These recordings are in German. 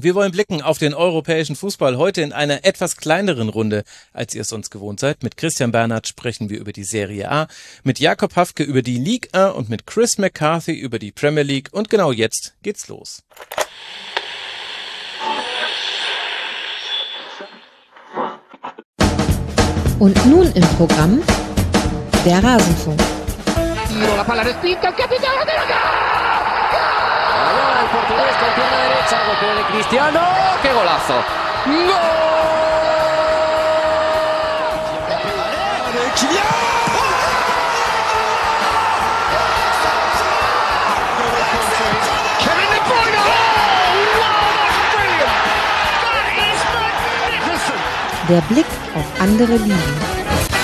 Wir wollen blicken auf den europäischen Fußball heute in einer etwas kleineren Runde, als ihr es sonst gewohnt seid. Mit Christian Bernhard sprechen wir über die Serie A, mit Jakob Hafke über die Ligue 1 und mit Chris McCarthy über die Premier League. Und genau jetzt geht's los. Und nun im Programm der Rasenfunk. La palla respinta, il capitano della il portoghese con pierna derecha, golpeo de Cristiano, ¡qué golazo! ¡Gol! Kevin De Bruyne! Wow, that's brilliant! That is magnificent! Der Blick auf andere Ligen.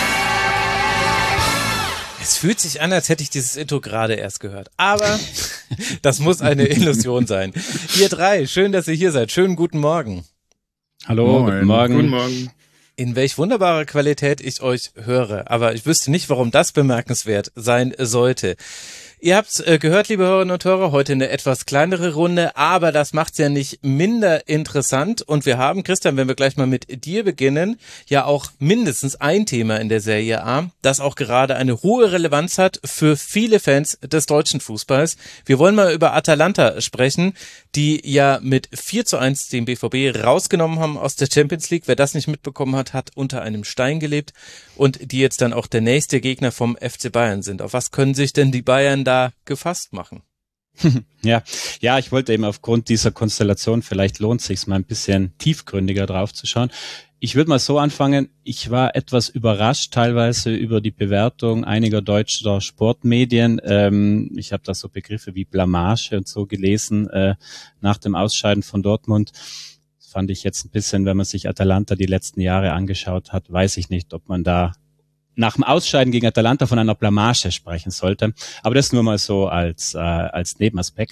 Es fühlt sich an, als hätte ich dieses Intro gerade erst gehört. Aber das muss eine Illusion sein. Ihr drei, schön, dass ihr hier seid. Schönen guten Morgen. Hallo, guten Morgen. Guten Morgen. In welch wunderbarer Qualität ich euch höre. Aber ich wüsste nicht, warum das bemerkenswert sein sollte. Ihr habt's gehört, liebe Hörerinnen und Hörer, heute eine etwas kleinere Runde, aber das macht's ja nicht minder interessant. Und wir haben, Christian, wenn wir gleich mal mit dir beginnen, ja auch mindestens ein Thema in der Serie A, das auch gerade eine hohe Relevanz hat für viele Fans des deutschen Fußballs. Wir wollen mal über Atalanta sprechen, die ja mit 4:1 den BVB rausgenommen haben aus der Champions League. Wer das nicht mitbekommen hat, hat unter einem Stein gelebt und die jetzt dann auch der nächste Gegner vom FC Bayern sind. Auf was können sich denn die Bayern da gefasst machen? Ja, ich wollte eben aufgrund dieser Konstellation, vielleicht lohnt es sich mal ein bisschen tiefgründiger drauf zu schauen. Ich würde mal so anfangen, ich war etwas überrascht teilweise über die Bewertung einiger deutscher Sportmedien. Ich habe da so Begriffe wie Blamage und so gelesen nach dem Ausscheiden von Dortmund. Das fand ich jetzt ein bisschen, wenn man sich Atalanta die letzten Jahre angeschaut hat, weiß ich nicht, ob man da nach dem Ausscheiden gegen Atalanta von einer Blamage sprechen sollte. Aber das nur mal so als Nebenaspekt.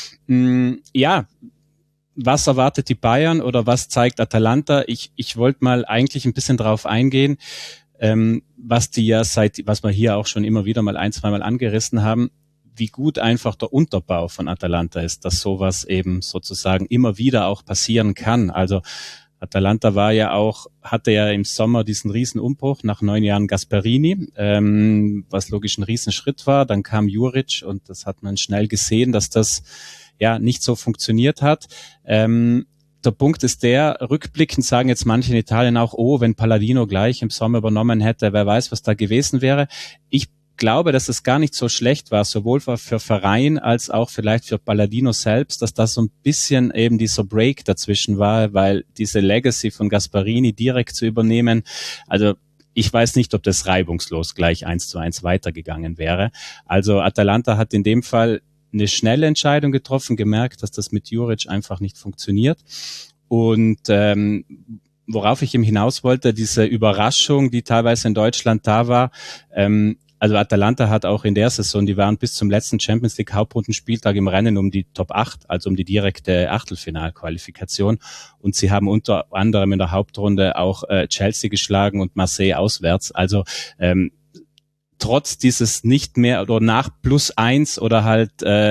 Ja, was erwartet die Bayern oder was zeigt Atalanta? Ich wollte mal eigentlich ein bisschen drauf eingehen, was wir hier auch schon immer wieder mal ein-, zweimal angerissen haben, wie gut einfach der Unterbau von Atalanta ist, dass sowas eben sozusagen immer wieder auch passieren kann. Also Atalanta hatte ja im Sommer diesen Riesenumbruch nach 9 Jahren Gasperini, was logisch ein Riesenschritt war. Dann kam Juric und das hat man schnell gesehen, dass das ja nicht so funktioniert hat. Der Punkt ist der, rückblickend sagen jetzt manche in Italien auch, wenn Palladino gleich im Sommer übernommen hätte, wer weiß, was da gewesen wäre. Ich glaube, dass es gar nicht so schlecht war, sowohl für Verein als auch vielleicht für Palladino selbst, dass das so ein bisschen eben dieser Break dazwischen war, weil diese Legacy von Gasperini direkt zu übernehmen, also ich weiß nicht, ob das reibungslos gleich 1:1 weitergegangen wäre. Also Atalanta hat in dem Fall eine schnelle Entscheidung getroffen, gemerkt, dass das mit Juric einfach nicht funktioniert. Und worauf ich eben hinaus wollte, diese Überraschung, die teilweise in Deutschland da war, also Atalanta hat auch in der Saison, die waren bis zum letzten Champions League Hauptrundenspieltag im Rennen um die Top 8, also um die direkte Achtelfinalqualifikation. Und sie haben unter anderem in der Hauptrunde auch Chelsea geschlagen und Marseille auswärts. Also trotz dieses nicht mehr oder nach +1 oder halt,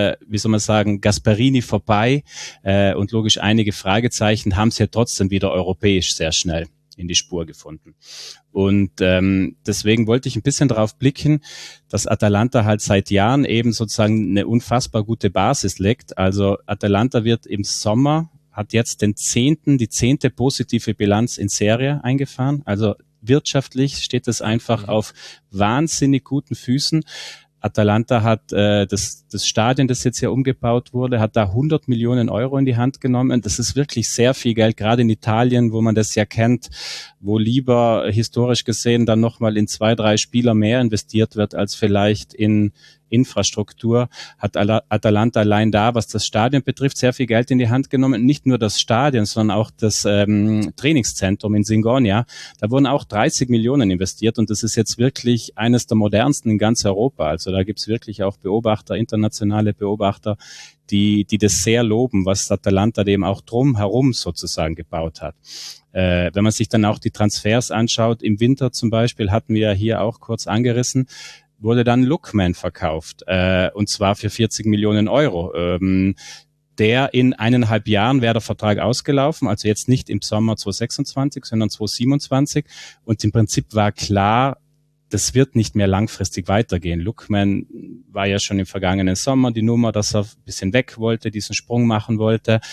Gasperini vorbei und logisch einige Fragezeichen, haben sie ja trotzdem wieder europäisch sehr schnell in die Spur gefunden. Und deswegen wollte ich ein bisschen darauf blicken, dass Atalanta halt seit Jahren eben sozusagen eine unfassbar gute Basis legt. Also Atalanta wird im Sommer, hat jetzt die 10. positive Bilanz in Serie eingefahren. Also wirtschaftlich steht es einfach auf wahnsinnig guten Füßen. Atalanta hat das Stadion, das jetzt hier umgebaut wurde, hat da 100 Millionen Euro in die Hand genommen. Das ist wirklich sehr viel Geld, gerade in Italien, wo man das ja kennt, wo lieber historisch gesehen dann nochmal in 2, 3 Spieler mehr investiert wird, als vielleicht in Infrastruktur, hat Atalanta allein da, was das Stadion betrifft, sehr viel Geld in die Hand genommen. Nicht nur das Stadion, sondern auch das Trainingszentrum in Singonia. Da wurden auch 30 Millionen investiert und das ist jetzt wirklich eines der modernsten in ganz Europa. Also da gibt's wirklich auch Beobachter, internationale Beobachter, die das sehr loben, was Atalanta dem auch drumherum sozusagen gebaut hat. Wenn man sich dann auch die Transfers anschaut, im Winter zum Beispiel hatten wir hier auch kurz angerissen, wurde dann Lookman verkauft, und zwar für 40 Millionen Euro. der in 1,5 Jahren wäre der Vertrag ausgelaufen, also jetzt nicht im Sommer 2026, sondern 2027. Und im Prinzip war klar, das wird nicht mehr langfristig weitergehen. Lookman war ja schon im vergangenen Sommer die Nummer, dass er ein bisschen weg wollte, diesen Sprung machen wollte.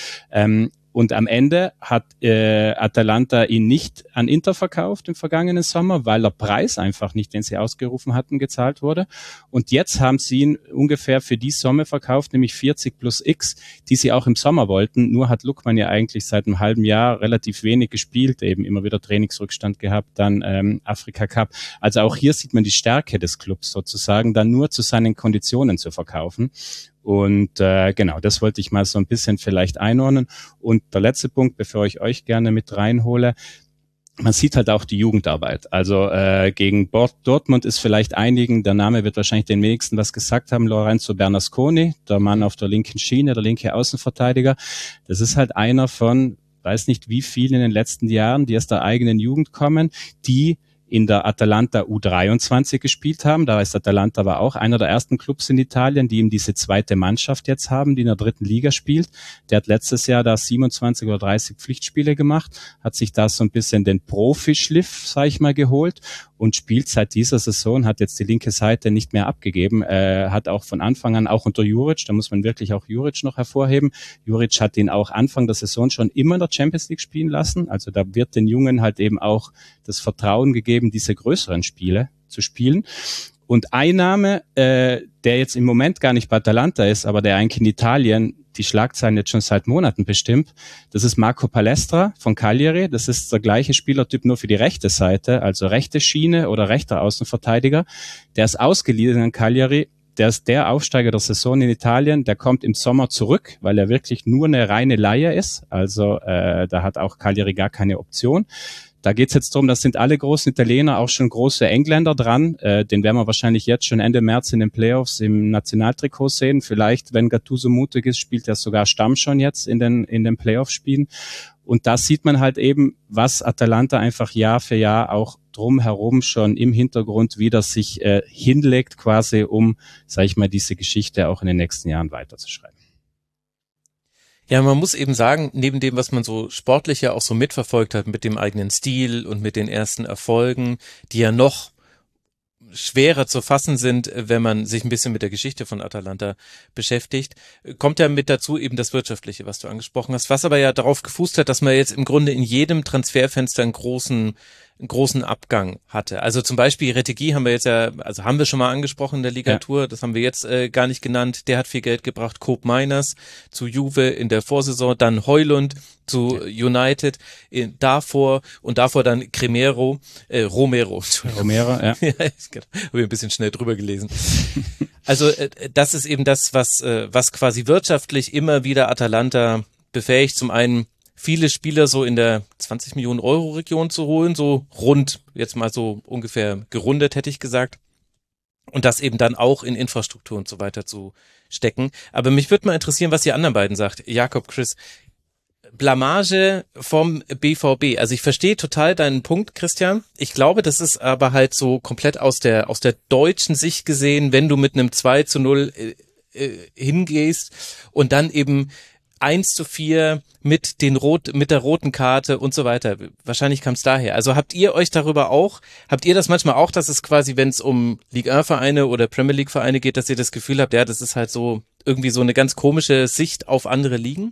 Und am Ende hat Atalanta ihn nicht an Inter verkauft im vergangenen Sommer, weil der Preis einfach nicht, den sie ausgerufen hatten, gezahlt wurde. Und jetzt haben sie ihn ungefähr für die Summe verkauft, nämlich 40 plus X, die sie auch im Sommer wollten. Nur hat Lookman ja eigentlich seit einem halben Jahr relativ wenig gespielt, eben immer wieder Trainingsrückstand gehabt, dann Afrika Cup. Also auch hier sieht man die Stärke des Clubs sozusagen, dann nur zu seinen Konditionen zu verkaufen. Und genau, das wollte ich mal so ein bisschen vielleicht einordnen. Und der letzte Punkt, bevor ich euch gerne mit reinhole, man sieht halt auch die Jugendarbeit. Also gegen Dortmund ist vielleicht einigen, der Name wird wahrscheinlich den wenigsten was gesagt haben, Lorenzo Bernasconi, der Mann auf der linken Schiene, der linke Außenverteidiger. Das ist halt einer von, weiß nicht wie vielen in den letzten Jahren, die aus der eigenen Jugend kommen, die in der Atalanta U23 gespielt haben. Da ist Atalanta aber auch einer der ersten Clubs in Italien, die eben diese zweite Mannschaft jetzt haben, die in der 3. Liga spielt. Der hat letztes Jahr da 27 oder 30 Pflichtspiele gemacht, hat sich da so ein bisschen den Profischliff, sag ich mal, geholt und spielt seit dieser Saison, hat jetzt die linke Seite nicht mehr abgegeben, hat auch von Anfang an, auch unter Juric, da muss man wirklich auch Juric noch hervorheben. Juric hat ihn auch Anfang der Saison schon immer in der Champions League spielen lassen, also da wird den Jungen halt eben auch das Vertrauen gegeben, diese größeren Spiele zu spielen. Und ein Name, der jetzt im Moment gar nicht bei Atalanta ist, aber der eigentlich in Italien die Schlagzeilen jetzt schon seit Monaten bestimmt, das ist Marco Palestra von Cagliari. Das ist der gleiche Spielertyp nur für die rechte Seite, also rechte Schiene oder rechter Außenverteidiger. Der ist ausgeliehen an Cagliari. Der ist der Aufsteiger der Saison in Italien. Der kommt im Sommer zurück, weil er wirklich nur eine reine Leihe ist. Also da hat auch Cagliari gar keine Option. Da geht's jetzt darum, das sind alle großen Italiener, auch schon große Engländer dran. Den werden wir wahrscheinlich jetzt schon Ende März in den Playoffs im Nationaltrikot sehen. Vielleicht, wenn Gattuso mutig ist, spielt er sogar Stamm schon jetzt in den Playoff-Spielen. Und da sieht man halt eben, was Atalanta einfach Jahr für Jahr auch drumherum schon im Hintergrund wieder sich hinlegt, quasi um, sag ich mal, diese Geschichte auch in den nächsten Jahren weiterzuschreiben. Ja, man muss eben sagen, neben dem, was man so sportlich ja auch so mitverfolgt hat, mit dem eigenen Stil und mit den ersten Erfolgen, die ja noch schwerer zu fassen sind, wenn man sich ein bisschen mit der Geschichte von Atalanta beschäftigt, kommt ja mit dazu eben das Wirtschaftliche, was du angesprochen hast, was aber ja darauf gefußt hat, dass man jetzt im Grunde in jedem Transferfenster einen großen Abgang hatte. Also zum Beispiel Retegui haben wir schon mal angesprochen in der Ligatur, das haben wir jetzt gar nicht genannt, der hat viel Geld gebracht, Coop Miners zu Juve in der Vorsaison, dann Højlund zu United, davor dann Romero, ja. Ja, ich habe ein bisschen schnell drüber gelesen. Also das ist eben das, was quasi wirtschaftlich immer wieder Atalanta befähigt, zum einen viele Spieler so in der 20 Millionen Euro Region zu holen, so rund, jetzt mal so ungefähr gerundet, hätte ich gesagt. Und das eben dann auch in Infrastruktur und so weiter zu stecken. Aber mich würde mal interessieren, was ihr anderen beiden sagt. Jakob, Chris, Blamage vom BVB. Also ich verstehe total deinen Punkt, Christian. Ich glaube, das ist aber halt so komplett aus der deutschen Sicht gesehen, wenn du mit einem 2-0 hingehst und dann eben 1-4 mit der roten Karte und so weiter. Wahrscheinlich kam es daher. Also habt ihr das manchmal auch, dass es quasi, wenn es um Ligue 1 Vereine oder Premier League Vereine geht, dass ihr das Gefühl habt, ja, das ist halt so irgendwie so eine ganz komische Sicht auf andere Ligen?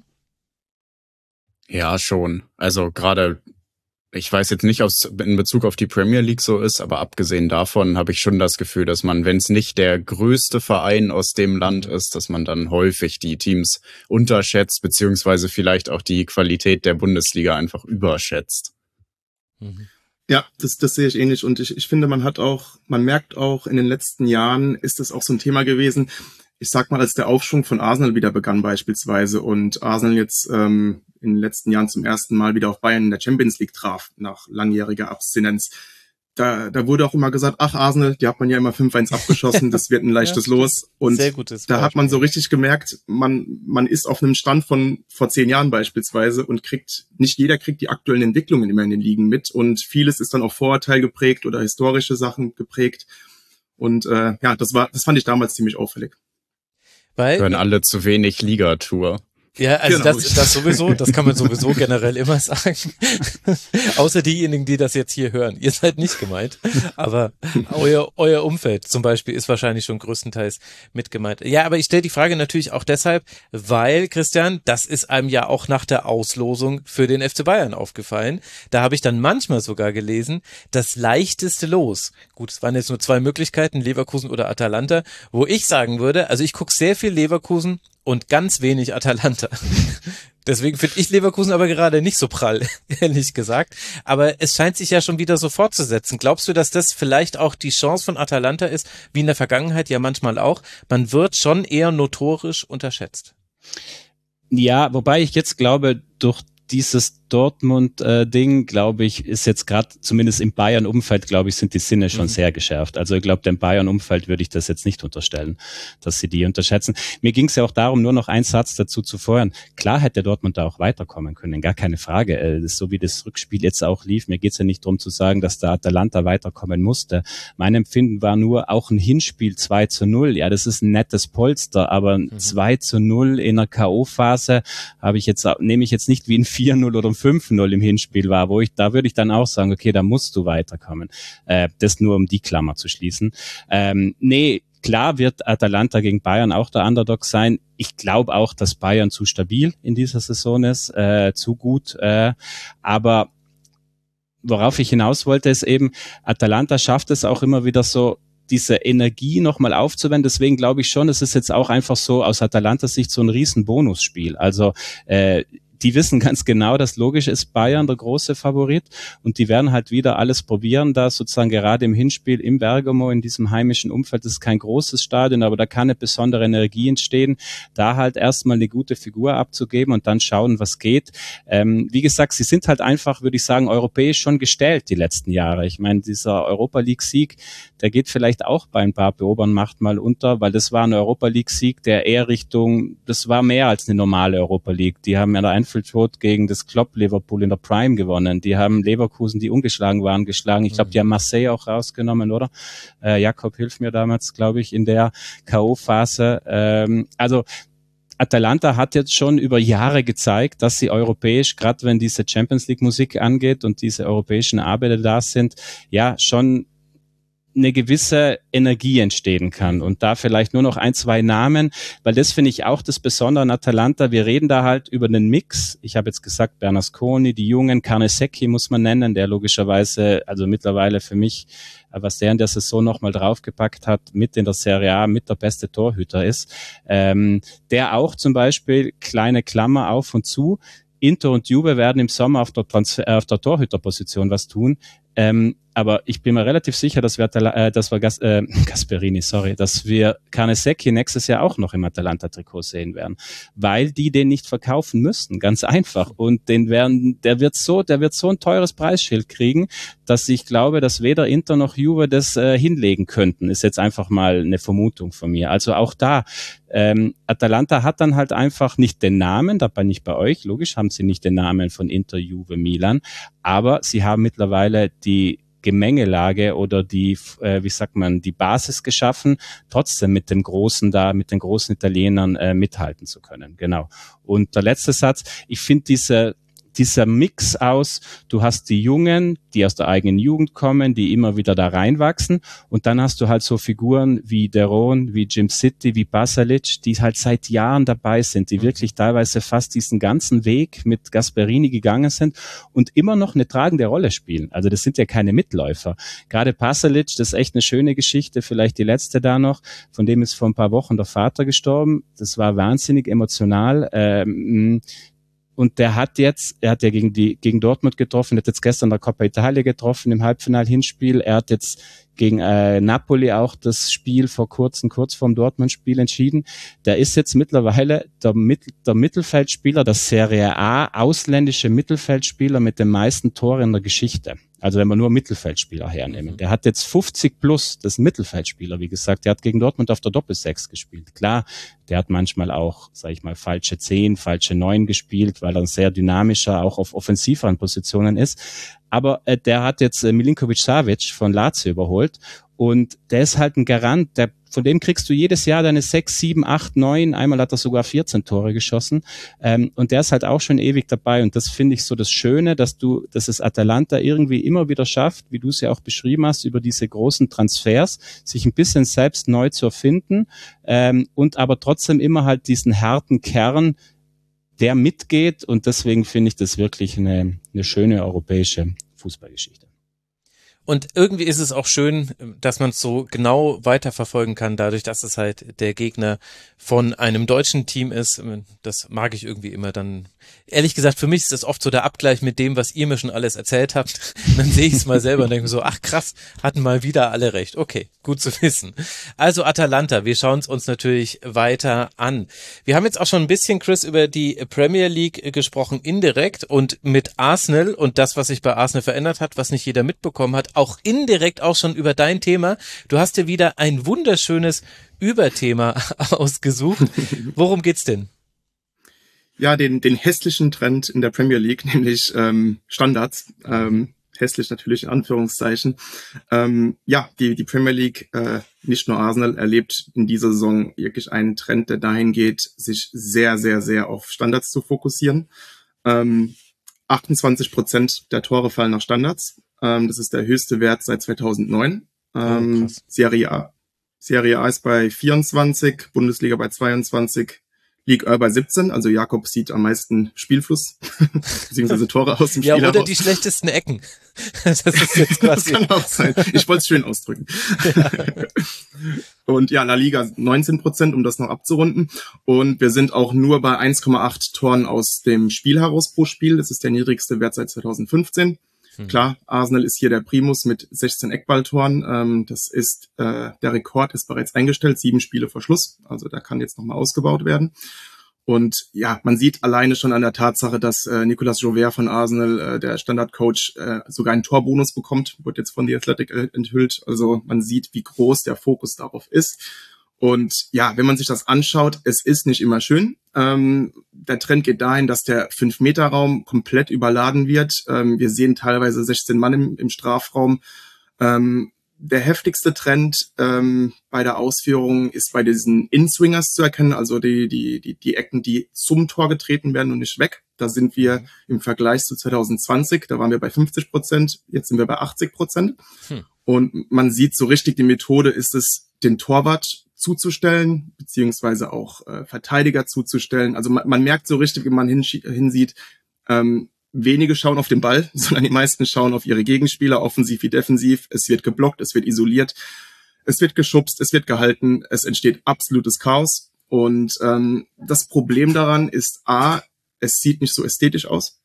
Ja, schon. Also gerade, ich weiß jetzt nicht, ob es in Bezug auf die Premier League so ist, aber abgesehen davon habe ich schon das Gefühl, dass man, wenn es nicht der größte Verein aus dem Land ist, dass man dann häufig die Teams unterschätzt, beziehungsweise vielleicht auch die Qualität der Bundesliga einfach überschätzt. Mhm. Ja, das sehe ich ähnlich. Und ich finde, man merkt auch, in den letzten Jahren ist es auch so ein Thema gewesen. Ich sag mal, als der Aufschwung von Arsenal wieder begann beispielsweise und Arsenal jetzt in den letzten Jahren zum ersten Mal wieder auf Bayern in der Champions League traf, nach langjähriger Abstinenz. Da wurde auch immer gesagt, ach Arsenal, die hat man ja immer 5-1 abgeschossen, das wird ein leichtes Los. Und da hat man so richtig gemerkt, man ist auf einem Stand von vor 10 Jahren beispielsweise und nicht jeder kriegt die aktuellen Entwicklungen immer in den Ligen mit und vieles ist dann auch Vorurteil geprägt oder historische Sachen geprägt. Und das fand ich damals ziemlich auffällig. Hören alle zu wenig Ligatur. Ja, also genau. das sowieso, das kann man sowieso generell immer sagen. Außer diejenigen, die das jetzt hier hören. Ihr seid nicht gemeint, aber euer Umfeld zum Beispiel ist wahrscheinlich schon größtenteils mit gemeint. Ja, aber ich stelle die Frage natürlich auch deshalb, weil, Christian, das ist einem ja auch nach der Auslosung für den FC Bayern aufgefallen. Da habe ich dann manchmal sogar gelesen, das leichteste Los. Gut, es waren jetzt nur 2 Möglichkeiten, Leverkusen oder Atalanta, wo ich sagen würde, also ich gucke sehr viel Leverkusen und ganz wenig Atalanta. Deswegen finde ich Leverkusen aber gerade nicht so prall, ehrlich gesagt. Aber es scheint sich ja schon wieder so fortzusetzen. Glaubst du, dass das vielleicht auch die Chance von Atalanta ist, wie in der Vergangenheit ja manchmal auch? Man wird schon eher notorisch unterschätzt. Ja, wobei ich jetzt glaube, durch dieses Dortmund-Ding, glaube ich, ist jetzt gerade zumindest im Bayern-Umfeld, glaube ich, sind die Sinne schon sehr geschärft. Also ich glaube, dem Bayern-Umfeld würde ich das jetzt nicht unterstellen, dass sie die unterschätzen. Mir ging es ja auch darum, nur noch einen Satz dazu zu feuern. Klar hätte Dortmund da auch weiterkommen können, gar keine Frage. So wie das Rückspiel jetzt auch lief, mir geht es ja nicht darum zu sagen, dass der Atalanta weiterkommen musste. Mein Empfinden war nur auch ein Hinspiel 2-0. Ja, das ist ein nettes Polster, aber 2-0 in einer K.O.-Phase nehme ich jetzt nicht wie ein 4-0 oder 5-0 im Hinspiel war, da würde ich dann auch sagen, okay, da musst du weiterkommen. Das nur um die Klammer zu schließen. Nee, klar wird Atalanta gegen Bayern auch der Underdog sein. Ich glaube auch, dass Bayern zu stabil in dieser Saison ist, zu gut. Aber worauf ich hinaus wollte, ist eben, Atalanta schafft es auch immer wieder so, diese Energie nochmal aufzuwenden. Deswegen glaube ich schon, es ist jetzt auch einfach so aus Atalantas Sicht so ein riesen Bonusspiel. Also die wissen ganz genau, dass logisch ist Bayern der große Favorit und die werden halt wieder alles probieren, da sozusagen gerade im Hinspiel im Bergamo, in diesem heimischen Umfeld, das ist kein großes Stadion, aber da kann eine besondere Energie entstehen, da halt erstmal eine gute Figur abzugeben und dann schauen, was geht. Wie gesagt, sie sind halt einfach, würde ich sagen, europäisch schon gestellt die letzten Jahre. Ich meine, dieser Europa-League-Sieg, der geht vielleicht auch bei ein paar Beobachtern Macht mal unter, weil das war ein Europa-League-Sieg, der eher das war mehr als eine normale Europa-League. Die haben ja da Anfield gegen das Klopp Liverpool in der Prime gewonnen. Die haben Leverkusen, die ungeschlagen waren, geschlagen. Ich glaube, die haben Marseille auch rausgenommen, oder? Jakob, hilf mir damals, glaube ich, in der K.O.-Phase. Also Atalanta hat jetzt schon über Jahre gezeigt, dass sie europäisch, gerade wenn diese Champions League Musik angeht und diese europäischen Arbeiter da sind, ja schon eine gewisse Energie entstehen kann und da vielleicht nur noch 1, 2 Namen, weil das finde ich auch das Besondere an Atalanta. Wir reden da halt über einen Mix. Ich habe jetzt gesagt, Bernasconi, die Jungen, Carnesecchi muss man nennen, der logischerweise, also mittlerweile für mich, was der in der Saison nochmal draufgepackt hat, mit in der Serie A, mit der beste Torhüter ist, der auch zum Beispiel, kleine Klammer auf und zu, Inter und Juve werden im Sommer auf der Torhüterposition was tun. Aber ich bin mir relativ sicher, dass wir Carnesecchi nächstes Jahr auch noch im Atalanta-Trikot sehen werden, weil die den nicht verkaufen müssen, ganz einfach. Und der wird so ein teures Preisschild kriegen, dass ich glaube, dass weder Inter noch Juve das hinlegen könnten. Ist jetzt einfach mal eine Vermutung von mir. Also auch da, Atalanta hat dann halt einfach nicht den Namen, da bin ich bei euch, logisch haben sie nicht den Namen von Inter, Juve, Milan, aber sie haben mittlerweile die Gemengelage oder die Basis geschaffen, trotzdem mit den großen Italienern mithalten zu können. Genau. Und der letzte Satz, ich finde dieser Mix aus, du hast die Jungen, die aus der eigenen Jugend kommen, die immer wieder da reinwachsen und dann hast du halt so Figuren wie Deron, wie Jim City, wie Pasalic, die halt seit Jahren dabei sind, die wirklich teilweise fast diesen ganzen Weg mit Gasperini gegangen sind und immer noch eine tragende Rolle spielen. Also das sind ja keine Mitläufer. Gerade Pasalic, das ist echt eine schöne Geschichte, vielleicht die letzte da noch, von dem ist vor ein paar Wochen der Vater gestorben. Das war wahnsinnig emotional. Und er hat ja gegen Dortmund getroffen, hat jetzt gestern der Coppa Italia getroffen im Halbfinal-Hinspiel. Er hat jetzt gegen Napoli auch das Spiel kurz vorm Dortmund-Spiel entschieden. Der ist jetzt mittlerweile der Mittelfeldspieler, der Serie A ausländische Mittelfeldspieler mit den meisten Toren in der Geschichte. Also wenn wir nur Mittelfeldspieler hernehmen. Der hat jetzt 50 plus, das Mittelfeldspieler, wie gesagt. Der hat gegen Dortmund auf der Doppel-6 gespielt. Klar, der hat manchmal auch, sag ich mal, falsche 10, falsche 9 gespielt, weil er ein sehr dynamischer, auch auf offensiveren Positionen ist. Aber der hat jetzt Milinkovic-Savic von Lazio überholt und der ist halt ein Garant, der von dem kriegst du jedes Jahr deine 6, 7, 8, 9, einmal hat er sogar 14 Tore geschossen, und der ist halt auch schon ewig dabei, und das finde ich so das Schöne, dass es Atalanta irgendwie immer wieder schafft, wie du es ja auch beschrieben hast, über diese großen Transfers, sich ein bisschen selbst neu zu erfinden, und aber trotzdem immer halt diesen harten Kern, der mitgeht, und deswegen finde ich das wirklich eine schöne europäische Fußballgeschichte. Und irgendwie ist es auch schön, dass man es so genau weiterverfolgen kann, dadurch, dass es halt der Gegner von einem deutschen Team ist. Das mag ich irgendwie immer dann. Ehrlich gesagt, für mich ist das oft so der Abgleich mit dem, was ihr mir schon alles erzählt habt. Dann sehe ich es mal selber und denke so, ach krass, hatten mal wieder alle recht. Okay, gut zu wissen. Also Atalanta, wir schauen es uns natürlich weiter an. Wir haben jetzt auch schon ein bisschen, Chris, über die Premier League gesprochen, indirekt, und mit Arsenal und das, was sich bei Arsenal verändert hat, was nicht jeder mitbekommen hat, auch indirekt auch schon über dein Thema. Du hast dir wieder ein wunderschönes Überthema ausgesucht. Worum geht's denn? Ja, den hässlichen Trend in der Premier League, nämlich Standards. Hässlich natürlich in Anführungszeichen. Die Premier League, nicht nur Arsenal, erlebt in dieser Saison wirklich einen Trend, der dahin geht, sich sehr, sehr, sehr auf Standards zu fokussieren. 28% der Tore fallen nach Standards. Das ist der höchste Wert seit 2009. Serie A ist bei 24, Bundesliga bei 22, Ligue 1 bei 17. Also Jakob sieht am meisten Spielfluss, beziehungsweise Tore aus dem Spiel Ja, oder heraus. die schlechtesten Ecken. Das ist jetzt quasi. Das kann auch sein. Ich wollte es schön ausdrücken. Ja. Und ja, La Liga 19%, um das noch abzurunden. Und wir sind auch nur bei 1,8 Toren aus dem Spiel heraus pro Spiel. Das ist der niedrigste Wert seit 2015. Klar, Arsenal ist hier der Primus mit 16 Eckballtoren. Das ist der Rekord ist bereits eingestellt, 7 Spiele vor Schluss. Also da kann jetzt nochmal ausgebaut werden. Und ja, man sieht alleine schon an der Tatsache, dass Nicolas Jover von Arsenal, der Standardcoach, sogar einen Torbonus bekommt, wird jetzt von The Athletic enthüllt. Also man sieht, wie groß der Fokus darauf ist. Und ja, wenn man sich das anschaut, es ist nicht immer schön. Der Trend geht dahin, dass der 5-Meter-Raum komplett überladen wird. Wir sehen teilweise 16 Mann im Strafraum. Der heftigste Trend bei der Ausführung ist bei diesen In-Swingers zu erkennen, also die Ecken, die zum Tor getreten werden und nicht weg. Da sind wir im Vergleich zu 2020, da waren wir bei 50%, jetzt sind wir bei 80%. Und man sieht so richtig, die Methode ist es, den Torwart zuzustellen, beziehungsweise auch Verteidiger zuzustellen. Also man merkt so richtig, wenn man hinsieht, wenige schauen auf den Ball, sondern die meisten schauen auf ihre Gegenspieler, offensiv wie defensiv. Es wird geblockt, es wird isoliert, es wird geschubst, es wird gehalten, es entsteht absolutes Chaos. Und das Problem daran ist A, es sieht nicht so ästhetisch aus.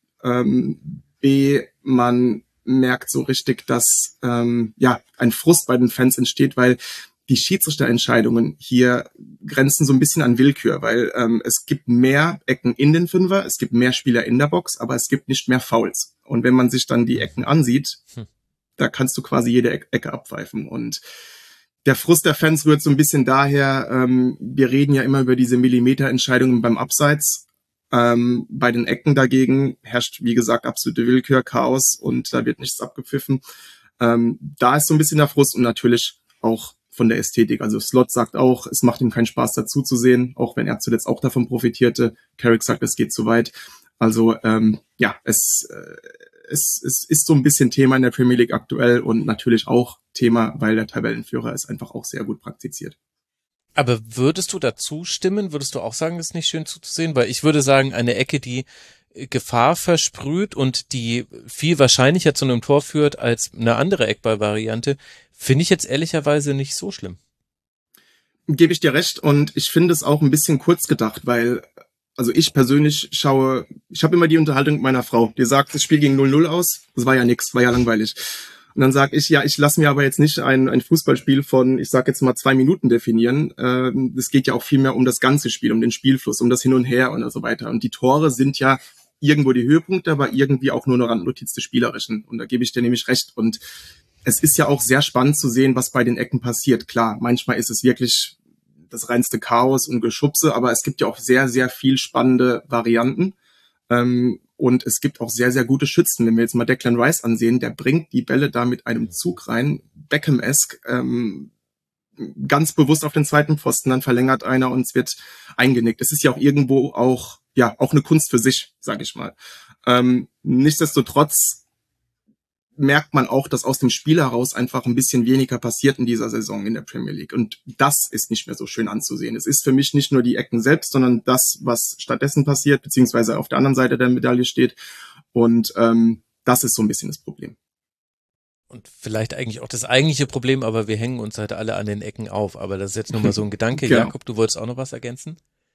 B, man merkt so richtig, dass ein Frust bei den Fans entsteht, weil die Schiedsrichterentscheidungen hier grenzen so ein bisschen an Willkür, weil es gibt mehr Ecken in den Fünfer, es gibt mehr Spieler in der Box, aber es gibt nicht mehr Fouls. Und wenn man sich dann die Ecken ansieht, da kannst du quasi jede Ecke abpfeifen. Und der Frust der Fans rührt so ein bisschen daher, wir reden ja immer über diese Millimeterentscheidungen beim Abseits. Bei den Ecken dagegen herrscht, wie gesagt, absolute Willkür, Chaos, und da wird nichts abgepfiffen. Da ist so ein bisschen der Frust und natürlich auch von der Ästhetik. Also Slot sagt auch, es macht ihm keinen Spaß dazu zu sehen, auch wenn er zuletzt auch davon profitierte. Carrick sagt, es geht zu weit. Also es ist so ein bisschen Thema in der Premier League aktuell und natürlich auch Thema, weil der Tabellenführer es einfach auch sehr gut praktiziert. Aber würdest du dazu stimmen? Würdest du auch sagen, das ist nicht schön zuzusehen? Weil ich würde sagen, eine Ecke, die Gefahr versprüht und die viel wahrscheinlicher zu einem Tor führt als eine andere Eckball-Variante, finde ich jetzt ehrlicherweise nicht so schlimm. Gebe ich dir recht, und ich finde es auch ein bisschen kurz gedacht, weil, also ich persönlich ich habe immer die Unterhaltung mit meiner Frau, die sagt, das Spiel ging 0-0 aus, das war ja nix, war ja langweilig. Und dann sage ich, ja, ich lasse mir aber jetzt nicht ein Fußballspiel von, ich sage jetzt mal 2 Minuten definieren. Es geht ja auch viel mehr um das ganze Spiel, um den Spielfluss, um das Hin und Her und so weiter. Und die Tore sind ja irgendwo die Höhepunkte, aber irgendwie auch nur eine Randnotiz des Spielerischen. Und da gebe ich dir nämlich recht. Und es ist ja auch sehr spannend zu sehen, was bei den Ecken passiert. Klar, manchmal ist es wirklich das reinste Chaos und Geschubse, aber es gibt ja auch sehr, sehr viel spannende Varianten. Und es gibt auch sehr, sehr gute Schützen. Wenn wir jetzt mal Declan Rice ansehen, der bringt die Bälle da mit einem Zug rein, Beckham-esque, ganz bewusst auf den zweiten Pfosten, dann verlängert einer und es wird eingenickt. Es ist ja auch irgendwo auch eine Kunst für sich, sage ich mal. Nichtsdestotrotz merkt man auch, dass aus dem Spiel heraus einfach ein bisschen weniger passiert in dieser Saison in der Premier League. Und das ist nicht mehr so schön anzusehen. Es ist für mich nicht nur die Ecken selbst, sondern das, was stattdessen passiert, beziehungsweise auf der anderen Seite der Medaille steht. Und das ist so ein bisschen das Problem. Und vielleicht eigentlich auch das eigentliche Problem, aber wir hängen uns halt alle an den Ecken auf. Aber das ist jetzt nur mal so ein Gedanke. Genau. Jakob, du wolltest auch noch was ergänzen?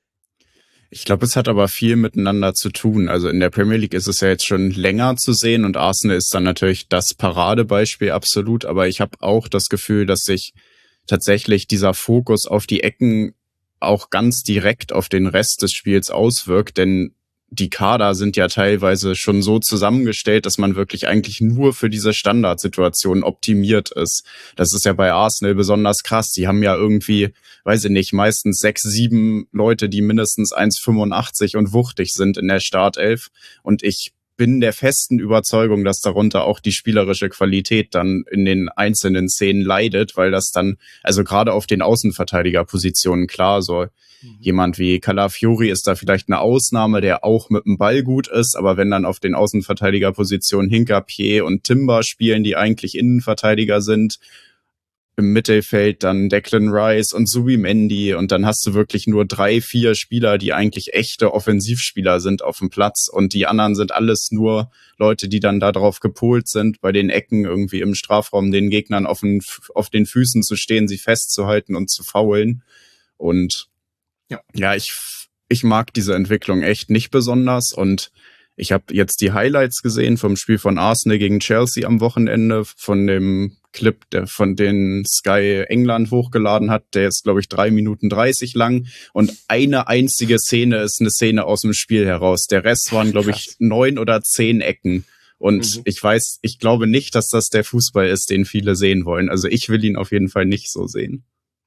Ich glaube, es hat aber viel miteinander zu tun. Also in der Premier League ist es ja jetzt schon länger zu sehen und Arsenal ist dann natürlich das Paradebeispiel absolut. Aber ich habe auch das Gefühl, dass sich tatsächlich dieser Fokus auf die Ecken auch ganz direkt auf den Rest des Spiels auswirkt, denn die Kader sind ja teilweise schon so zusammengestellt, dass man wirklich eigentlich nur für diese Standardsituation optimiert ist. Das ist ja bei Arsenal besonders krass. Die haben ja irgendwie, weiß ich nicht, meistens 6, 7 Leute, die mindestens 1,85 und wuchtig sind in der Startelf. Und ich bin der festen Überzeugung, dass darunter auch die spielerische Qualität dann in den einzelnen Szenen leidet, weil das dann, also gerade auf den Außenverteidigerpositionen, klar, so jemand wie Calafiori ist da vielleicht eine Ausnahme, der auch mit dem Ball gut ist, aber wenn dann auf den Außenverteidigerpositionen Hincapié und Timber spielen, die eigentlich Innenverteidiger sind, im Mittelfeld dann Declan Rice und Zubimendi und dann hast du wirklich nur 3, 4 Spieler, die eigentlich echte Offensivspieler sind auf dem Platz und die anderen sind alles nur Leute, die dann darauf gepolt sind, bei den Ecken irgendwie im Strafraum den Gegnern auf den Füßen zu stehen, sie festzuhalten und zu foulen. Und ja, ich mag diese Entwicklung echt nicht besonders und ich habe jetzt die Highlights gesehen vom Spiel von Arsenal gegen Chelsea am Wochenende, von dem Clip, der von den Sky England hochgeladen hat. Der ist, glaube ich, 3 Minuten 30 lang und eine einzige Szene ist eine Szene aus dem Spiel heraus. Der Rest waren, glaube ich, 9 oder 10 Ecken. Und ich glaube nicht, dass das der Fußball ist, den viele sehen wollen. Also ich will ihn auf jeden Fall nicht so sehen.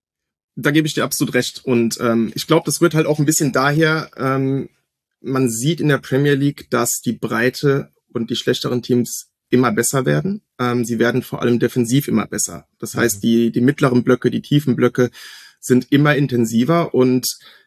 Da gebe ich dir absolut recht. Und ich glaube, das wird halt auch ein bisschen daher, man sieht in der Premier League, dass die Breite und die schlechteren Teams immer besser werden. Sie werden vor allem defensiv immer besser. Das heißt, die mittleren Blöcke, die tiefen Blöcke sind immer intensiver und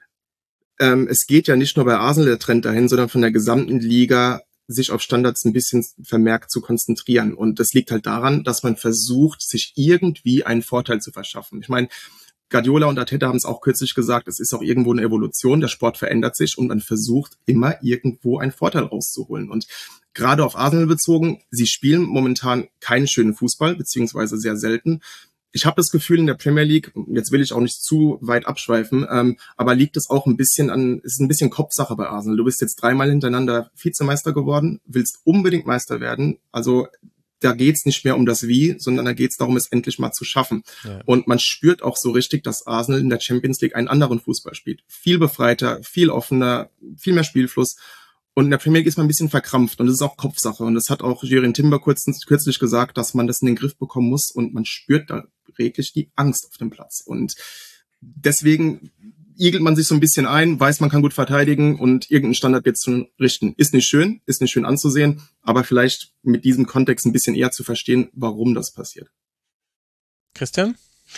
es geht ja nicht nur bei Arsenal der Trend dahin, sondern von der gesamten Liga sich auf Standards ein bisschen vermehrt zu konzentrieren. Und das liegt halt daran, dass man versucht, sich irgendwie einen Vorteil zu verschaffen. Ich meine, Guardiola und Arteta haben es auch kürzlich gesagt, es ist auch irgendwo eine Evolution, der Sport verändert sich und man versucht immer irgendwo einen Vorteil rauszuholen. Und gerade auf Arsenal bezogen, sie spielen momentan keinen schönen Fußball, beziehungsweise sehr selten. Ich habe das Gefühl in der Premier League, jetzt will ich auch nicht zu weit abschweifen, aber liegt es auch ein bisschen ist ein bisschen Kopfsache bei Arsenal. Du bist jetzt 3-mal hintereinander Vizemeister geworden, willst unbedingt Meister werden, also da geht's nicht mehr um das Wie, sondern da geht's darum, es endlich mal zu schaffen. Ja. Und man spürt auch so richtig, dass Arsenal in der Champions League einen anderen Fußball spielt. Viel befreiter, viel offener, viel mehr Spielfluss. Und in der Premier League ist man ein bisschen verkrampft und das ist auch Kopfsache. Und das hat auch Jürgen Timber kürzlich gesagt, dass man das in den Griff bekommen muss und man spürt da wirklich die Angst auf dem Platz. Und deswegen igelt man sich so ein bisschen ein, weiß, man kann gut verteidigen und irgendeinen Standard wird schon richten. Ist nicht schön anzusehen, aber vielleicht mit diesem Kontext ein bisschen eher zu verstehen, warum das passiert. Christian?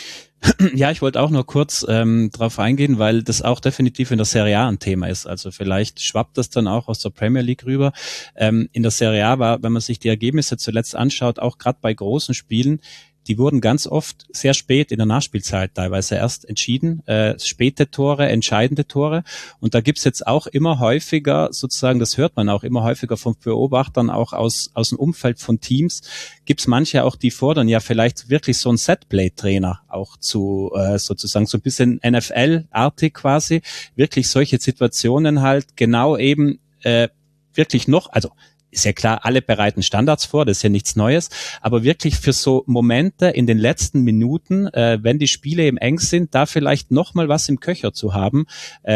Ja, ich wollte auch nur kurz drauf eingehen, weil das auch definitiv in der Serie A ein Thema ist. Also vielleicht schwappt das dann auch aus der Premier League rüber. In der Serie A war, wenn man sich die Ergebnisse zuletzt anschaut, auch gerade bei großen Spielen, die wurden ganz oft sehr spät in der Nachspielzeit teilweise erst entschieden. Späte Tore, entscheidende Tore. Und da gibt's jetzt auch immer häufiger, sozusagen, das hört man auch immer häufiger von Beobachtern, auch aus dem Umfeld von Teams, gibt's manche auch, die fordern ja vielleicht wirklich so einen Setplay-Trainer auch zu, sozusagen so ein bisschen NFL-artig quasi, wirklich solche Situationen halt genau eben wirklich noch, also ist ja klar, alle bereiten Standards vor, das ist ja nichts Neues, aber wirklich für so Momente in den letzten Minuten, wenn die Spiele eben eng sind, da vielleicht nochmal was im Köcher zu haben,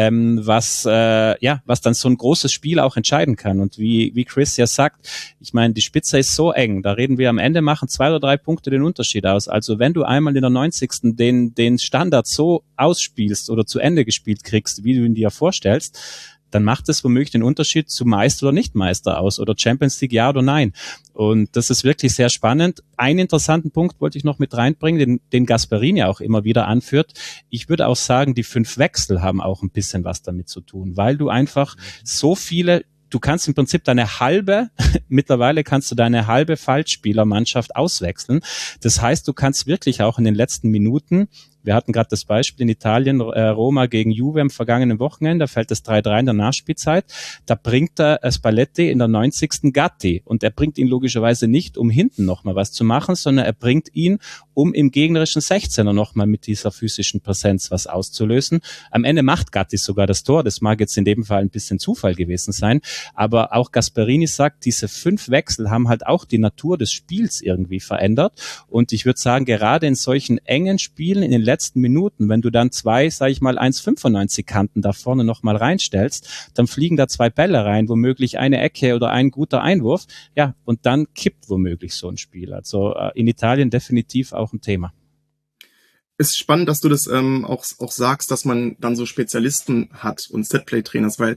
was dann so ein großes Spiel auch entscheiden kann. Und wie Chris ja sagt, ich meine, die Spitze ist so eng, da reden wir am Ende, machen 2 oder 3 Punkte den Unterschied aus. Also wenn du einmal in der 90. den Standard so ausspielst oder zu Ende gespielt kriegst, wie du ihn dir vorstellst, dann macht es womöglich den Unterschied zu Meister oder Nicht-Meister aus oder Champions League ja oder nein. Und das ist wirklich sehr spannend. Einen interessanten Punkt wollte ich noch mit reinbringen, den Gasperini auch immer wieder anführt. Ich würde auch sagen, die 5 Wechsel haben auch ein bisschen was damit zu tun, weil du einfach so viele, du kannst im Prinzip mittlerweile kannst du deine halbe Falschspielermannschaft auswechseln. Das heißt, du kannst wirklich auch in den letzten Minuten, wir hatten gerade das Beispiel in Italien, Roma gegen Juve am vergangenen Wochenende, da fällt das 3-3 in der Nachspielzeit, da bringt er Spalletti in der 90. Gatti und er bringt ihn logischerweise nicht, um hinten nochmal was zu machen, sondern er bringt ihn, um im gegnerischen 16er nochmal mit dieser physischen Präsenz was auszulösen. Am Ende macht Gatti sogar das Tor, das mag jetzt in dem Fall ein bisschen Zufall gewesen sein, aber auch Gasperini sagt, diese 5 Wechsel haben halt auch die Natur des Spiels irgendwie verändert und ich würde sagen, gerade in solchen engen Spielen in den letzten Minuten, wenn du dann 2, sage ich mal, 1,95 Kanten da vorne nochmal reinstellst, dann fliegen da 2 Bälle rein, womöglich eine Ecke oder ein guter Einwurf, ja, und dann kippt womöglich so ein Spiel. Also in Italien definitiv auch ein Thema. Es ist spannend, dass du das auch sagst, dass man dann so Spezialisten hat und Setplay-Trainer, weil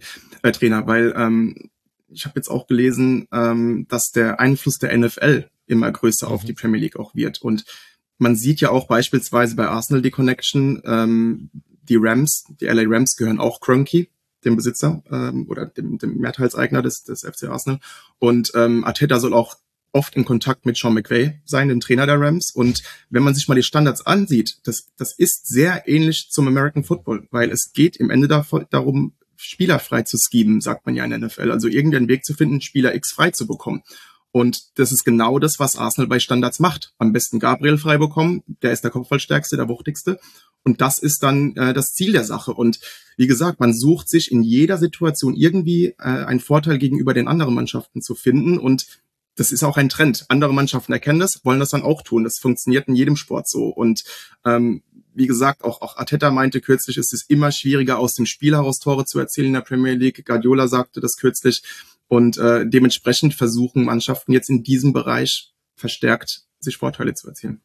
ich habe jetzt auch gelesen, dass der Einfluss der NFL immer größer auf die Premier League auch wird. Und man sieht ja auch beispielsweise bei Arsenal die Connection, die LA Rams gehören auch Kroenke, dem Besitzer oder dem Mehrteilseigner des FC Arsenal. Und Arteta soll auch oft in Kontakt mit Sean McVay sein, dem Trainer der Rams. Und wenn man sich mal die Standards ansieht, das ist sehr ähnlich zum American Football, weil es geht im Ende darum, Spieler frei zu schieben, sagt man ja in der NFL. Also irgendeinen Weg zu finden, Spieler X frei zu bekommen. Und das ist genau das, was Arsenal bei Standards macht. Am besten Gabriel frei bekommen, der ist der Kopfballstärkste, der wuchtigste. Und das ist dann das Ziel der Sache. Und wie gesagt, man sucht sich in jeder Situation irgendwie einen Vorteil gegenüber den anderen Mannschaften zu finden. Und das ist auch ein Trend. Andere Mannschaften erkennen das, wollen das dann auch tun. Das funktioniert in jedem Sport so. Und wie gesagt, auch Arteta meinte kürzlich, es ist immer schwieriger, aus dem Spiel heraus Tore zu erzielen in der Premier League. Guardiola sagte das kürzlich. Und dementsprechend versuchen Mannschaften jetzt in diesem Bereich verstärkt sich Vorteile zu erzielen.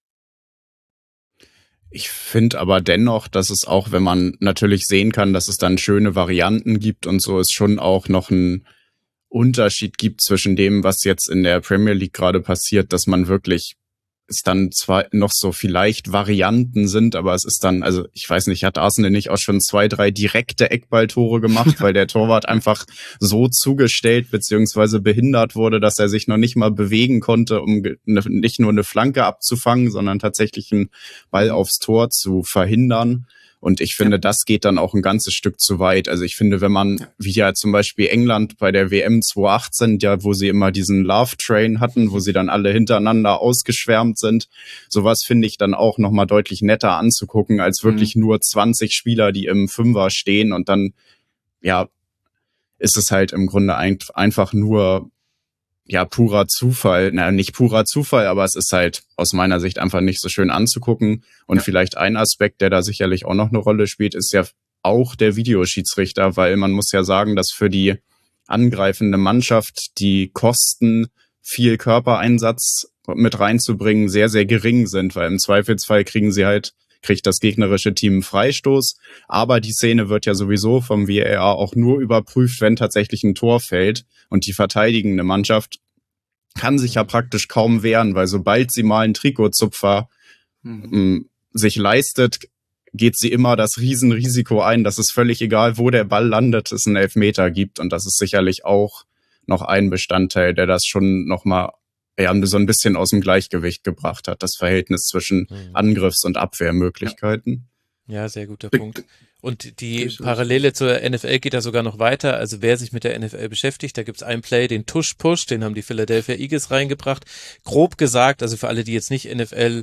Ich finde aber dennoch, dass es auch, wenn man natürlich sehen kann, dass es dann schöne Varianten gibt und so, es schon auch noch ein Unterschied gibt zwischen dem, was jetzt in der Premier League gerade passiert, dass man wirklich, es dann zwar noch so vielleicht Varianten sind, aber es ist dann, also ich weiß nicht, hat Arsenal nicht auch schon 2, 3 direkte Eckballtore gemacht, weil der Torwart einfach so zugestellt bzw. behindert wurde, dass er sich noch nicht mal bewegen konnte, um nicht nur eine Flanke abzufangen, sondern tatsächlich einen Ball aufs Tor zu verhindern. Und ich finde, das geht dann auch ein ganzes Stück zu weit. Also ich finde, wenn man, wie ja zum Beispiel England bei der WM 2018, ja, wo sie immer diesen Love Train hatten, wo sie dann alle hintereinander ausgeschwärmt sind, sowas finde ich dann auch nochmal deutlich netter anzugucken, als wirklich nur 20 Spieler, die im Fünfer stehen und dann, ja, ist es halt im Grunde einfach nur, ja, purer Zufall. Naja, nicht purer Zufall, aber es ist halt aus meiner Sicht einfach nicht so schön anzugucken. Und vielleicht ein Aspekt, der da sicherlich auch noch eine Rolle spielt, ist ja auch der Videoschiedsrichter, weil man muss ja sagen, dass für die angreifende Mannschaft die Kosten, viel Körpereinsatz mit reinzubringen, sehr, sehr gering sind, weil im Zweifelsfall kriegt das gegnerische Team einen Freistoß. Aber die Szene wird ja sowieso vom VAR auch nur überprüft, wenn tatsächlich ein Tor fällt. Und die verteidigende Mannschaft kann sich ja praktisch kaum wehren, weil sobald sie mal einen Trikotzupfer sich leistet, geht sie immer das Riesenrisiko ein, dass es völlig egal, wo der Ball landet, es einen Elfmeter gibt. Und das ist sicherlich auch noch ein Bestandteil, der das schon nochmal so ein bisschen aus dem Gleichgewicht gebracht hat, das Verhältnis zwischen Angriffs- und Abwehrmöglichkeiten. Ja, sehr guter Punkt. Und die Parallele zur NFL geht da sogar noch weiter. Also wer sich mit der NFL beschäftigt, da gibt's einen Play, den Tush-Push, den haben die Philadelphia Eagles reingebracht. Grob gesagt, also für alle, die jetzt nicht NFL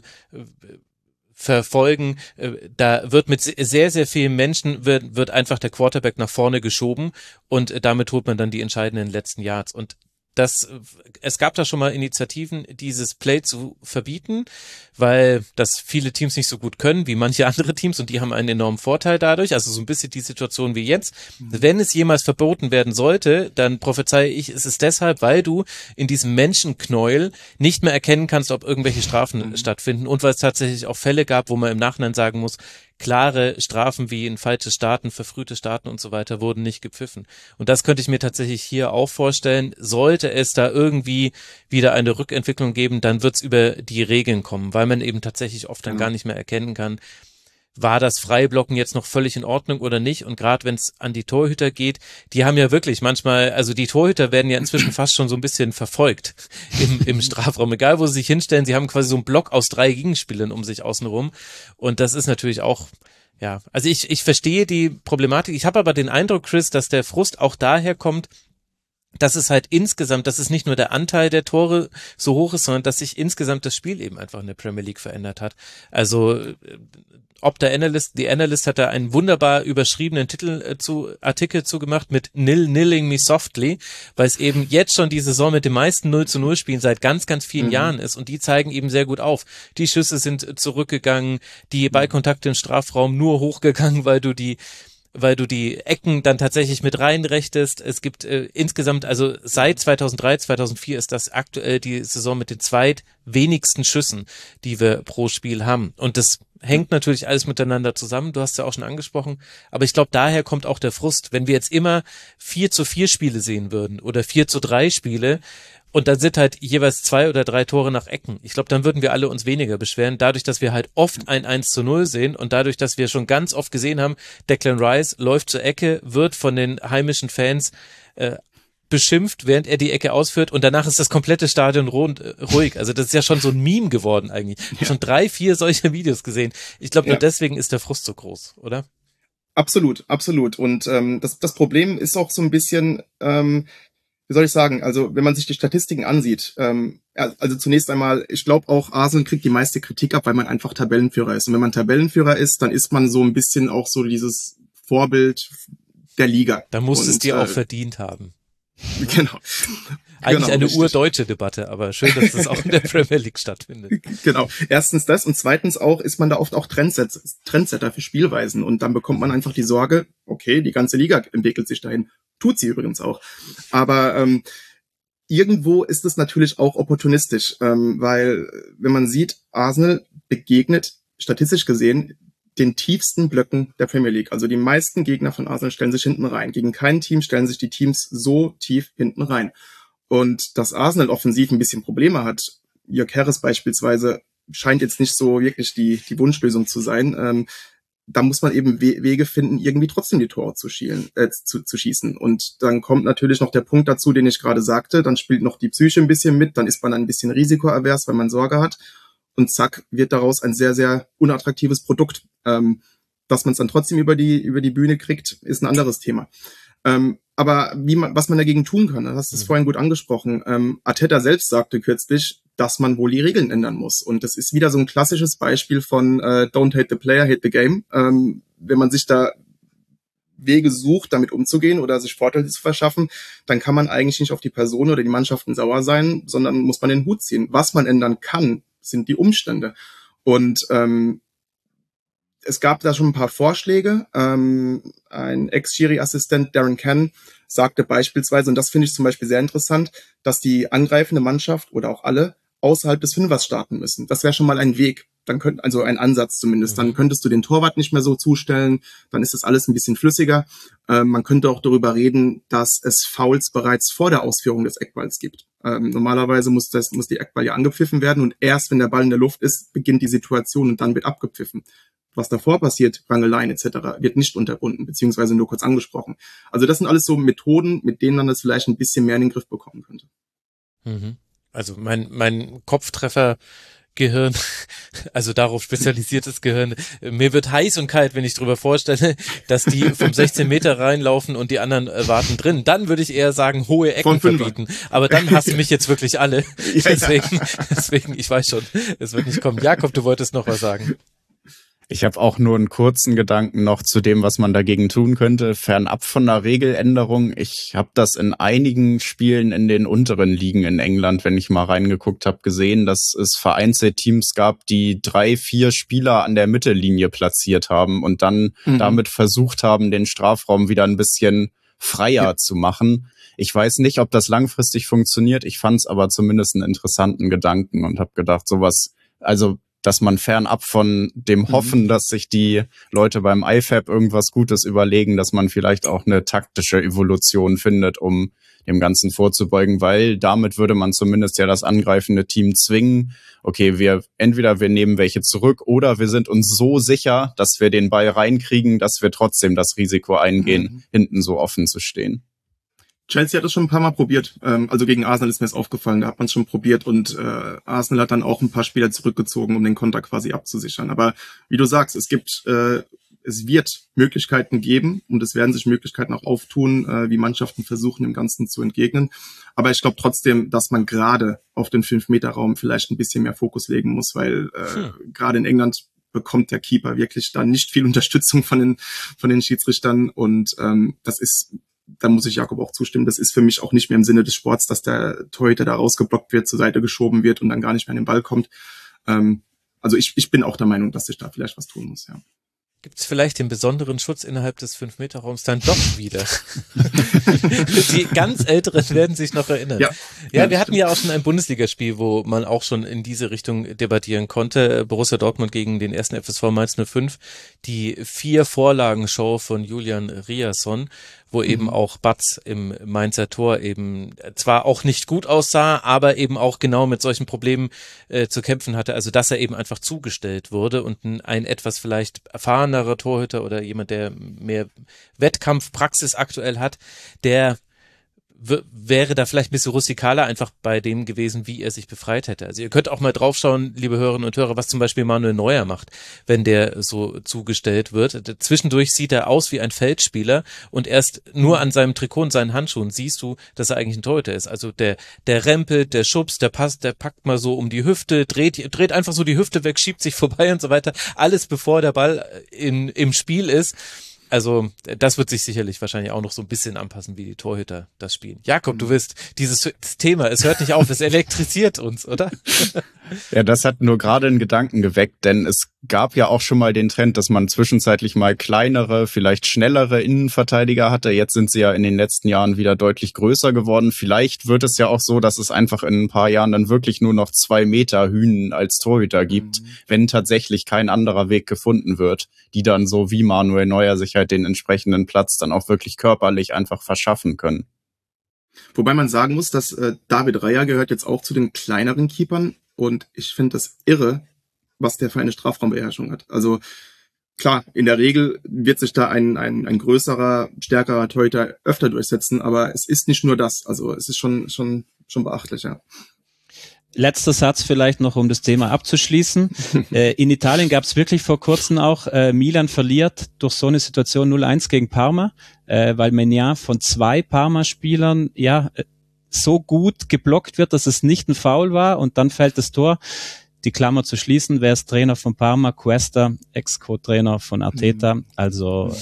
verfolgen, da wird mit sehr, sehr vielen Menschen wird einfach der Quarterback nach vorne geschoben und damit holt man dann die entscheidenden letzten Yards. Und es gab da schon mal Initiativen, dieses Play zu verbieten, weil das viele Teams nicht so gut können wie manche andere Teams und die haben einen enormen Vorteil dadurch, also so ein bisschen die Situation wie jetzt. Wenn es jemals verboten werden sollte, dann prophezeie ich, es ist deshalb, weil du in diesem Menschenknäuel nicht mehr erkennen kannst, ob irgendwelche Strafen stattfinden und weil es tatsächlich auch Fälle gab, wo man im Nachhinein sagen muss, klare Strafen wie ein falsches Starten, verfrühte Starten und so weiter wurden nicht gepfiffen. Und das könnte ich mir tatsächlich hier auch vorstellen. Sollte es da irgendwie wieder eine Rückentwicklung geben, dann wird es über die Regeln kommen, weil man eben tatsächlich oft dann gar nicht mehr erkennen kann, war das Freiblocken jetzt noch völlig in Ordnung oder nicht? Und gerade wenn es an die Torhüter geht, die haben ja wirklich manchmal, also die Torhüter werden ja inzwischen fast schon so ein bisschen verfolgt im Strafraum. Egal, wo sie sich hinstellen, sie haben quasi so einen Block aus 3 Gegenspielern um sich außenrum. Und das ist natürlich auch, ja, also ich verstehe die Problematik. Ich habe aber den Eindruck, Chris, dass der Frust auch daher kommt, dass es halt insgesamt, dass es nicht nur der Anteil der Tore so hoch ist, sondern dass sich insgesamt das Spiel eben einfach in der Premier League verändert hat. Also The Analyst hat da einen wunderbar überschriebenen Artikel zugemacht mit Nilling Me Softly, weil es eben jetzt schon die Saison mit den meisten 0-0 Spielen seit ganz, ganz vielen Jahren ist und die zeigen eben sehr gut auf. Die Schüsse sind zurückgegangen, die Ballkontakte im Strafraum nur hochgegangen, weil du die Ecken dann tatsächlich mit reinrechtest. Es gibt insgesamt, also seit 2003, 2004 ist das aktuell die Saison mit den zweitwenigsten Schüssen, die wir pro Spiel haben. Und das hängt natürlich alles miteinander zusammen. Du hast es ja auch schon angesprochen. Aber ich glaube, daher kommt auch der Frust. Wenn wir jetzt immer 4:4 Spiele sehen würden oder 4:3 Spiele, und dann sind halt jeweils 2 oder 3 Tore nach Ecken. Ich glaube, dann würden wir alle uns weniger beschweren, dadurch, dass wir halt oft ein 1:0 sehen und dadurch, dass wir schon ganz oft gesehen haben, Declan Rice läuft zur Ecke, wird von den heimischen Fans beschimpft, während er die Ecke ausführt und danach ist das komplette Stadion ruhig. Also das ist ja schon so ein Meme geworden eigentlich. Ich habe schon 3, 4 solche Videos gesehen. Ich glaube, nur deswegen ist der Frust so groß, oder? Absolut, absolut. Und das Problem ist auch so ein bisschen, wie soll ich sagen, also wenn man sich die Statistiken ansieht, also zunächst einmal, ich glaube auch, Arsenal kriegt die meiste Kritik ab, weil man einfach Tabellenführer ist. Und wenn man Tabellenführer ist, dann ist man so ein bisschen auch so dieses Vorbild der Liga. Da musst es dir auch verdient haben. Genau. Eigentlich eine urdeutsche Debatte, aber schön, dass das auch in der Premier League stattfindet. Genau. Erstens das und zweitens auch ist man da oft auch Trendsetter für Spielweisen und dann bekommt man einfach die Sorge, okay, die ganze Liga entwickelt sich dahin. Tut sie übrigens auch. Aber irgendwo ist es natürlich auch opportunistisch, weil wenn man sieht, Arsenal begegnet statistisch gesehen den tiefsten Blöcken der Premier League. Also die meisten Gegner von Arsenal stellen sich hinten rein. Gegen kein Team stellen sich die Teams so tief hinten rein. Und dass Arsenal offensiv ein bisschen Probleme hat, Jörg Harris beispielsweise, scheint jetzt nicht so wirklich die Wunschlösung zu sein. Da muss man eben Wege finden, irgendwie trotzdem die Tore zu schießen. Und dann kommt natürlich noch der Punkt dazu, den ich gerade sagte. Dann spielt noch die Psyche ein bisschen mit. Dann ist man ein bisschen risikoavers, weil man Sorge hat. Und zack, wird daraus ein sehr, sehr unattraktives Produkt. Dass man es dann trotzdem über die Bühne kriegt, ist ein anderes Thema. Aber was man dagegen tun kann, das hast du vorhin gut angesprochen. Arteta selbst sagte kürzlich, dass man wohl die Regeln ändern muss. Und das ist wieder so ein klassisches Beispiel von Don't hate the player, hate the game. Wenn man sich da Wege sucht, damit umzugehen oder sich Vorteile zu verschaffen, dann kann man eigentlich nicht auf die Person oder die Mannschaften sauer sein, sondern muss man den Hut ziehen. Was man ändern kann, sind die Umstände. Und es gab da schon ein paar Vorschläge. Ein Ex-Schiri-Assistent Darren Cann sagte beispielsweise, und das finde ich zum Beispiel sehr interessant, dass die angreifende Mannschaft oder auch alle außerhalb des Fünfers starten müssen. Das wäre schon mal ein Weg. Also ein Ansatz zumindest. Dann könntest du den Torwart nicht mehr so zustellen. Dann ist das alles ein bisschen flüssiger. Man könnte auch darüber reden, dass es Fouls bereits vor der Ausführung des Eckballs gibt. Normalerweise muss die Eckball ja angepfiffen werden und erst wenn der Ball in der Luft ist, beginnt die Situation und dann wird abgepfiffen. Was davor passiert, Rangeleien etc., wird nicht unterbunden, beziehungsweise nur kurz angesprochen. Also das sind alles so Methoden, mit denen man das vielleicht ein bisschen mehr in den Griff bekommen könnte. Also mein Kopftreffer-Gehirn, also darauf spezialisiertes Gehirn, mir wird heiß und kalt, wenn ich drüber vorstelle, dass die vom 16 Meter reinlaufen und die anderen warten drin. Dann würde ich eher sagen, hohe Ecken verbieten. Aber dann hassen mich jetzt wirklich alle. Deswegen, ich weiß schon, es wird nicht kommen. Jakob, du wolltest noch was sagen. Ich habe auch nur einen kurzen Gedanken noch zu dem, was man dagegen tun könnte, fernab von einer Regeländerung. Ich habe das in einigen Spielen in den unteren Ligen in England, wenn ich mal reingeguckt habe, gesehen, dass es vereinzelt Teams gab, die 3, 4 Spieler an der Mittellinie platziert haben und dann damit versucht haben, den Strafraum wieder ein bisschen freier zu machen. Ich weiß nicht, ob das langfristig funktioniert. Ich fand es aber zumindest einen interessanten Gedanken und habe gedacht, sowas, also dass man fernab von dem Hoffen, dass sich die Leute beim IFAB irgendwas Gutes überlegen, dass man vielleicht auch eine taktische Evolution findet, um dem Ganzen vorzubeugen, weil damit würde man zumindest ja das angreifende Team zwingen, okay, wir nehmen welche zurück oder wir sind uns so sicher, dass wir den Ball reinkriegen, dass wir trotzdem das Risiko eingehen, hinten so offen zu stehen. Chelsea hat das schon ein paar Mal probiert. Also gegen Arsenal ist mir das aufgefallen, da hat man es schon probiert und Arsenal hat dann auch ein paar Spieler zurückgezogen, um den Konter quasi abzusichern. Aber wie du sagst, es wird Möglichkeiten geben und es werden sich Möglichkeiten auch auftun, wie Mannschaften versuchen, dem Ganzen zu entgegnen. Aber ich glaube trotzdem, dass man gerade auf den 5-Meter-Raum vielleicht ein bisschen mehr Fokus legen muss, weil gerade in England bekommt der Keeper wirklich da nicht viel Unterstützung von den Schiedsrichtern und da muss ich Jakob auch zustimmen, das ist für mich auch nicht mehr im Sinne des Sports, dass der Torhüter da rausgeblockt wird, zur Seite geschoben wird und dann gar nicht mehr an den Ball kommt. Also ich bin auch der Meinung, dass sich da vielleicht was tun muss, ja. Gibt es vielleicht den besonderen Schutz innerhalb des 5-Meter-Raums dann doch wieder? Die ganz Älteren werden sich noch erinnern. Ja, wir hatten ja auch schon ein Bundesligaspiel, wo man auch schon in diese Richtung debattieren konnte. Borussia Dortmund gegen den 1. FSV Mainz 05. Die 4-Vorlagen-Show von Julian Riasson, wo eben auch Batz im Mainzer Tor eben zwar auch nicht gut aussah, aber eben auch genau mit solchen Problemen zu kämpfen hatte. Also dass er eben einfach zugestellt wurde und ein etwas vielleicht erfahrenerer Torhüter oder jemand, der mehr Wettkampfpraxis aktuell hat, der wäre da vielleicht ein bisschen rustikaler einfach bei dem gewesen, wie er sich befreit hätte. Also ihr könnt auch mal draufschauen, liebe Hörerinnen und Hörer, was zum Beispiel Manuel Neuer macht, wenn der so zugestellt wird. Zwischendurch sieht er aus wie ein Feldspieler und erst nur an seinem Trikot und seinen Handschuhen siehst du, dass er eigentlich ein Torhüter ist. Also der rempelt, der schubst, der passt, der packt mal so um die Hüfte, dreht einfach so die Hüfte weg, schiebt sich vorbei und so weiter. Alles bevor der Ball im Spiel ist. Also das wird sich sicherlich wahrscheinlich auch noch so ein bisschen anpassen, wie die Torhüter das spielen. Jakob, du wirst dieses Thema, es hört nicht auf, es elektrisiert uns, oder? Ja, das hat nur gerade einen Gedanken geweckt, denn es gab ja auch schon mal den Trend, dass man zwischenzeitlich mal kleinere, vielleicht schnellere Innenverteidiger hatte. Jetzt sind sie ja in den letzten Jahren wieder deutlich größer geworden. Vielleicht wird es ja auch so, dass es einfach in ein paar Jahren dann wirklich nur noch 2 Meter Hünen als Torhüter gibt, wenn tatsächlich kein anderer Weg gefunden wird, die dann so wie Manuel Neuer sich halt den entsprechenden Platz dann auch wirklich körperlich einfach verschaffen können. Wobei man sagen muss, dass David Raya gehört jetzt auch zu den kleineren Keepern und ich finde das irre, was der für eine Strafraumbeherrschung hat. Also klar, in der Regel wird sich da ein größerer, stärkerer Torhüter öfter durchsetzen, aber es ist nicht nur das. Also es ist schon beachtlich, ja. Letzter Satz vielleicht noch, um das Thema abzuschließen. In Italien gab es wirklich vor kurzem auch, Milan verliert durch so eine Situation 0-1 gegen Parma, weil Maignan von 2 Parma-Spielern so gut geblockt wird, dass es nicht ein Foul war und dann fällt das Tor. Die Klammer zu schließen, wer ist Trainer von Parma? Cuesta, Ex-Co-Trainer von Arteta. Also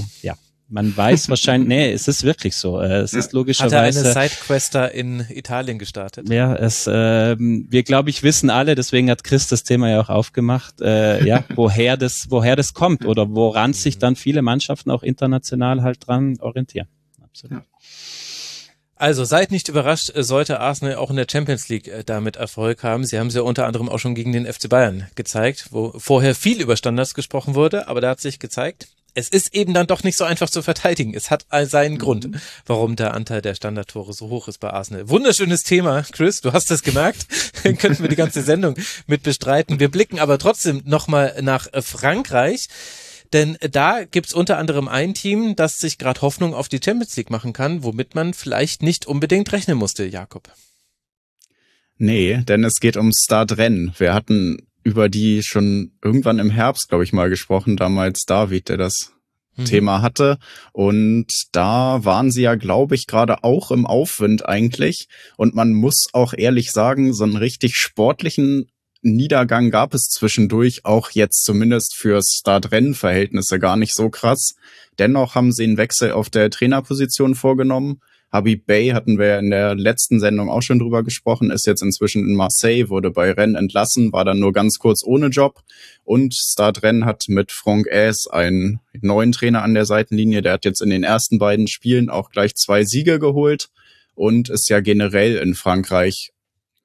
man weiß wahrscheinlich, es ist wirklich so. Es ist logischerweise. Hat er eine Sidequest in Italien gestartet? Ja, wir glaube ich wissen alle, deswegen hat Chris das Thema ja auch aufgemacht, woher das kommt oder woran sich dann viele Mannschaften auch international halt dran orientieren. Absolut. Ja. Also seid nicht überrascht, sollte Arsenal auch in der Champions League damit Erfolg haben. Sie haben es ja unter anderem auch schon gegen den FC Bayern gezeigt, wo vorher viel über Standards gesprochen wurde, aber da hat sich gezeigt, es ist eben dann doch nicht so einfach zu verteidigen. Es hat seinen Grund, warum der Anteil der Standardtore so hoch ist bei Arsenal. Wunderschönes Thema, Chris, du hast es gemerkt. Dann könnten wir die ganze Sendung mit bestreiten. Wir blicken aber trotzdem nochmal nach Frankreich. Denn da gibt's unter anderem ein Team, das sich gerade Hoffnung auf die Champions League machen kann, womit man vielleicht nicht unbedingt rechnen musste, Jakob. Nee, denn es geht um Stade Rennes. Wir hatten über die schon irgendwann im Herbst, glaube ich, mal gesprochen, damals David, der das Thema hatte. Und da waren sie ja, glaube ich, gerade auch im Aufwind eigentlich. Und man muss auch ehrlich sagen, so einen richtig sportlichen Niedergang gab es zwischendurch, auch jetzt zumindest für Stade Rennes-Verhältnisse gar nicht so krass. Dennoch haben sie einen Wechsel auf der Trainerposition vorgenommen. Habib Bey hatten wir in der letzten Sendung auch schon drüber gesprochen, ist jetzt inzwischen in Marseille, wurde bei Rennes entlassen, war dann nur ganz kurz ohne Job. Und Stade Rennes hat mit Franck Haise einen neuen Trainer an der Seitenlinie, der hat jetzt in den ersten beiden Spielen auch gleich 2 Siege geholt und ist ja generell in Frankreich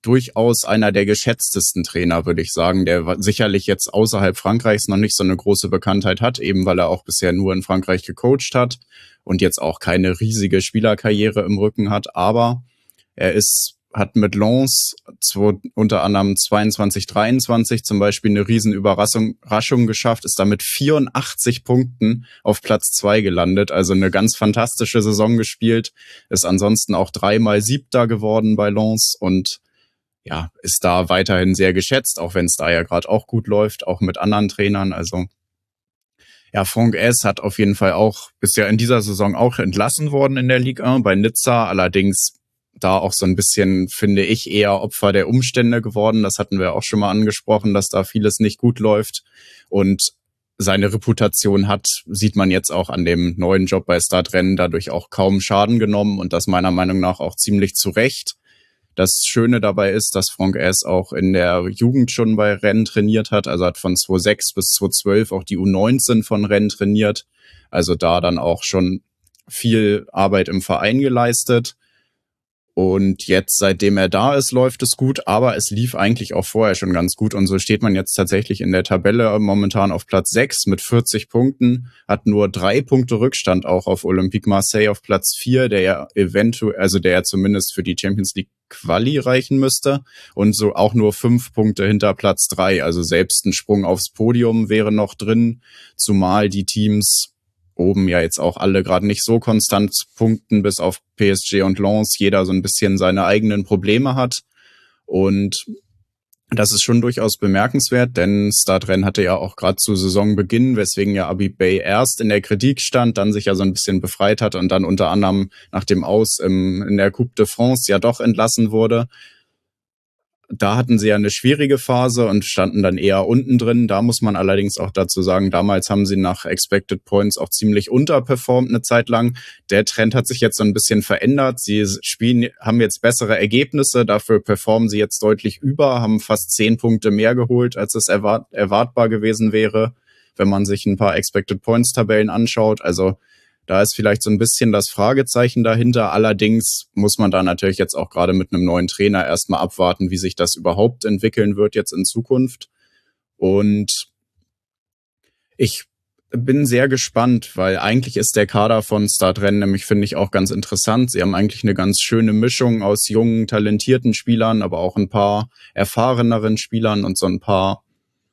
durchaus einer der geschätztesten Trainer, würde ich sagen, der sicherlich jetzt außerhalb Frankreichs noch nicht so eine große Bekanntheit hat, eben weil er auch bisher nur in Frankreich gecoacht hat und jetzt auch keine riesige Spielerkarriere im Rücken hat, aber er hat mit Lens unter anderem 22-23 zum Beispiel eine Riesenüberraschung geschafft, ist damit 84 Punkten auf Platz 2 gelandet, also eine ganz fantastische Saison gespielt, ist ansonsten auch 3-mal Siebter geworden bei Lens und ja, ist da weiterhin sehr geschätzt, auch wenn es da ja gerade auch gut läuft, auch mit anderen Trainern, also ja, Franck S. hat auf jeden Fall ist ja in dieser Saison auch entlassen worden in der Ligue 1 bei Nizza, allerdings da auch so ein bisschen, finde ich, eher Opfer der Umstände geworden. Das hatten wir auch schon mal angesprochen, dass da vieles nicht gut läuft. Und seine Reputation sieht man jetzt auch an dem neuen Job bei Stade dadurch auch kaum Schaden genommen und das meiner Meinung nach auch ziemlich zu Recht. Das Schöne dabei ist, dass Franck S. auch in der Jugend schon bei Rennes trainiert hat. Also hat von 2006 bis 2012 auch die U19 von Rennes trainiert. Also da dann auch schon viel Arbeit im Verein geleistet. Und jetzt, seitdem er da ist, läuft es gut, aber es lief eigentlich auch vorher schon ganz gut. Und so steht man jetzt tatsächlich in der Tabelle momentan auf Platz 6 mit 40 Punkten, hat nur 3 Punkte Rückstand auch auf Olympique Marseille auf Platz 4, der ja zumindest für die Champions League Quali reichen müsste. Und so auch nur 5 Punkte hinter Platz 3. Also selbst ein Sprung aufs Podium wäre noch drin, zumal die Teams oben ja jetzt auch alle gerade nicht so konstant punkten, bis auf PSG und Lens, jeder so ein bisschen seine eigenen Probleme hat. Und das ist schon durchaus bemerkenswert, denn Stade Rennes hatte ja auch gerade zu Saisonbeginn, weswegen ja Habib Beye erst in der Kritik stand, dann sich ja so ein bisschen befreit hat und dann unter anderem nach dem Aus in der Coupe de France ja doch entlassen wurde. Da hatten sie ja eine schwierige Phase und standen dann eher unten drin. Da muss man allerdings auch dazu sagen, damals haben sie nach Expected Points auch ziemlich unterperformt eine Zeit lang. Der Trend hat sich jetzt so ein bisschen verändert. Sie haben jetzt bessere Ergebnisse, dafür performen sie jetzt deutlich über, haben fast 10 Punkte mehr geholt, als es erwartbar gewesen wäre, wenn man sich ein paar Expected Points Tabellen anschaut. Also da ist vielleicht so ein bisschen das Fragezeichen dahinter. Allerdings muss man da natürlich jetzt auch gerade mit einem neuen Trainer erstmal abwarten, wie sich das überhaupt entwickeln wird jetzt in Zukunft. Und ich bin sehr gespannt, weil eigentlich ist der Kader von Stade Rennes nämlich, finde ich, auch ganz interessant. Sie haben eigentlich eine ganz schöne Mischung aus jungen, talentierten Spielern, aber auch ein paar erfahreneren Spielern und so ein paar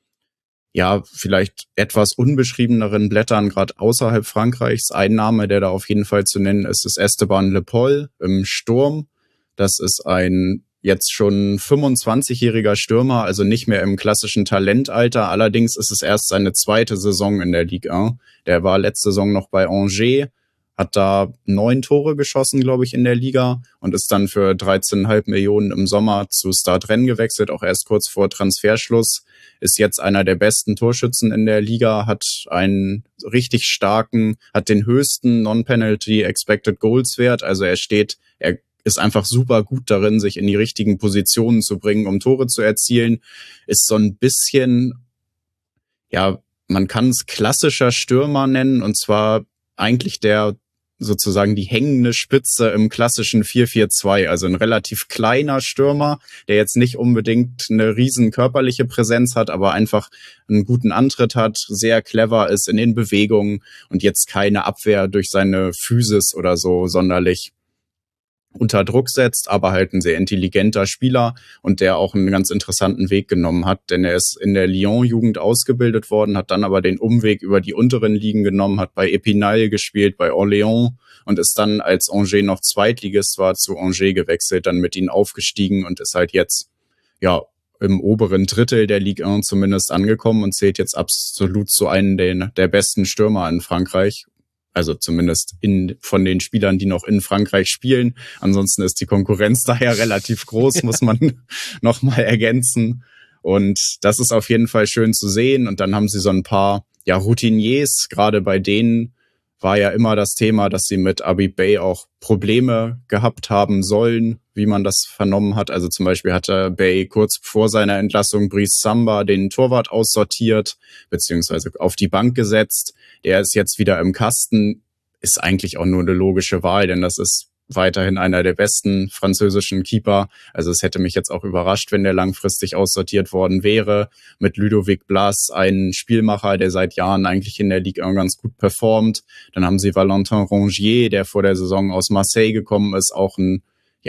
ja, vielleicht etwas unbeschriebeneren Blättern, gerade außerhalb Frankreichs. Ein Name, der da auf jeden Fall zu nennen ist Esteban Le Paul im Sturm. Das ist ein jetzt schon 25-jähriger Stürmer, also nicht mehr im klassischen Talentalter. Allerdings ist es erst seine zweite Saison in der Ligue 1. Der war letzte Saison noch bei Angers, hat da 9 Tore geschossen, glaube ich, in der Liga und ist dann für 13,5 Millionen im Sommer zu Stade Rennes gewechselt, auch erst kurz vor Transferschluss. Ist jetzt einer der besten Torschützen in der Liga, hat einen richtig starken, hat den höchsten Non-Penalty Expected Goals Wert. Also er ist einfach super gut darin, sich in die richtigen Positionen zu bringen, um Tore zu erzielen. Ist so ein bisschen, ja, man kann es klassischer Stürmer nennen, und zwar eigentlich sozusagen die hängende Spitze im klassischen 4-4-2, also ein relativ kleiner Stürmer, der jetzt nicht unbedingt eine riesen körperliche Präsenz hat, aber einfach einen guten Antritt hat, sehr clever ist in den Bewegungen und jetzt keine Abwehr durch seine Physis oder so sonderlich unter Druck setzt, aber halt ein sehr intelligenter Spieler und der auch einen ganz interessanten Weg genommen hat, denn er ist in der Lyon-Jugend ausgebildet worden, hat dann aber den Umweg über die unteren Ligen genommen, hat bei Épinal gespielt, bei Orléans und ist dann, als Angers noch Zweitligist war, zu Angers gewechselt, dann mit ihnen aufgestiegen und ist halt jetzt, ja, im oberen Drittel der Ligue 1 zumindest angekommen und zählt jetzt absolut zu einem der besten Stürmer in Frankreich. Also zumindest von den Spielern, die noch in Frankreich spielen. Ansonsten ist die Konkurrenz daher relativ groß, muss man nochmal ergänzen. Und das ist auf jeden Fall schön zu sehen. Und dann haben sie so ein paar Routiniers. Gerade bei denen war ja immer das Thema, dass sie mit Habib Beye auch Probleme gehabt haben sollen, wie man das vernommen hat. Also zum Beispiel hatte Beye kurz vor seiner Entlassung Brice Samba den Torwart aussortiert, beziehungsweise auf die Bank gesetzt. Der ist jetzt wieder im Kasten, ist eigentlich auch nur eine logische Wahl, denn das ist weiterhin einer der besten französischen Keeper. Also es hätte mich jetzt auch überrascht, wenn der langfristig aussortiert worden wäre. Mit Ludovic Blas, einen Spielmacher, der seit Jahren eigentlich in der Ligue ganz gut performt. Dann haben sie Valentin Rongier, der vor der Saison aus Marseille gekommen ist, auch ein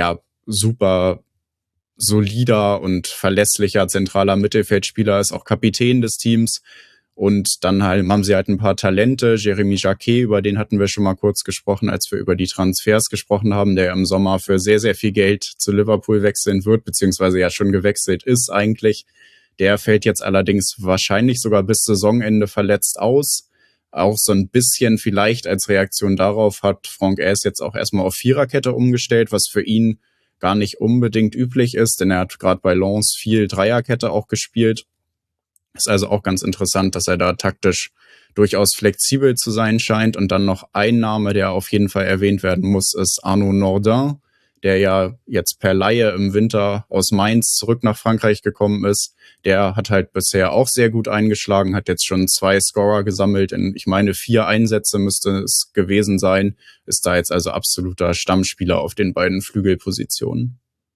super solider und verlässlicher zentraler Mittelfeldspieler, ist auch Kapitän des Teams. Und dann haben sie halt ein paar Talente. Jeremy Jacquet, über den hatten wir schon mal kurz gesprochen, als wir über die Transfers gesprochen haben, der im Sommer für sehr, sehr viel Geld zu Liverpool wechseln wird, beziehungsweise ja schon gewechselt ist eigentlich. Der fällt jetzt allerdings wahrscheinlich sogar bis Saisonende verletzt aus. Auch so ein bisschen vielleicht als Reaktion darauf hat Franck Haise jetzt auch erstmal auf Viererkette umgestellt, was für ihn gar nicht unbedingt üblich ist, denn er hat gerade bei Lens viel Dreierkette auch gespielt. Ist also auch ganz interessant, dass er da taktisch durchaus flexibel zu sein scheint. Und dann noch ein Name, der auf jeden Fall erwähnt werden muss, ist Arnaud Nordin, der ja jetzt per Leihe im Winter aus Mainz zurück nach Frankreich gekommen ist. Der hat halt bisher auch sehr gut eingeschlagen, hat jetzt schon 2 Scorer gesammelt. Ich meine 4 Einsätze müsste es gewesen sein. Ist da jetzt also absoluter Stammspieler auf den beiden Flügelpositionen.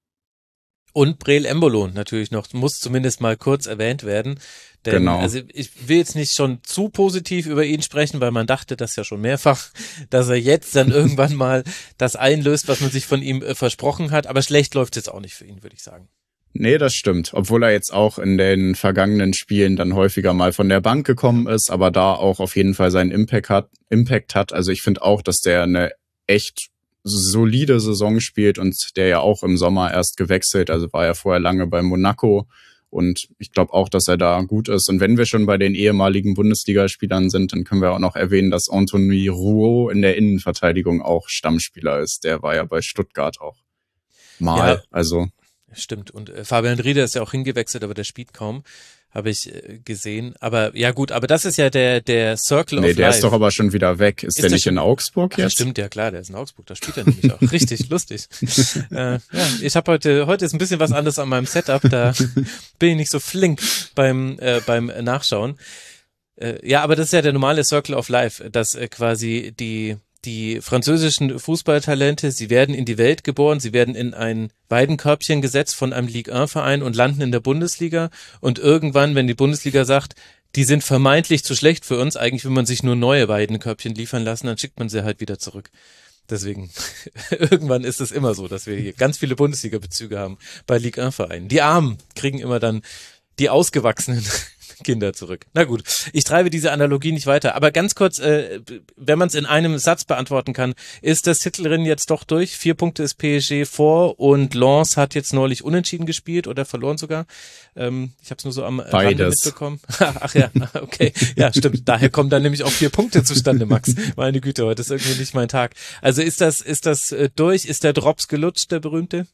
Und Breel Embolo natürlich noch, muss zumindest mal kurz erwähnt werden. Denn, genau. Also ich will jetzt nicht schon zu positiv über ihn sprechen, weil man dachte das ja schon mehrfach, dass er jetzt dann irgendwann mal das einlöst, was man sich von ihm versprochen hat. Aber schlecht läuft es jetzt auch nicht für ihn, würde ich sagen. Nee, das stimmt. Obwohl er jetzt auch in den vergangenen Spielen dann häufiger mal von der Bank gekommen ist, aber da auch auf jeden Fall seinen Impact hat. Also ich finde auch, dass der eine echt solide Saison spielt und der ja auch im Sommer erst gewechselt, also war ja vorher lange bei Monaco und ich glaube auch, dass er da gut ist. Und wenn wir schon bei den ehemaligen Bundesligaspielern sind, dann können wir auch noch erwähnen, dass Anthony Rouault in der Innenverteidigung auch Stammspieler ist. Der war ja bei Stuttgart auch mal. Ja, also stimmt. Und Fabian Rieder ist ja auch hingewechselt, aber der spielt kaum. Habe ich gesehen. Aber ja gut, aber das ist ja der Circle of Life. Nee, der ist doch aber schon wieder weg. Ist der nicht in Augsburg jetzt? Ach, stimmt, ja klar, der ist in Augsburg. Da spielt er nämlich auch. Richtig lustig. Ja, ich habe heute ist ein bisschen was anderes an meinem Setup. Da bin ich nicht so flink beim Nachschauen. Ja, aber das ist ja der normale Circle of Life, dass quasi die französischen Fußballtalente, sie werden in die Welt geboren, sie werden in ein Weidenkörbchen gesetzt von einem Ligue 1 Verein und landen in der Bundesliga und irgendwann, wenn die Bundesliga sagt, die sind vermeintlich zu schlecht für uns, eigentlich will man sich nur neue Weidenkörbchen liefern lassen, dann schickt man sie halt wieder zurück. Deswegen, irgendwann ist es immer so, dass wir hier ganz viele Bundesliga-Bezüge haben bei Ligue 1 Vereinen. Die Armen kriegen immer dann die ausgewachsenen Kinder zurück. Na gut, ich treibe diese Analogie nicht weiter. Aber ganz kurz, wenn man es in einem Satz beantworten kann, ist das Titelrennen jetzt doch durch? 4 Punkte ist PSG vor und Lens hat jetzt neulich unentschieden gespielt oder verloren sogar. Ich habe es nur so am Rande mitbekommen. Ach ja, okay. Ja, stimmt. Daher kommen dann nämlich auch 4 Punkte zustande, Max. Meine Güte, heute ist irgendwie nicht mein Tag. Also ist das durch? Ist der Drops gelutscht, der berühmte?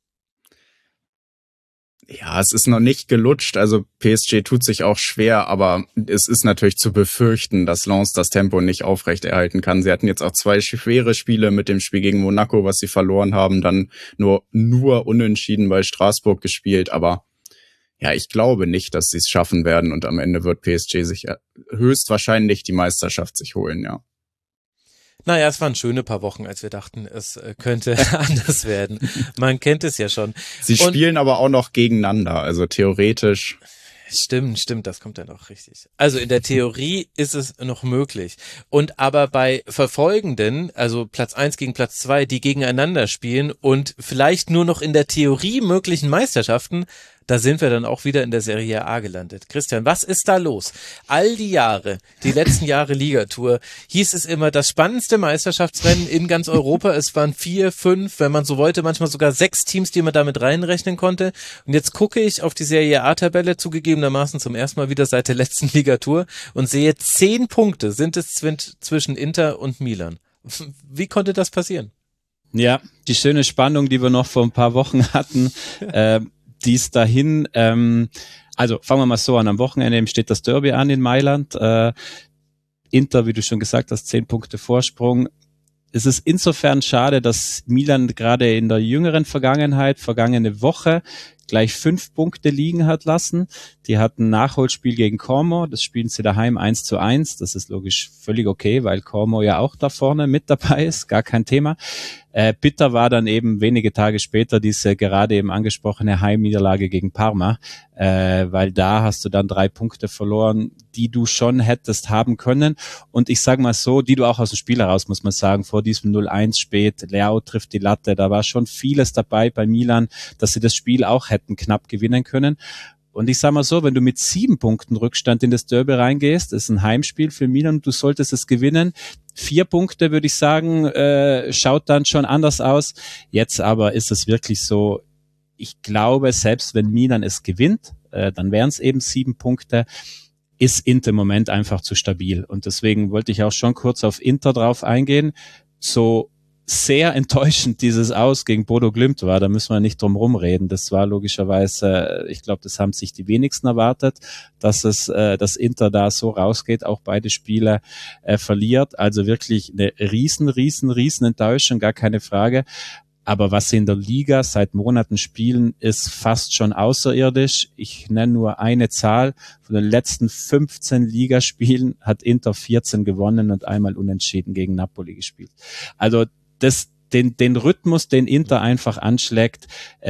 Ja, es ist noch nicht gelutscht, also PSG tut sich auch schwer, aber es ist natürlich zu befürchten, dass Lens das Tempo nicht aufrechterhalten kann. Sie hatten jetzt auch 2 schwere Spiele mit dem Spiel gegen Monaco, was sie verloren haben, dann nur unentschieden bei Straßburg gespielt, aber ja, ich glaube nicht, dass sie es schaffen werden und am Ende wird PSG sich höchstwahrscheinlich die Meisterschaft sich holen, ja. Naja, es waren schöne paar Wochen, als wir dachten, es könnte anders werden. Man kennt es ja schon. Sie spielen aber auch noch gegeneinander, also theoretisch. Stimmt, das kommt ja noch richtig. Also in der Theorie ist es noch möglich. Und aber bei Verfolgenden, also Platz 1 gegen Platz 2, die gegeneinander spielen und vielleicht nur noch in der Theorie möglichen Meisterschaften, da sind wir dann auch wieder in der Serie A gelandet. Christian, was ist da los? All die Jahre, die letzten Jahre Ligatour, hieß es immer, das spannendste Meisterschaftsrennen in ganz Europa. Es waren 4, 5, wenn man so wollte, manchmal sogar 6 Teams, die man damit reinrechnen konnte. Und jetzt gucke ich auf die Serie A-Tabelle, zugegebenermaßen zum ersten Mal wieder seit der letzten Ligatur und sehe 10 Punkte sind es zwischen Inter und Milan. Wie konnte das passieren? Ja, die schöne Spannung, die wir noch vor ein paar Wochen hatten, die ist dahin, also fangen wir mal so an, am Wochenende steht das Derby an in Mailand, Inter, wie du schon gesagt hast, 10 Punkte Vorsprung. Es ist insofern schade, dass Milan gerade in der jüngeren Vergangenheit, vergangene Woche, gleich 5 Punkte liegen hat lassen. Die hatten ein Nachholspiel gegen Como, das spielen sie daheim 1:1. Das ist logisch völlig okay, weil Como ja auch da vorne mit dabei ist, gar kein Thema. Bitter war dann eben wenige Tage später diese gerade eben angesprochene Heimniederlage gegen Parma, weil da hast du dann 3 Punkte verloren, die du schon hättest haben können. Und ich sage mal so, die du auch aus dem Spiel heraus, muss man sagen, vor diesem 0-1 spät, Leao trifft die Latte, da war schon vieles dabei bei Milan, dass sie das Spiel auch hätten knapp gewinnen können. Und ich sage mal so, wenn du mit 7 Punkten Rückstand in das Derby reingehst, ist ein Heimspiel für Milan, du solltest es gewinnen. 4 Punkte, würde ich sagen, schaut dann schon anders aus. Jetzt aber ist es wirklich so, ich glaube, selbst wenn Milan es gewinnt, dann wären es eben 7 Punkte, ist Inter im Moment einfach zu stabil. Und deswegen wollte ich auch schon kurz auf Inter drauf eingehen. So sehr enttäuschend dieses Aus gegen Bodo Glimt war, da müssen wir nicht drum rumreden. Das war logischerweise, ich glaube, das haben sich die wenigsten erwartet, dass dass Inter da so rausgeht, auch beide Spiele verliert. Also wirklich eine riesen Enttäuschung, gar keine Frage. Aber was sie in der Liga seit Monaten spielen, ist fast schon außerirdisch. Ich nenne nur eine Zahl. Von den letzten 15 Ligaspielen hat Inter 14 gewonnen und einmal unentschieden gegen Napoli gespielt. Also den Rhythmus, den Inter einfach anschlägt,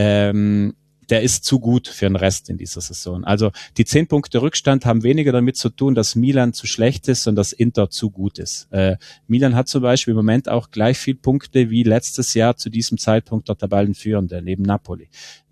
der ist zu gut für den Rest in dieser Saison. Also die 10 Punkte Rückstand haben weniger damit zu tun, dass Milan zu schlecht ist und dass Inter zu gut ist. Milan hat zum Beispiel im Moment auch gleich viel Punkte wie letztes Jahr zu diesem Zeitpunkt der Tabellenführende neben Napoli.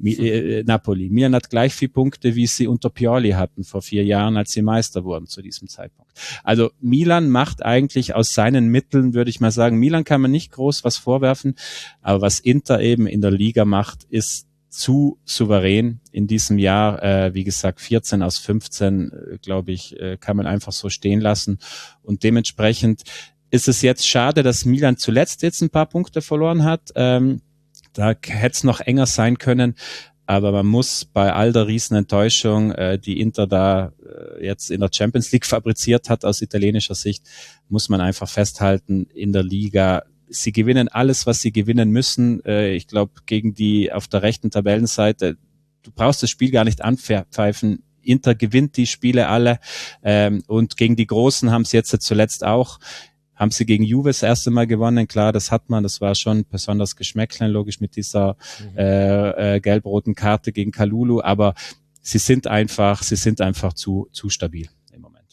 Milan hat gleich viel Punkte, wie sie unter Pioli hatten vor 4 Jahren, als sie Meister wurden zu diesem Zeitpunkt. Also Milan macht eigentlich aus seinen Mitteln, würde ich mal sagen, Milan kann man nicht groß was vorwerfen, aber was Inter eben in der Liga macht, ist zu souverän in diesem Jahr. Wie gesagt, 14 aus 15, glaube ich, kann man einfach so stehen lassen. Und dementsprechend ist es jetzt schade, dass Milan zuletzt jetzt ein paar Punkte verloren hat. Da hätte es noch enger sein können. Aber man muss bei all der Riesenenttäuschung, die Inter da jetzt in der Champions League fabriziert hat aus italienischer Sicht, muss man einfach festhalten, in der Liga sie gewinnen alles, was sie gewinnen müssen. Ich glaube, gegen die auf der rechten Tabellenseite, du brauchst das Spiel gar nicht anpfeifen. Inter gewinnt die Spiele alle. Und gegen die Großen haben sie jetzt zuletzt auch, haben sie gegen Juve das erste Mal gewonnen. Klar, das war schon besonders Geschmäcklein, logisch mit dieser gelb-roten Karte gegen Kalulu. Aber sie sind einfach zu stabil im Moment.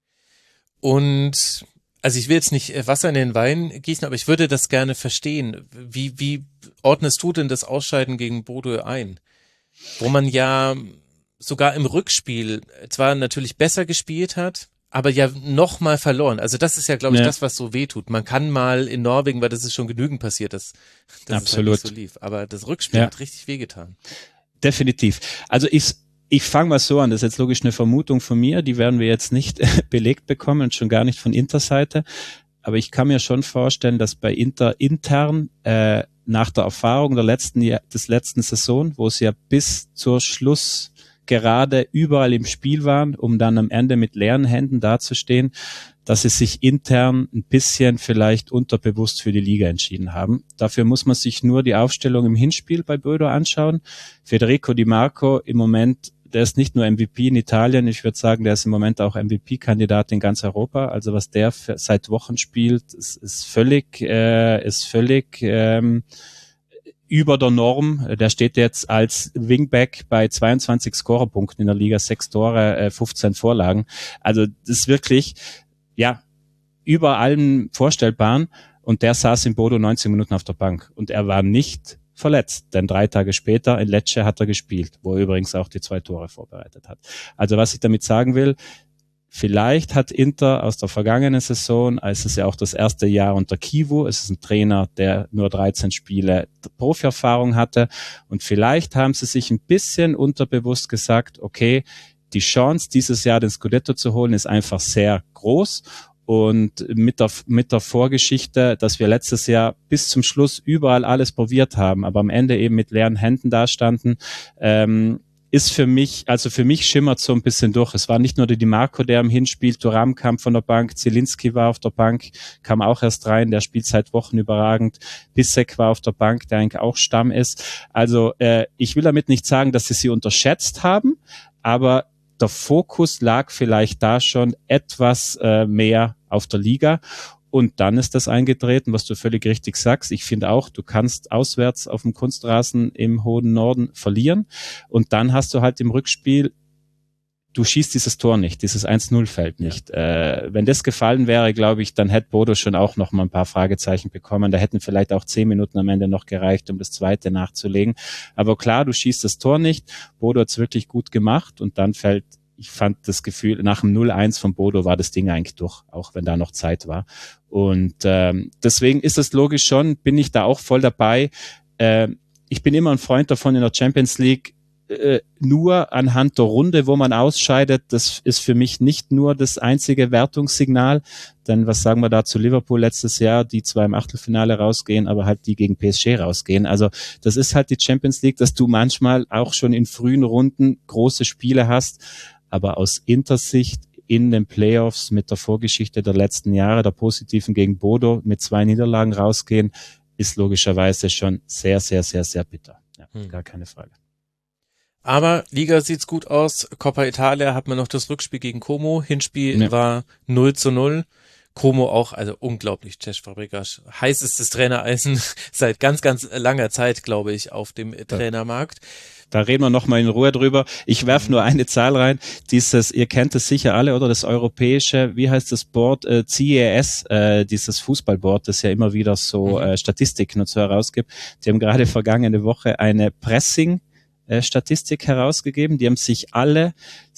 Und also ich will jetzt nicht Wasser in den Wein gießen, aber ich würde das gerne verstehen. Wie ordnest du denn das Ausscheiden gegen Bodo ein? Wo man ja sogar im Rückspiel zwar natürlich besser gespielt hat, aber ja nochmal verloren. Also das ist ja, glaube ich, das, was so weh tut. Man kann mal in Norwegen, weil das ist schon genügend passiert, dass Absolut. Es halt nicht so lief. Aber das Rückspiel hat richtig wehgetan. Definitiv. Also ich fange mal so an, das ist jetzt logisch eine Vermutung von mir, die werden wir jetzt nicht belegt bekommen und schon gar nicht von Inter-Seite, aber ich kann mir schon vorstellen, dass bei Inter intern nach der Erfahrung des letzten Saison, wo sie ja bis zur Schlussgerade überall im Spiel waren, um dann am Ende mit leeren Händen dazustehen, dass sie sich intern ein bisschen vielleicht unterbewusst für die Liga entschieden haben. Dafür muss man sich nur die Aufstellung im Hinspiel bei Bodo anschauen. Federico Di Marco im Moment, der ist nicht nur MVP in Italien, ich würde sagen, der ist im Moment auch MVP-Kandidat in ganz Europa. Also was der seit Wochen spielt, ist völlig über der Norm. Der steht jetzt als Wingback bei 22 Scorerpunkten in der Liga, 6 Tore, 15 Vorlagen. Also das ist wirklich, über allem Vorstellbaren. Und der saß in Bodo 19 Minuten auf der Bank. Und er war nicht verletzt, denn 3 Tage später in Lecce hat er gespielt, wo er übrigens auch die 2 Tore vorbereitet hat. Also was ich damit sagen will, vielleicht hat Inter aus der vergangenen Saison, es ist ja auch das erste Jahr unter Kivu, es ist ein Trainer, der nur 13 Spiele Profi-Erfahrung hatte, und vielleicht haben sie sich ein bisschen unterbewusst gesagt, okay, die Chance dieses Jahr den Scudetto zu holen ist einfach sehr groß. Und mit der Vorgeschichte, dass wir letztes Jahr bis zum Schluss überall alles probiert haben, aber am Ende eben mit leeren Händen dastanden, ist für mich schimmert so ein bisschen durch. Es war nicht nur der Di Marco, der im Hinspiel, Thuram kam von der Bank, Zielinski war auf der Bank, kam auch erst rein, der spielt seit Wochen überragend. Bissek war auf der Bank, der eigentlich auch Stamm ist. Also ich will damit nicht sagen, dass sie unterschätzt haben, aber der Fokus lag vielleicht da schon etwas mehr auf der Liga. Und dann ist das eingetreten, was du völlig richtig sagst. Ich finde auch, du kannst auswärts auf dem Kunstrasen im hohen Norden verlieren. Und dann hast du halt im Rückspiel, du schießt dieses Tor nicht, dieses 1-0 fällt nicht. Ja. Wenn das gefallen wäre, glaube ich, dann hätte Bodo schon auch noch mal ein paar Fragezeichen bekommen. Da hätten vielleicht auch 10 Minuten am Ende noch gereicht, um das zweite nachzulegen. Aber klar, du schießt das Tor nicht. Bodo hat es wirklich gut gemacht und dann fällt, ich fand das Gefühl, nach dem 0-1 von Bodo war das Ding eigentlich durch, auch wenn da noch Zeit war. Und deswegen ist es logisch schon, bin ich da auch voll dabei. Ich bin immer ein Freund davon in der Champions League, nur anhand der Runde, wo man ausscheidet, das ist für mich nicht nur das einzige Wertungssignal, denn was sagen wir da zu Liverpool letztes Jahr, die zwar im Achtelfinale rausgehen, aber halt die gegen PSG rausgehen. Also das ist halt die Champions League, dass du manchmal auch schon in frühen Runden große Spiele hast, aber aus Intersicht in den Playoffs mit der Vorgeschichte der letzten Jahre, der positiven gegen Bodo, mit 2 Niederlagen rausgehen, ist logischerweise schon sehr, sehr, sehr, sehr bitter. Ja, gar keine Frage. Aber Liga sieht's gut aus. Coppa Italia hat man noch das Rückspiel gegen Como. Hinspiel war 0-0. Como auch, also unglaublich, Cesc Fabregas. Heißestes Trainereisen seit ganz, ganz langer Zeit, glaube ich, auf dem Trainermarkt. Da reden wir nochmal in Ruhe drüber. Ich werfe nur eine Zahl rein. Ihr kennt es sicher alle, oder? Das europäische, wie heißt das Board? CES, dieses Fußballboard, das ja immer wieder so Statistiken und so herausgibt. Die haben gerade vergangene Woche eine Pressing-Statistik herausgegeben. Die haben sich alle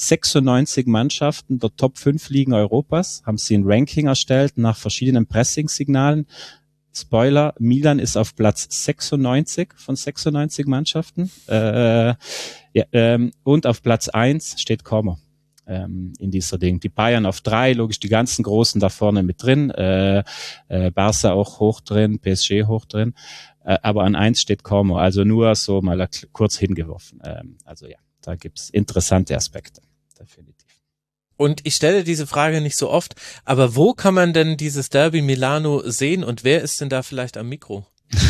96 Mannschaften der Top 5 Ligen Europas, haben sie ein Ranking erstellt nach verschiedenen Pressing-Signalen. Spoiler, Milan ist auf Platz 96 von 96 Mannschaften. Und auf Platz 1 steht Como in dieser Ding. Die Bayern auf 3, logisch die ganzen Großen da vorne mit drin. Barca auch hoch drin, PSG hoch drin. Aber an 1 steht Como. Also nur so mal kurz hingeworfen. Also ja, da gibt's interessante Aspekte. Definitiv. Und ich stelle diese Frage nicht so oft, aber wo kann man denn dieses Derby Milano sehen und wer ist denn da vielleicht am Mikro?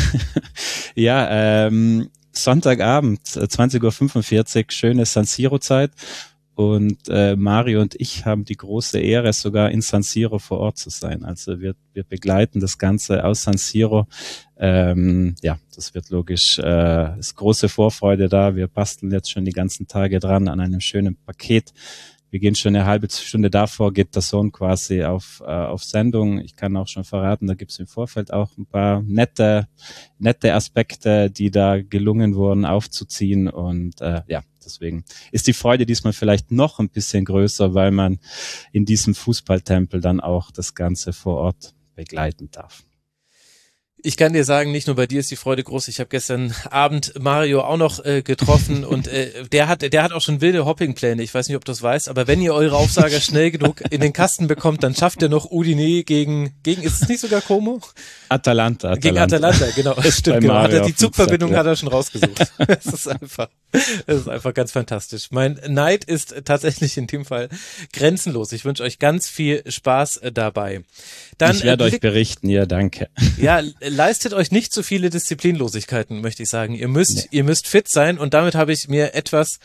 Ja, Sonntagabend, 20.45 Uhr, schöne San Siro-Zeit. Und Mario und ich haben die große Ehre, sogar in San Siro vor Ort zu sein. Also wir begleiten das Ganze aus San Siro. Ja, das wird logisch, ist große Vorfreude da. Wir basteln jetzt schon die ganzen Tage dran an einem schönen Paket. Wir gehen schon eine halbe Stunde davor, geht der Sohn quasi auf Sendung. Ich kann auch schon verraten, da gibt's im Vorfeld auch ein paar nette Aspekte, die da gelungen wurden aufzuziehen. Und ja, deswegen ist die Freude diesmal vielleicht noch ein bisschen größer, weil man in diesem Fußballtempel dann auch das Ganze vor Ort begleiten darf. Ich kann dir sagen, nicht nur bei dir ist die Freude groß. Ich habe gestern Abend Mario auch noch getroffen und der hat auch schon wilde Hoppingpläne. Ich weiß nicht, ob du das weißt, aber wenn ihr eure Aufsager schnell genug in den Kasten bekommt, dann schafft ihr noch Udine gegen ist es nicht sogar Como? Atalanta. Gegen Atalanta, genau. Stimmt, genau. Die Zugverbindung hat er schon rausgesucht. Das ist einfach ganz fantastisch. Mein Neid ist tatsächlich in dem Fall grenzenlos. Ich wünsche euch ganz viel Spaß dabei. Dann, ich werde euch berichten, ja, danke. Ja, leistet euch nicht zu viele Disziplinlosigkeiten, möchte ich sagen. Ihr müsst fit sein und damit habe ich mir etwas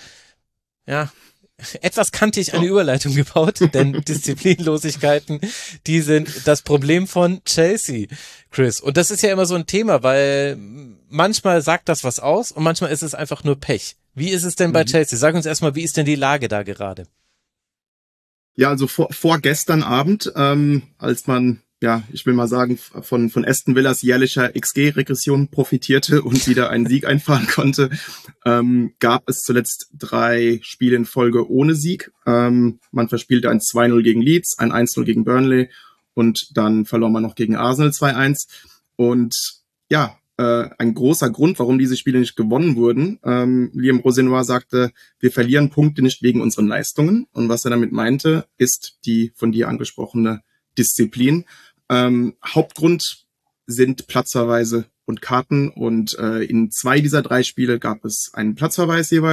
kantig eine Überleitung gebaut, denn Disziplinlosigkeiten, die sind das Problem von Chelsea, Chris. Und das ist ja immer so ein Thema, weil manchmal sagt das was aus und manchmal ist es einfach nur Pech. Wie ist es denn bei Chelsea? Sag uns erstmal, wie ist denn die Lage da gerade? Ja, also vor gestern Abend, als man, ja, ich will mal sagen, von Aston Villas jährlicher XG-Regression profitierte und wieder einen Sieg einfahren konnte, gab es zuletzt 3 Spiele in Folge ohne Sieg. Man verspielte ein 2-0 gegen Leeds, ein 1-0 gegen Burnley und dann verlor man noch gegen Arsenal 2-1. Und ja, ein großer Grund, warum diese Spiele nicht gewonnen wurden. Liam Rosenoir sagte, wir verlieren Punkte nicht wegen unseren Leistungen. Und was er damit meinte, ist die von dir angesprochene Disziplin. Hauptgrund sind Platzverweise und Karten. Und in 2 dieser 3 Spiele gab es einen Platzverweis jeweils.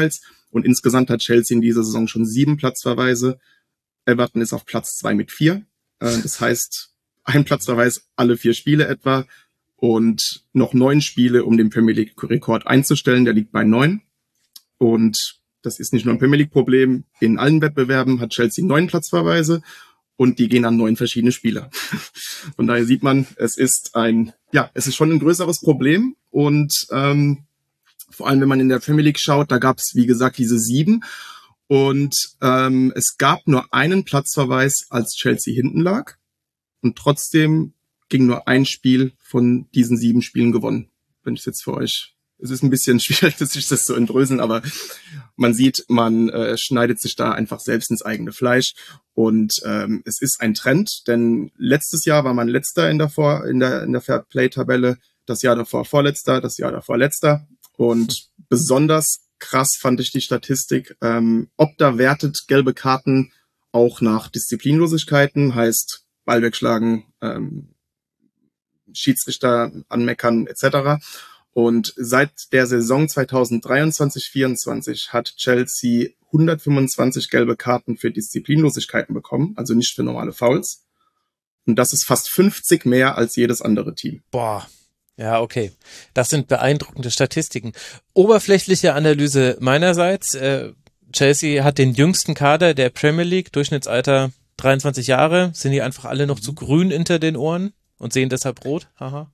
Und insgesamt hat Chelsea in dieser Saison schon 7 Platzverweise. Everton ist auf Platz 2 mit 4. Das heißt, ein Platzverweis alle 4 Spiele etwa und noch 9 Spiele, um den Premier League-Rekord einzustellen. Der liegt bei 9. Und das ist nicht nur ein Premier League-Problem. In allen Wettbewerben hat Chelsea 9 Platzverweise und die gehen an 9 verschiedene Spieler. Von daher sieht man, es ist schon ein größeres Problem und vor allem, wenn man in der Premier League schaut, da gab es, wie gesagt, diese 7 und es gab nur einen Platzverweis, als Chelsea hinten lag und trotzdem ging nur ein Spiel von diesen 7 Spielen gewonnen. Wenn ich es jetzt für euch, es ist ein bisschen schwierig, sich das zu entdröseln, aber man sieht, man schneidet sich da einfach selbst ins eigene Fleisch und es ist ein Trend, denn letztes Jahr war man Letzter in der Fair-Play-Tabelle, das Jahr davor Vorletzter, das Jahr davor Letzter. Und besonders krass fand ich die Statistik, Opta wertet gelbe Karten auch nach Disziplinlosigkeiten, heißt Ball wegschlagen, Schiedsrichter anmeckern etc. Und seit der Saison 2023/24 hat Chelsea 125 gelbe Karten für Disziplinlosigkeiten bekommen, also nicht für normale Fouls. Und das ist fast 50 mehr als jedes andere Team. Boah. Ja, okay. Das sind beeindruckende Statistiken. Oberflächliche Analyse meinerseits. Chelsea hat den jüngsten Kader der Premier League, Durchschnittsalter 23 Jahre. Sind die einfach alle noch zu grün hinter den Ohren und sehen deshalb rot? Haha.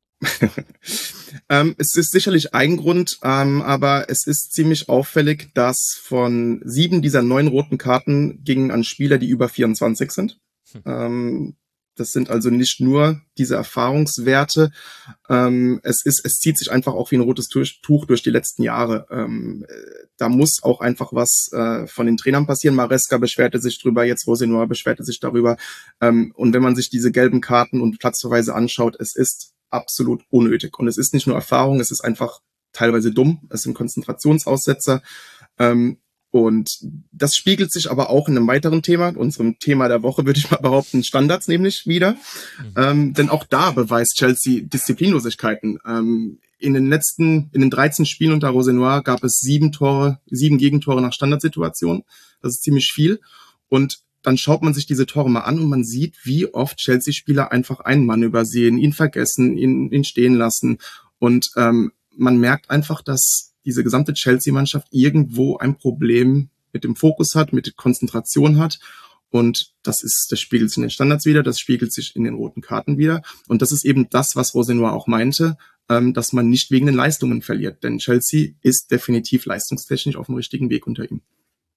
Es ist sicherlich ein Grund, aber es ist ziemlich auffällig, dass von 7 dieser 9 roten Karten gingen an Spieler, die über 24 sind. Das sind also nicht nur diese Erfahrungswerte. Es zieht sich einfach auch wie ein rotes Tuch durch die letzten Jahre. Da muss auch einfach was von den Trainern passieren. Maresca beschwerte sich drüber, jetzt Rosenoir beschwerte sich darüber. Und wenn man sich diese gelben Karten und Platzverweise anschaut, es ist absolut unnötig. Und es ist nicht nur Erfahrung, es ist einfach teilweise dumm. Es sind Konzentrationsaussetzer. Und das spiegelt sich aber auch in einem weiteren Thema, unserem Thema der Woche, würde ich mal behaupten, Standards nämlich wieder. Denn auch da beweist Chelsea Disziplinlosigkeiten. In den 13 Spielen unter Rosenoir gab es 7 Gegentore nach Standardsituationen. Das ist ziemlich viel. Und dann schaut man sich diese Tore mal an und man sieht, wie oft Chelsea-Spieler einfach einen Mann übersehen, ihn vergessen, ihn stehen lassen. Und man merkt einfach, dass diese gesamte Chelsea-Mannschaft irgendwo ein Problem mit dem Fokus hat, mit Konzentration hat. Und das spiegelt sich in den Standards wieder, das spiegelt sich in den roten Karten wieder. Und das ist eben das, was Rosenoir auch meinte, dass man nicht wegen den Leistungen verliert. Denn Chelsea ist definitiv leistungstechnisch auf dem richtigen Weg unter ihm.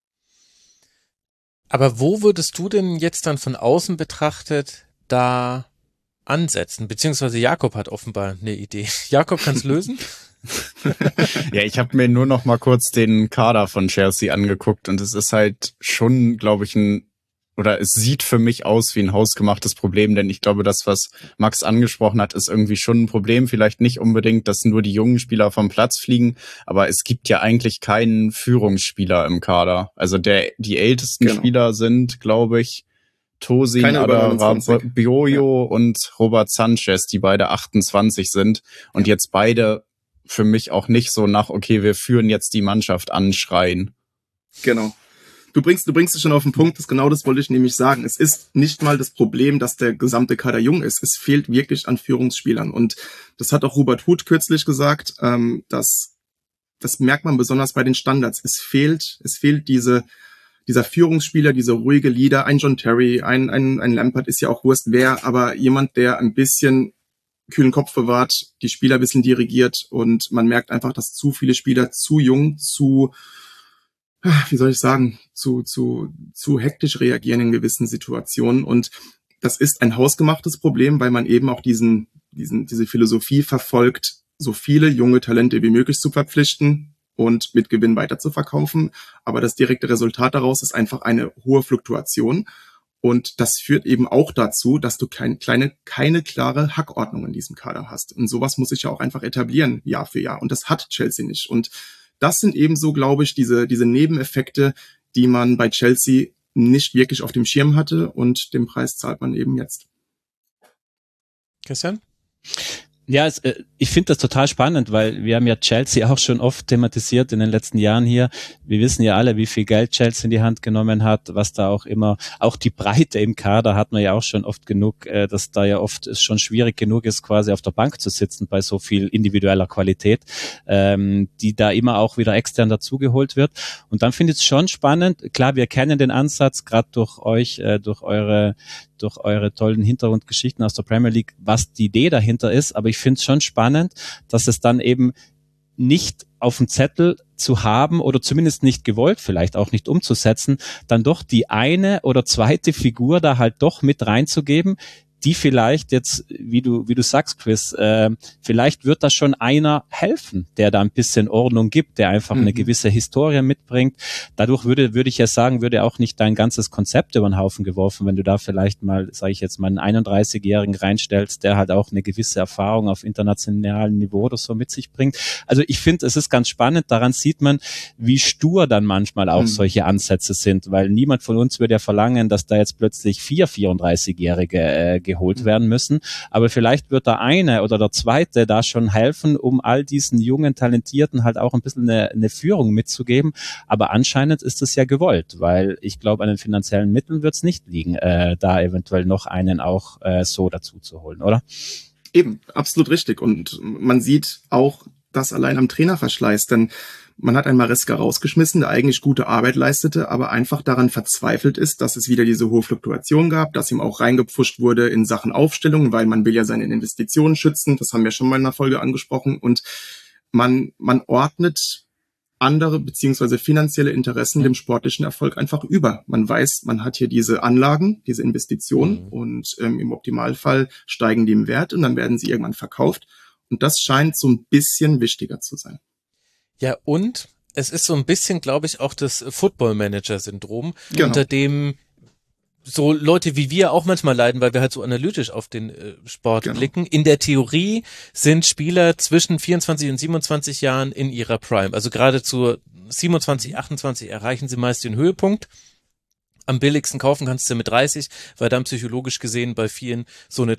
Aber wo würdest du denn jetzt dann von außen betrachtet da ansetzen? Beziehungsweise Jakob hat offenbar eine Idee. Jakob, kannst du lösen? Ja, ich habe mir nur noch mal kurz den Kader von Chelsea angeguckt und es ist halt schon, glaube ich, es sieht für mich aus wie ein hausgemachtes Problem, denn ich glaube, das, was Max angesprochen hat, ist irgendwie schon ein Problem. Vielleicht nicht unbedingt, dass nur die jungen Spieler vom Platz fliegen, aber es gibt ja eigentlich keinen Führungsspieler im Kader. Also die ältesten Spieler sind, glaube ich, Tosin, Bioyo und Robert Sanchez, die beide 28 sind und jetzt beide für mich auch nicht so nach, okay, wir führen jetzt die Mannschaft an, schreien. Genau. Du bringst es schon auf den Punkt, genau das wollte ich nämlich sagen. Es ist nicht mal das Problem, dass der gesamte Kader jung ist. Es fehlt wirklich an Führungsspielern. Und das hat auch Robert Huth kürzlich gesagt, das merkt man besonders bei den Standards. Es fehlt dieser Führungsspieler, dieser ruhige Leader, ein John Terry, ein Lampard ist ja auch Wurst wer, aber jemand, der ein bisschen kühlen Kopf bewahrt, die Spieler ein bisschen dirigiert und man merkt einfach, dass zu viele Spieler zu jung, zu hektisch reagieren in gewissen Situationen und das ist ein hausgemachtes Problem, weil man eben auch diese Philosophie verfolgt, so viele junge Talente wie möglich zu verpflichten und mit Gewinn weiter zu verkaufen, aber das direkte Resultat daraus ist einfach eine hohe Fluktuation. Und das führt eben auch dazu, dass du keine klare Hackordnung in diesem Kader hast. Und sowas muss sich ja auch einfach etablieren, Jahr für Jahr. Und das hat Chelsea nicht. Und das sind ebenso, glaube ich, diese Nebeneffekte, die man bei Chelsea nicht wirklich auf dem Schirm hatte. Und den Preis zahlt man eben jetzt. Christian? Ja, ich finde das total spannend, weil wir haben ja Chelsea auch schon oft thematisiert in den letzten Jahren hier. Wir wissen ja alle, wie viel Geld Chelsea in die Hand genommen hat, was da auch immer, auch die Breite im Kader hat man ja auch schon oft genug, dass da ja oft es schon schwierig genug ist, quasi auf der Bank zu sitzen bei so viel individueller Qualität, die da immer auch wieder extern dazugeholt wird. Und dann finde ich es schon spannend. Klar, wir kennen den Ansatz, gerade durch euch, durch eure tollen Hintergrundgeschichten aus der Premier League, was die Idee dahinter ist. Aber ich finde es schon spannend, dass es dann eben nicht auf dem Zettel zu haben oder zumindest nicht gewollt, vielleicht auch nicht umzusetzen, dann doch die eine oder zweite Figur da halt doch mit reinzugeben, die vielleicht jetzt, wie du sagst, Chris, vielleicht wird da schon einer helfen, der da ein bisschen Ordnung gibt, der einfach eine gewisse Historie mitbringt. Dadurch würde ich ja sagen, würde auch nicht dein ganzes Konzept über den Haufen geworfen, wenn du da vielleicht mal, sage ich jetzt mal, einen 31-Jährigen reinstellst, der halt auch eine gewisse Erfahrung auf internationalem Niveau oder so mit sich bringt. Also ich finde, es ist ganz spannend, daran sieht man, wie stur dann manchmal auch solche Ansätze sind, weil niemand von uns würde ja verlangen, dass da jetzt plötzlich 34-Jährige geholt werden müssen, aber vielleicht wird der eine oder der zweite da schon helfen, um all diesen jungen Talentierten halt auch ein bisschen eine Führung mitzugeben, aber anscheinend ist es ja gewollt, weil ich glaube, an den finanziellen Mitteln wird es nicht liegen, da eventuell noch einen auch so dazu zu holen, oder? Eben, absolut richtig, und man sieht auch das allein am Trainerverschleiß, denn man hat einen Maresca rausgeschmissen, der eigentlich gute Arbeit leistete, aber einfach daran verzweifelt ist, dass es wieder diese hohe Fluktuation gab, dass ihm auch reingepfuscht wurde in Sachen Aufstellung, weil man will ja seine Investitionen schützen, das haben wir schon mal in einer Folge angesprochen, und man ordnet andere beziehungsweise finanzielle Interessen dem sportlichen Erfolg einfach über. Man weiß, man hat hier diese Anlagen, diese Investitionen und im Optimalfall steigen die im Wert und dann werden sie irgendwann verkauft, und das scheint so ein bisschen wichtiger zu sein. Ja, und es ist so ein bisschen, glaube ich, auch das Football-Manager-Syndrom, unter dem so Leute wie wir auch manchmal leiden, weil wir halt so analytisch auf den Sport blicken. In der Theorie sind Spieler zwischen 24 und 27 Jahren in ihrer Prime. Also gerade zu 27, 28 erreichen sie meist den Höhepunkt. Am billigsten kaufen kannst du mit 30, weil dann psychologisch gesehen bei vielen so eine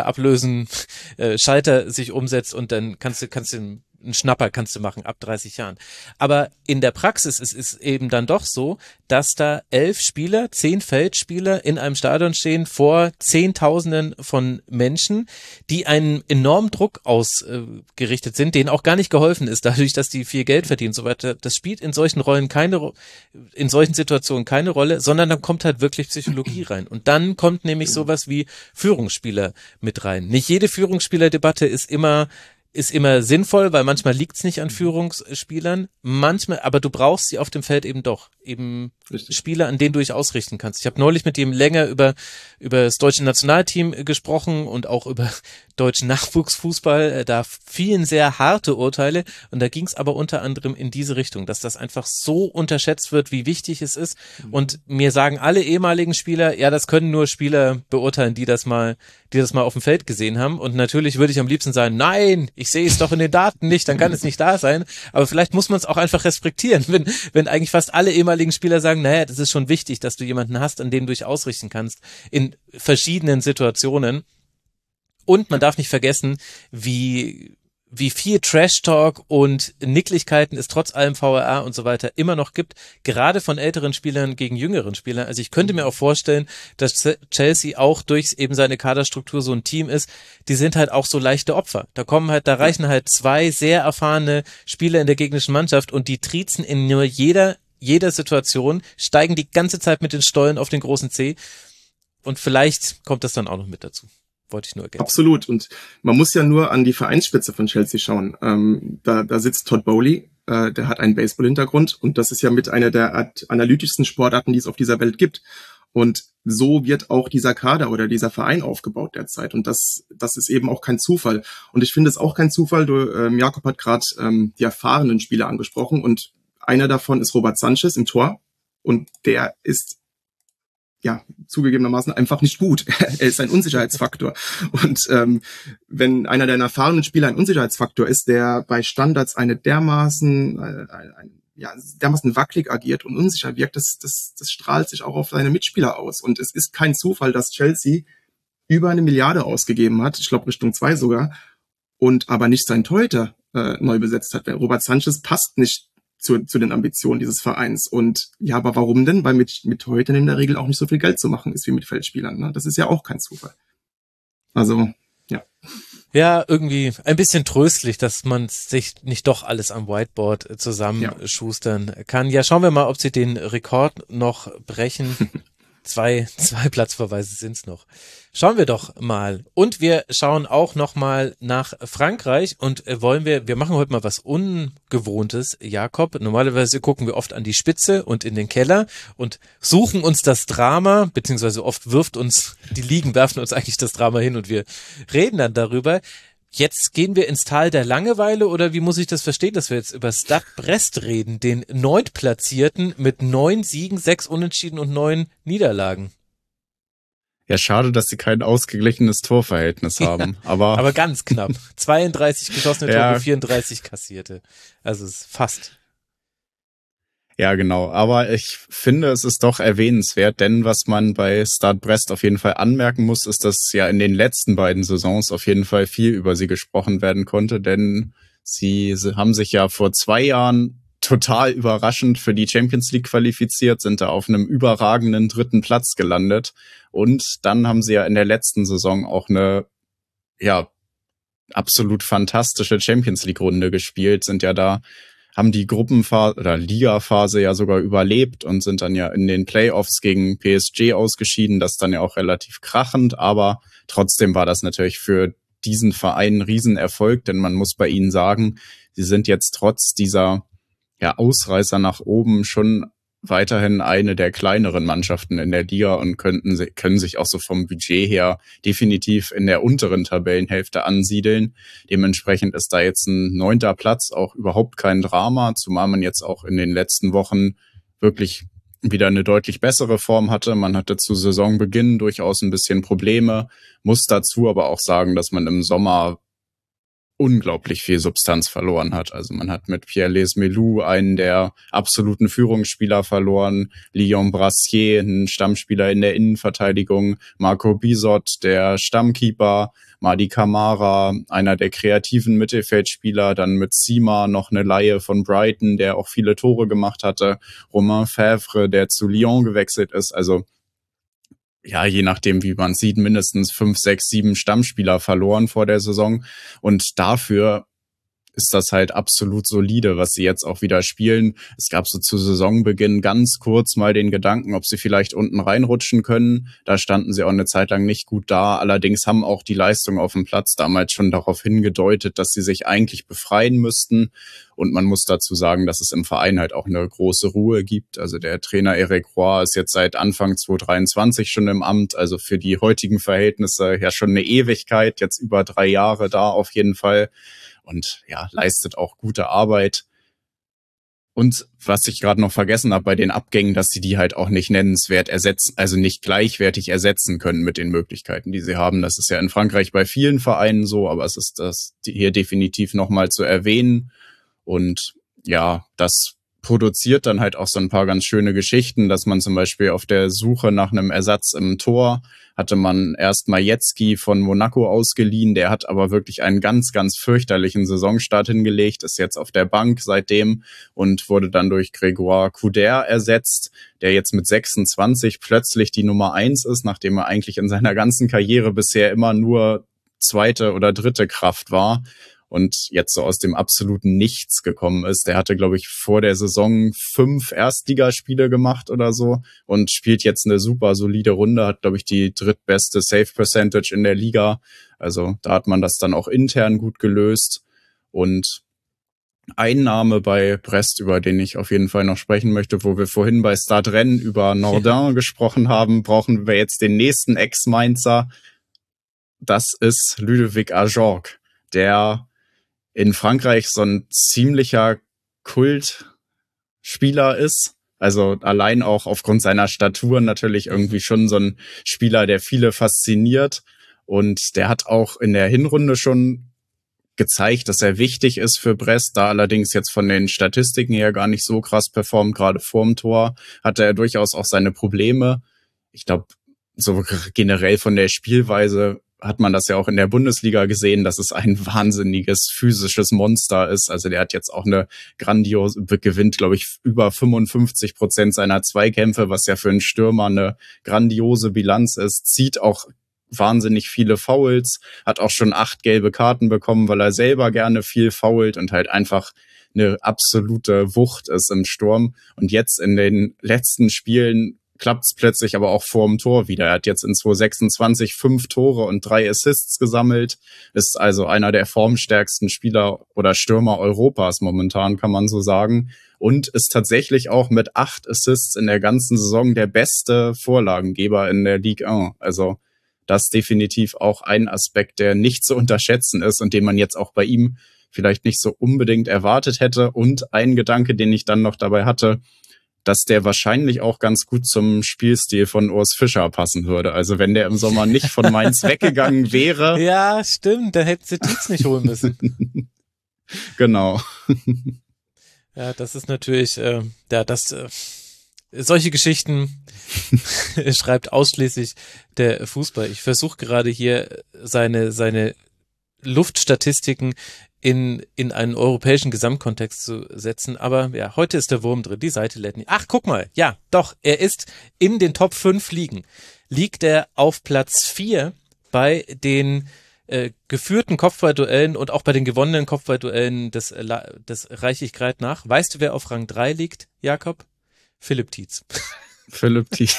Transfer-Ablösen-Schalter sich umsetzt und dann kannst du einen Schnapper kannst du machen ab 30 Jahren. Aber in der Praxis ist es eben dann doch so, dass da 10 Feldspieler in einem Stadion stehen vor Zehntausenden von Menschen, die einen enormen Druck ausgerichtet sind, denen auch gar nicht geholfen ist, dadurch, dass die viel Geld verdienen und so weiter. Das spielt in solchen in solchen Situationen keine Rolle, sondern dann kommt halt wirklich Psychologie rein. Und dann kommt nämlich sowas wie Führungsspieler mit rein. Nicht jede Führungsspielerdebatte ist immer sinnvoll, weil manchmal liegt's nicht an Führungsspielern, manchmal, aber du brauchst sie auf dem Feld eben doch, eben richtig. Spieler, an denen du dich ausrichten kannst. Ich habe neulich mit ihm länger über das deutsche Nationalteam gesprochen und auch über deutschen Nachwuchsfußball, da fielen sehr harte Urteile und da ging's aber unter anderem in diese Richtung, dass das einfach so unterschätzt wird, wie wichtig es ist, und mir sagen alle ehemaligen Spieler, ja, das können nur Spieler beurteilen, die das mal auf dem Feld gesehen haben, und natürlich würde ich am liebsten sagen, nein, ich sehe es doch in den Daten nicht, dann kann es nicht da sein, aber vielleicht muss man es auch einfach respektieren, wenn eigentlich fast alle ehemaligen Spieler sagen, naja, das ist schon wichtig, dass du jemanden hast, an dem du dich ausrichten kannst, in verschiedenen Situationen. Und man darf nicht vergessen, wie viel Trash-Talk und Nicklichkeiten es trotz allem VAR und so weiter immer noch gibt, gerade von älteren Spielern gegen jüngeren Spieler. Also ich könnte mir auch vorstellen, dass Chelsea auch durch eben seine Kaderstruktur so ein Team ist, die sind halt auch so leichte Opfer. Da reichen halt 2 sehr erfahrene Spieler in der gegnerischen Mannschaft und die triezen in nur jeder Situation, steigen die ganze Zeit mit den Stollen auf den großen Zeh, und vielleicht kommt das dann auch noch mit dazu. Wollte ich nur ergänzen. Absolut. Und man muss ja nur an die Vereinsspitze von Chelsea schauen. Da sitzt Todd Bowley, der hat einen Baseball-Hintergrund, und das ist ja mit einer der analytischsten Sportarten, die es auf dieser Welt gibt. Und so wird auch dieser Kader oder dieser Verein aufgebaut derzeit. Und das ist eben auch kein Zufall. Und ich finde es auch kein Zufall. Jakob hat gerade die erfahrenen Spieler angesprochen, und einer davon ist Robert Sanchez im Tor. Und der ist ja zugegebenermaßen einfach nicht gut. Er ist ein Unsicherheitsfaktor. Und wenn einer der erfahrenen Spieler ein Unsicherheitsfaktor ist, der bei Standards dermaßen wackelig agiert und unsicher wirkt, das strahlt sich auch auf seine Mitspieler aus. Und es ist kein Zufall, dass Chelsea über 1 Milliarde ausgegeben hat, ich glaube Richtung 2 sogar, und aber nicht seinen Torhüter neu besetzt hat. Robert Sanchez passt nicht zu den Ambitionen dieses Vereins. Und ja, aber warum denn? Weil mit Torhütern in der Regel auch nicht so viel Geld zu machen ist wie mit Feldspielern. Ne? Das ist ja auch kein Zufall. Also, ja. Ja, irgendwie ein bisschen tröstlich, dass man sich nicht doch alles am Whiteboard zusammenschustern kann. Ja, schauen wir mal, ob sie den Rekord noch brechen. Zwei Platzverweise sind's noch. Schauen wir doch mal. Und wir schauen auch noch mal nach Frankreich und wir machen heute mal was Ungewohntes, Jakob. Normalerweise gucken wir oft an die Spitze und in den Keller und suchen uns das Drama, beziehungsweise oft die Ligen werfen uns eigentlich das Drama hin und wir reden dann darüber. Jetzt gehen wir ins Tal der Langeweile, oder wie muss ich das verstehen, dass wir jetzt über Stade Brest reden, den 9. mit 9 Siegen, 6 Unentschieden und 9 Niederlagen. Ja, schade, dass sie kein ausgeglichenes Torverhältnis haben. Aber ganz knapp. 32 geschossene Tore, 34 kassierte. Also es ist fast. Ja, genau. Aber ich finde, es ist doch erwähnenswert, denn was man bei Stade Brest auf jeden Fall anmerken muss, ist, dass ja in den letzten beiden Saisons auf jeden Fall viel über sie gesprochen werden konnte, denn sie haben sich ja vor 2 Jahren total überraschend für die Champions League qualifiziert, sind da auf einem überragenden 3. Platz gelandet und dann haben sie ja in der letzten Saison auch eine, absolut fantastische Champions League Runde gespielt, haben die Gruppenphase oder Ligaphase ja sogar überlebt und sind dann ja in den Playoffs gegen PSG ausgeschieden. Das dann ja auch relativ krachend, aber trotzdem war das natürlich für diesen Verein ein Riesenerfolg, denn man muss bei ihnen sagen, sie sind jetzt trotz dieser Ausreißer nach oben schon weiterhin eine der kleineren Mannschaften in der Liga und können sich auch so vom Budget her definitiv in der unteren Tabellenhälfte ansiedeln. Dementsprechend ist da jetzt ein 9. Platz auch überhaupt kein Drama, zumal man jetzt auch in den letzten Wochen wirklich wieder eine deutlich bessere Form hatte. Man hatte zu Saisonbeginn durchaus ein bisschen Probleme, muss dazu aber auch sagen, dass man im Sommer unglaublich viel Substanz verloren hat. Also man hat mit Pierre Lesmelou einen der absoluten Führungsspieler verloren, Lyon Brassier, ein Stammspieler in der Innenverteidigung, Marco Bizot, der Stammkeeper, Madi Camara, einer der kreativen Mittelfeldspieler, dann mit Sima noch eine Leihe von Brighton, der auch viele Tore gemacht hatte, Romain Fèvre, der zu Lyon gewechselt ist. Also je nachdem, wie man sieht, mindestens 5, 6, 7 Stammspieler verloren vor der Saison. Und dafür ist das halt absolut solide, was sie jetzt auch wieder spielen. Es gab so zu Saisonbeginn ganz kurz mal den Gedanken, ob sie vielleicht unten reinrutschen können. Da standen sie auch eine Zeit lang nicht gut da. Allerdings haben auch die Leistungen auf dem Platz damals schon darauf hingedeutet, dass sie sich eigentlich befreien müssten. Und man muss dazu sagen, dass es im Verein halt auch eine große Ruhe gibt. Also der Trainer Eric Roy ist jetzt seit Anfang 2023 schon im Amt. Also für die heutigen Verhältnisse ja schon eine Ewigkeit, jetzt über 3 Jahre da auf jeden Fall. Und leistet auch gute Arbeit. Und was ich gerade noch vergessen habe bei den Abgängen, dass sie die halt auch nicht nennenswert ersetzen, also nicht gleichwertig ersetzen können mit den Möglichkeiten, die sie haben. Das ist ja in Frankreich bei vielen Vereinen so, aber es ist das hier definitiv nochmal zu erwähnen. Und das produziert dann halt auch so ein paar ganz schöne Geschichten, dass man zum Beispiel auf der Suche nach einem Ersatz im Tor hatte man erst Majewski von Monaco ausgeliehen, der hat aber wirklich einen ganz, ganz fürchterlichen Saisonstart hingelegt, ist jetzt auf der Bank seitdem und wurde dann durch Grégoire Couder ersetzt, der jetzt mit 26 plötzlich die Nummer 1 ist, nachdem er eigentlich in seiner ganzen Karriere bisher immer nur 2. oder 3. Kraft war. Und jetzt so aus dem absoluten Nichts gekommen ist. Der hatte, glaube ich, vor der Saison 5 Erstligaspiele gemacht oder so und spielt jetzt eine super solide Runde, hat, glaube ich, die 3. beste Save Percentage in der Liga. Also da hat man das dann auch intern gut gelöst. Und ein Name bei Brest, über den ich auf jeden Fall noch sprechen möchte, wo wir vorhin bei Stade Rennes über Nordin gesprochen haben, brauchen wir jetzt den nächsten Ex-Mainzer. Das ist Ludovic Ajorc, der in Frankreich so ein ziemlicher Kultspieler ist. Also allein auch aufgrund seiner Statur natürlich irgendwie schon so ein Spieler, der viele fasziniert. Und der hat auch in der Hinrunde schon gezeigt, dass er wichtig ist für Brest. Da allerdings jetzt von den Statistiken her gar nicht so krass performt. Gerade vorm Tor hatte er durchaus auch seine Probleme. Ich glaube, so generell von der Spielweise hat man das ja auch in der Bundesliga gesehen, dass es ein wahnsinniges physisches Monster ist. Also der hat jetzt auch gewinnt, glaube ich, über 55% seiner Zweikämpfe, was ja für einen Stürmer eine grandiose Bilanz ist, zieht auch wahnsinnig viele Fouls, hat auch schon 8 gelbe Karten bekommen, weil er selber gerne viel foult und halt einfach eine absolute Wucht ist im Sturm. Und jetzt in den letzten Spielen klappt es plötzlich aber auch vorm Tor wieder. Er hat jetzt in 2026 5 Tore und 3 Assists gesammelt, ist also einer der formstärksten Spieler oder Stürmer Europas momentan, kann man so sagen. Und ist tatsächlich auch mit 8 Assists in der ganzen Saison der beste Vorlagengeber in der Ligue 1. Also das ist definitiv auch ein Aspekt, der nicht zu unterschätzen ist und den man jetzt auch bei ihm vielleicht nicht so unbedingt erwartet hätte. Und ein Gedanke, den ich dann noch dabei hatte, dass der wahrscheinlich auch ganz gut zum Spielstil von Urs Fischer passen würde. Also wenn der im Sommer nicht von Mainz weggegangen wäre. Ja, stimmt, dann hätten sie Tietz nicht holen müssen. Genau. Ja, das ist natürlich, solche Geschichten schreibt ausschließlich der Fußball. Ich versuche gerade hier seine Luftstatistiken in einen europäischen Gesamtkontext zu setzen, aber ja, heute ist der Wurm drin, die Seite lädt nicht. Ach, guck mal, ja, doch, er ist in den Top 5 Ligen. Liegt er auf Platz 4 bei den geführten Kopfballduellen und auch bei den gewonnenen Kopfballduellen, das reiche ich gerade nach. Weißt du, wer auf Rang 3 liegt, Jakob? Philipp Tietz. Philipp Tietz.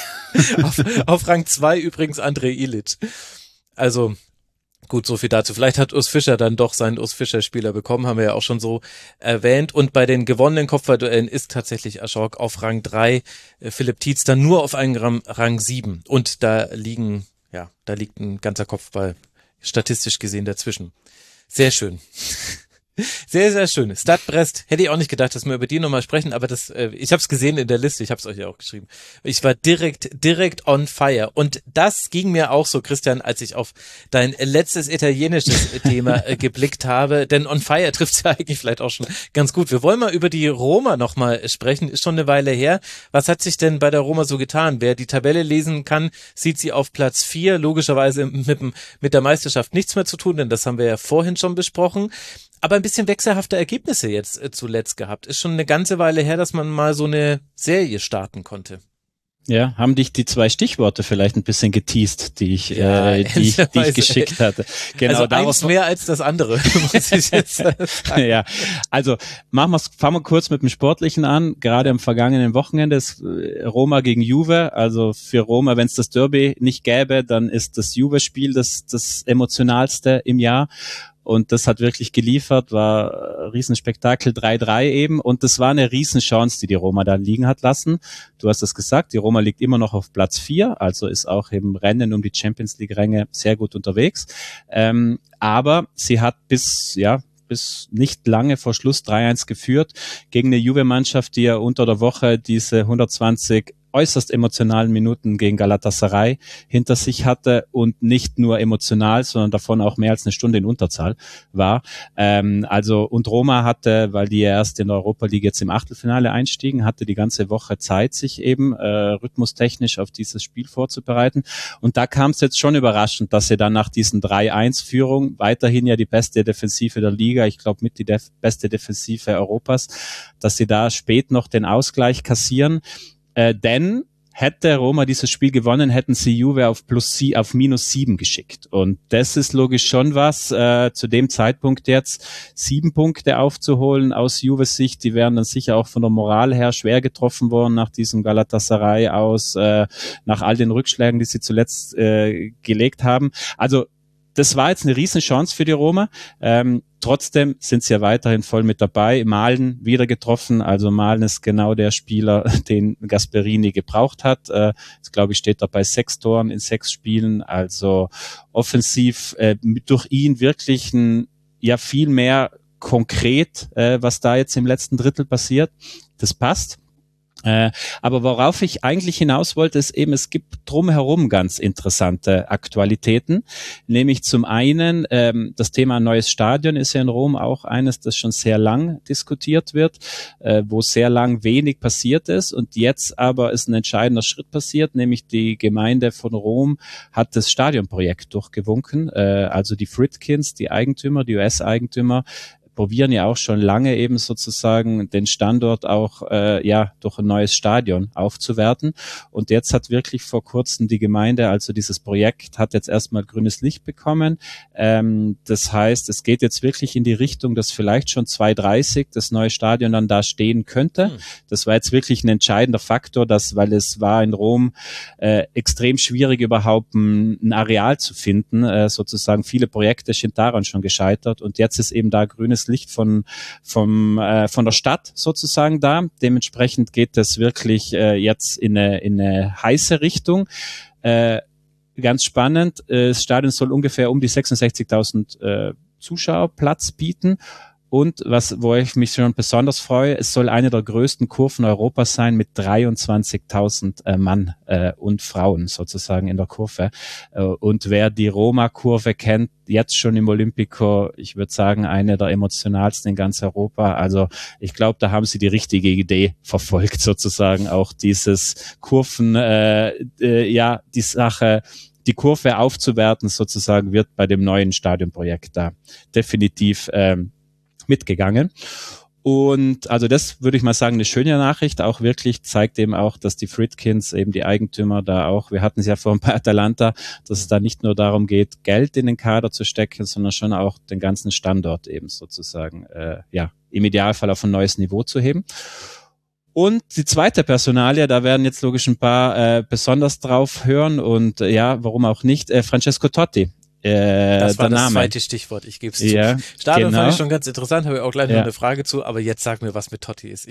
auf Rang 2 übrigens André Ilic. Also gut, so viel dazu. Vielleicht hat Urs Fischer dann doch seinen Urs Fischer-Spieler bekommen, haben wir ja auch schon so erwähnt. Und bei den gewonnenen Kopfballduellen ist tatsächlich Aschork auf Rang 3, Philipp Tietz dann nur auf einen Rang 7. Und da liegt ein ganzer Kopfball statistisch gesehen dazwischen. Sehr schön. Sehr, sehr schön. Stade Brest, hätte ich auch nicht gedacht, dass wir über die nochmal sprechen, aber ich habe es gesehen in der Liste, ich habe es euch ja auch geschrieben. Ich war direkt on fire. Und das ging mir auch so, Christian, als ich auf dein letztes italienisches Thema geblickt habe, denn on fire trifft es ja eigentlich vielleicht auch schon ganz gut. Wir wollen mal über die Roma nochmal sprechen, ist schon eine Weile her. Was hat sich denn bei der Roma so getan? Wer die Tabelle lesen kann, sieht sie auf Platz 4, logischerweise mit der Meisterschaft nichts mehr zu tun, denn das haben wir ja vorhin schon besprochen. Aber ein bisschen wechselhafte Ergebnisse jetzt zuletzt gehabt. Ist schon eine ganze Weile her, dass man mal so eine Serie starten konnte. Ja, haben dich die 2 Stichworte vielleicht ein bisschen geteased, die ich geschickt hatte. Genau, also eins mehr als das andere, muss ich jetzt sagen. Ja, also fangen wir kurz mit dem Sportlichen an. Gerade am vergangenen Wochenende ist Roma gegen Juve. Also für Roma, wenn es das Derby nicht gäbe, dann ist das Juve-Spiel das emotionalste im Jahr. Und das hat wirklich geliefert, war Riesenspektakel, 3-3 eben. Und das war eine Riesenchance, die Roma da liegen hat lassen. Du hast es gesagt, die Roma liegt immer noch auf Platz 4, also ist auch im Rennen um die Champions-League-Ränge sehr gut unterwegs. Aber sie hat bis nicht lange vor Schluss 3-1 geführt gegen eine Juve-Mannschaft, die ja unter der Woche diese 120 äußerst emotionalen Minuten gegen Galatasaray hinter sich hatte und nicht nur emotional, sondern davon auch mehr als eine Stunde in Unterzahl war. Und Roma hatte, weil die ja erst in der Europa League jetzt im Achtelfinale einstiegen, hatte die ganze Woche Zeit, sich eben rhythmustechnisch auf dieses Spiel vorzubereiten. Und da kam es jetzt schon überraschend, dass sie dann nach diesen 3-1-Führung weiterhin ja die beste Defensive der Liga, ich glaube mit die beste Defensive Europas, dass sie da spät noch den Ausgleich kassieren. Denn hätte Roma dieses Spiel gewonnen, hätten sie Juve auf -7 geschickt. Und das ist logisch schon was, zu dem Zeitpunkt jetzt 7 Punkte aufzuholen aus Juves Sicht. Die wären dann sicher auch von der Moral her schwer getroffen worden nach diesem Galatasaray aus, nach all den Rückschlägen, die sie zuletzt gelegt haben. Also das war jetzt eine Riesenchance für die Roma. Trotzdem sind sie ja weiterhin voll mit dabei. Malen wieder getroffen. Also Malen ist genau der Spieler, den Gasperini gebraucht hat. Jetzt glaube ich, steht er bei 6 Toren in 6 Spielen. Also offensiv durch ihn wirklich viel mehr konkret, was da jetzt im letzten Drittel passiert. Das passt. Aber worauf ich eigentlich hinaus wollte, ist eben, es gibt drumherum ganz interessante Aktualitäten. Nämlich zum einen, das Thema neues Stadion ist ja in Rom auch eines, das schon sehr lang diskutiert wird, wo sehr lang wenig passiert ist. Und jetzt aber ist ein entscheidender Schritt passiert, nämlich die Gemeinde von Rom hat das Stadionprojekt durchgewunken. Also die Friedkins, die Eigentümer, die US-Eigentümer, probieren ja auch schon lange eben sozusagen den Standort auch durch ein neues Stadion aufzuwerten. Und jetzt hat wirklich vor kurzem die Gemeinde, also dieses Projekt, hat jetzt erstmal grünes Licht bekommen. Das heißt, es geht jetzt wirklich in die Richtung, dass vielleicht schon 2030 das neue Stadion dann da stehen könnte. Das war jetzt wirklich ein entscheidender Faktor, weil es war in Rom extrem schwierig, überhaupt ein Areal zu finden. Sozusagen viele Projekte sind daran schon gescheitert. Und jetzt ist eben da grünes Licht von der Stadt sozusagen da. Dementsprechend geht das wirklich jetzt in eine heiße Richtung. Ganz spannend, das Stadion soll ungefähr um die 66.000 Zuschauer Platz bieten. Und wo ich mich schon besonders freue, es soll eine der größten Kurven Europas sein mit 23.000 Mann und Frauen sozusagen in der Kurve. Und wer die Roma-Kurve kennt, jetzt schon im Olympico, ich würde sagen, eine der emotionalsten in ganz Europa. Also ich glaube, da haben sie die richtige Idee verfolgt, sozusagen auch dieses Kurven, die Sache, die Kurve aufzuwerten sozusagen, wird bei dem neuen Stadionprojekt da definitiv mitgegangen. Und also das würde ich mal sagen, eine schöne Nachricht, auch wirklich zeigt eben auch, dass die Friedkins, eben die Eigentümer da auch, wir hatten es ja vorhin bei Atalanta, dass es da nicht nur darum geht, Geld in den Kader zu stecken, sondern schon auch den ganzen Standort eben sozusagen, im Idealfall auf ein neues Niveau zu heben. Und die zweite Personalie, da werden jetzt logisch ein paar besonders drauf hören und warum auch nicht, Francesco Totti. Das war das zweite Stichwort, ich gebe es zu. Stadion fand ich schon ganz interessant, habe ich auch gleich noch eine Frage zu, aber jetzt sag mir, was mit Totti ist.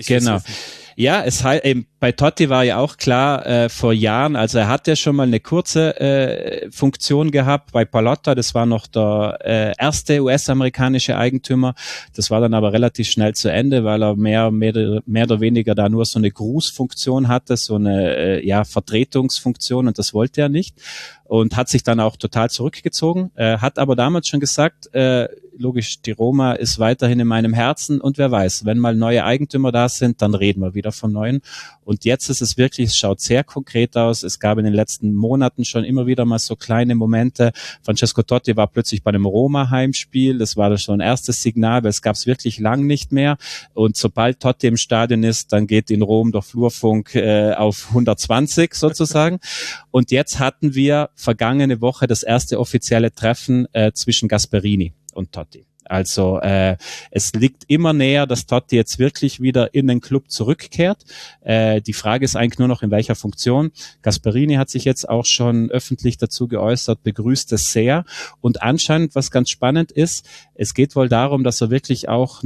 Ja, bei Totti war ja auch klar vor Jahren, also er hat ja schon mal eine kurze Funktion gehabt bei Pallotta, das war noch der erste US-amerikanische Eigentümer, das war dann aber relativ schnell zu Ende, weil er mehr oder weniger da nur so eine Grußfunktion hatte, so eine Vertretungsfunktion, und das wollte er nicht. Und hat sich dann auch total zurückgezogen, hat aber damals schon gesagt, logisch, die Roma ist weiterhin in meinem Herzen, und wer weiß, wenn mal neue Eigentümer da sind, dann reden wir wieder von neuen. Und jetzt ist es wirklich, es schaut sehr konkret aus. Es gab in den letzten Monaten schon immer wieder mal so kleine Momente. Francesco Totti war plötzlich bei einem Roma-Heimspiel. Das war schon ein erstes Signal, weil es gab es wirklich lang nicht mehr. Und sobald Totti im Stadion ist, dann geht in Rom der Flurfunk auf 120 sozusagen. Und jetzt hatten wir vergangene Woche das erste offizielle Treffen zwischen Gasperini und Totti. Also es liegt immer näher, dass Totti jetzt wirklich wieder in den Club zurückkehrt. Die Frage ist eigentlich nur noch, in welcher Funktion. Gasperini hat sich jetzt auch schon öffentlich dazu geäußert, begrüßt es sehr. Und anscheinend, was ganz spannend ist, es geht wohl darum, dass er wirklich auch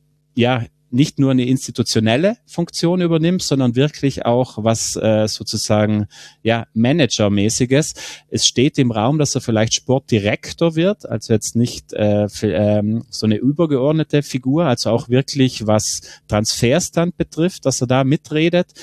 nicht nur eine institutionelle Funktion übernimmt, sondern wirklich auch was sozusagen Managermäßiges. Es steht im Raum, dass er vielleicht Sportdirektor wird, also jetzt nicht so eine übergeordnete Figur, also auch wirklich was Transfers dann betrifft, dass er da mitredet.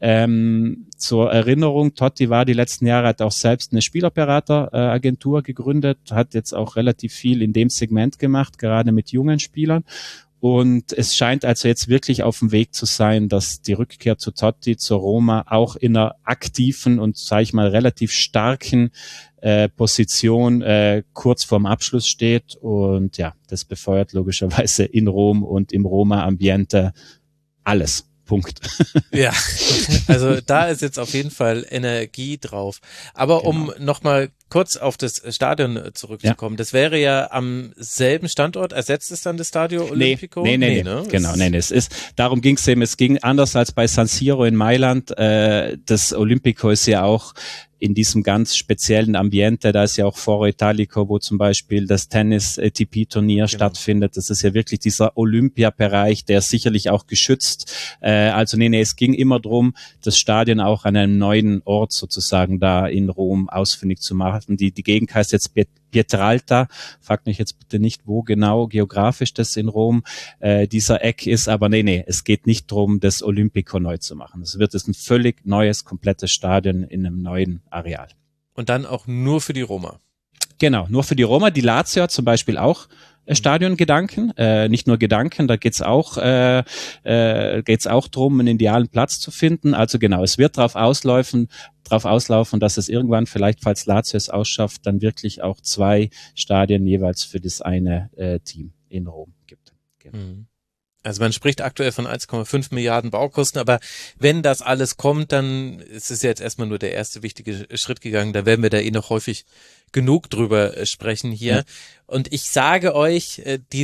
Zur Erinnerung, Totti war die letzten Jahre, hat auch selbst eine Spielerberateragentur gegründet, hat jetzt auch relativ viel in dem Segment gemacht, gerade mit jungen Spielern. Und es scheint also jetzt wirklich auf dem Weg zu sein, dass die Rückkehr zu Totti, zur Roma, auch in einer aktiven und, sage ich mal, relativ starken Position kurz vorm Abschluss steht. Und ja, das befeuert logischerweise in Rom und im Roma-Ambiente alles. Punkt. Ja, also da ist jetzt auf jeden Fall Energie drauf. Aber um nochmal kurz auf das Stadion zurückzukommen, das wäre ja am selben Standort, ersetzt es dann das Stadio Olimpico? Nee, genau, darum ging es eben, es ging anders als bei San Siro in Mailand, das Olimpico ist ja auch in diesem ganz speziellen Ambiente, da ist ja auch Foro Italico, wo zum Beispiel das Tennis-ATP-Turnier stattfindet. Das ist ja wirklich dieser Olympiabereich, der ist sicherlich auch geschützt. Es ging immer drum, das Stadion auch an einem neuen Ort sozusagen da in Rom ausfindig zu machen. Die Gegend heißt jetzt Pietralta. Fragt mich jetzt bitte nicht, wo genau geografisch das in Rom dieser Eck ist. Aber nee, es geht nicht darum, das Olimpico neu zu machen. Es wird ein völlig neues, komplettes Stadion in einem neuen Areal. Und dann auch nur für die Roma. Genau, nur für die Roma. Die Lazio hat zum Beispiel auch Stadiongedanken, nicht nur Gedanken, da geht's auch drum, einen idealen Platz zu finden. Also genau, es wird darauf auslaufen, dass es irgendwann vielleicht, falls Lazio es ausschafft, dann wirklich auch 2 Stadien jeweils für das eine Team in Rom gibt. Genau. Also man spricht aktuell von 1,5 Milliarden Baukosten, aber wenn das alles kommt, dann ist es jetzt erstmal nur der erste wichtige Schritt gegangen. Da werden wir da noch häufig genug drüber sprechen hier. Ja. Und ich sage euch,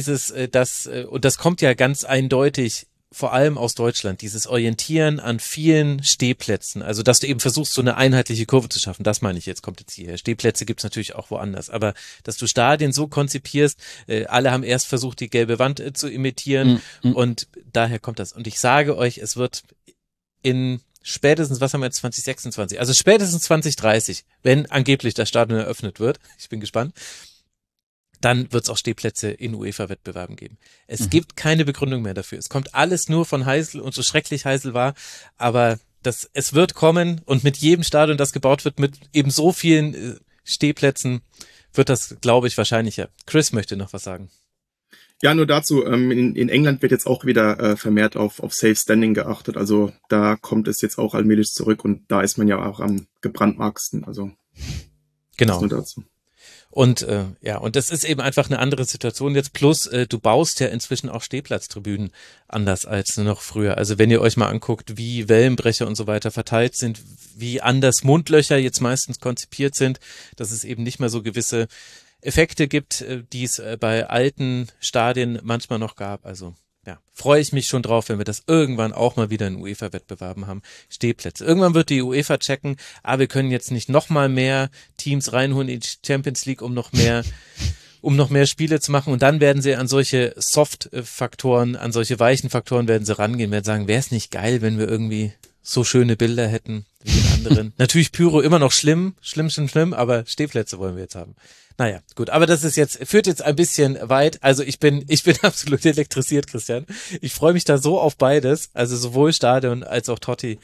und das kommt ja ganz eindeutig vor allem aus Deutschland, dieses Orientieren an vielen Stehplätzen, also dass du eben versuchst, so eine einheitliche Kurve zu schaffen, das meine ich jetzt, kommt jetzt hierher. Stehplätze gibt's natürlich auch woanders, aber dass du Stadien so konzipierst, alle haben erst versucht, die gelbe Wand zu imitieren und daher kommt das. Und ich sage euch, es wird in spätestens, was haben wir jetzt, 2026, also spätestens 2030, wenn angeblich das Stadion eröffnet wird, ich bin gespannt, dann wird es auch Stehplätze in UEFA-Wettbewerben geben. Es gibt keine Begründung mehr dafür. Es kommt alles nur von Heysel und so schrecklich Heysel war, aber es wird kommen und mit jedem Stadion, das gebaut wird, mit eben so vielen Stehplätzen, wird das, glaube ich, wahrscheinlicher. Chris möchte noch was sagen. Ja, nur dazu, in England wird jetzt auch wieder vermehrt auf Safe Standing geachtet. Also da kommt es jetzt auch allmählich zurück und da ist man ja auch am gebrandmarksten. Also genau. Nur dazu. Und und das ist eben einfach eine andere Situation jetzt. Plus, du baust ja inzwischen auch Stehplatztribünen anders als noch früher. Also wenn ihr euch mal anguckt, wie Wellenbrecher und so weiter verteilt sind, wie anders Mundlöcher jetzt meistens konzipiert sind, dass es eben nicht mehr so gewisse Effekte gibt, die es bei alten Stadien manchmal noch gab. Also ja, freue ich mich schon drauf, wenn wir das irgendwann auch mal wieder in UEFA-Wettbewerben haben. Stehplätze. Irgendwann wird die UEFA checken, aber wir können jetzt nicht noch mal mehr Teams reinholen in die Champions League, um noch mehr Spiele zu machen. Und dann werden sie an solche Soft-Faktoren, an solche weichen Faktoren werden sie rangehen, werden sagen, wäre es nicht geil, wenn wir irgendwie so schöne Bilder hätten wie in anderen. Natürlich Pyro immer noch schlimm, aber Stehplätze wollen wir jetzt haben. Naja, gut, aber das führt jetzt ein bisschen weit. Also ich bin absolut elektrisiert, Christian. Ich freue mich da so auf beides, also sowohl Stadion als auch Totti.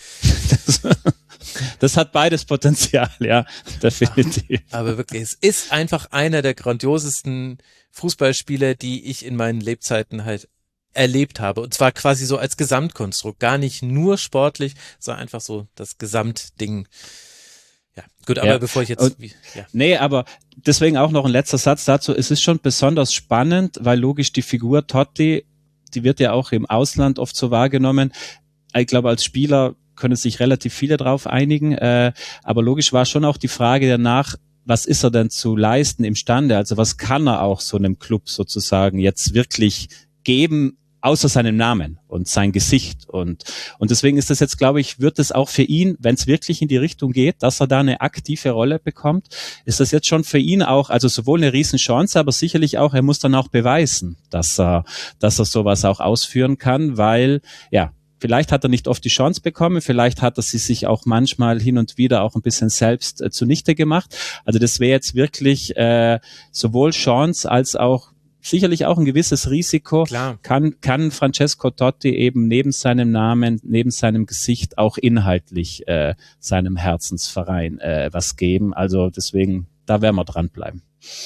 Das hat beides Potenzial, ja, definitiv. Aber wirklich, es ist einfach einer der grandiosesten Fußballspieler, die ich in meinen Lebzeiten halt erlebt habe. Und zwar quasi so als Gesamtkonstrukt, gar nicht nur sportlich, sondern einfach so das Gesamtding. Ja, gut, aber bevor ich jetzt... Nee, aber deswegen auch noch ein letzter Satz dazu. Es ist schon besonders spannend, weil logisch die Figur Totti, die wird ja auch im Ausland oft so wahrgenommen. Ich glaube, als Spieler können sich relativ viele drauf einigen, aber logisch war schon auch die Frage danach, was ist er denn zu leisten imstande? Also was kann er auch so einem Club sozusagen jetzt wirklich geben, außer seinem Namen und sein Gesicht. Und deswegen ist das jetzt, glaube ich, wird es auch für ihn, wenn es wirklich in die Richtung geht, dass er da eine aktive Rolle bekommt, ist das jetzt schon für ihn auch, also sowohl eine Riesenchance, aber sicherlich auch, er muss dann auch beweisen, dass er sowas auch ausführen kann, weil, ja, vielleicht hat er nicht oft die Chance bekommen, vielleicht hat er sie sich auch manchmal hin und wieder auch ein bisschen selbst zunichte gemacht. Also das wäre jetzt wirklich sowohl Chance als auch sicherlich auch ein gewisses Risiko. Klar. Kann Francesco Totti eben neben seinem Namen, neben seinem Gesicht auch inhaltlich seinem Herzensverein was geben. Also deswegen, da werden wir dranbleiben.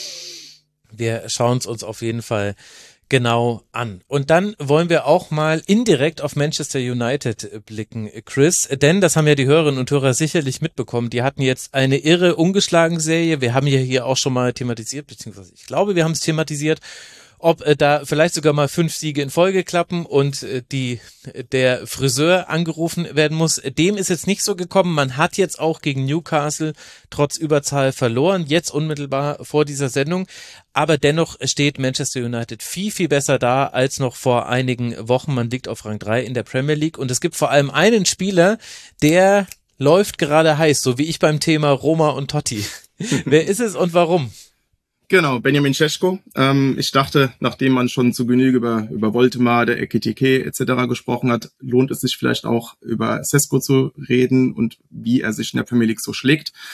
Wir schauen es uns auf jeden Fall genau an. Und dann wollen wir auch mal indirekt auf Manchester United blicken, Chris, denn das haben ja die Hörerinnen und Hörer sicherlich mitbekommen. Die hatten jetzt eine irre ungeschlagen Serie. Wir haben ja hier auch schon mal thematisiert, beziehungsweise ich glaube, wir haben es thematisiert, ob da vielleicht sogar mal 5 Siege in Folge klappen und der Friseur angerufen werden muss. Dem ist jetzt nicht so gekommen. Man hat jetzt auch gegen Newcastle trotz Überzahl verloren, jetzt unmittelbar vor dieser Sendung. Aber dennoch steht Manchester United viel, viel besser da als noch vor einigen Wochen. Man liegt auf Rang 3 in der Premier League und es gibt vor allem einen Spieler, der läuft gerade heiß, so wie ich beim Thema Roma und Totti. Wer ist es und warum? Genau, Benjamin Šeško. Ich dachte, nachdem man schon zu Genüge über Voltemade, Ekitike etc. gesprochen hat, lohnt es sich vielleicht auch über Šeško zu reden und wie er sich in der Premier League so schlägt.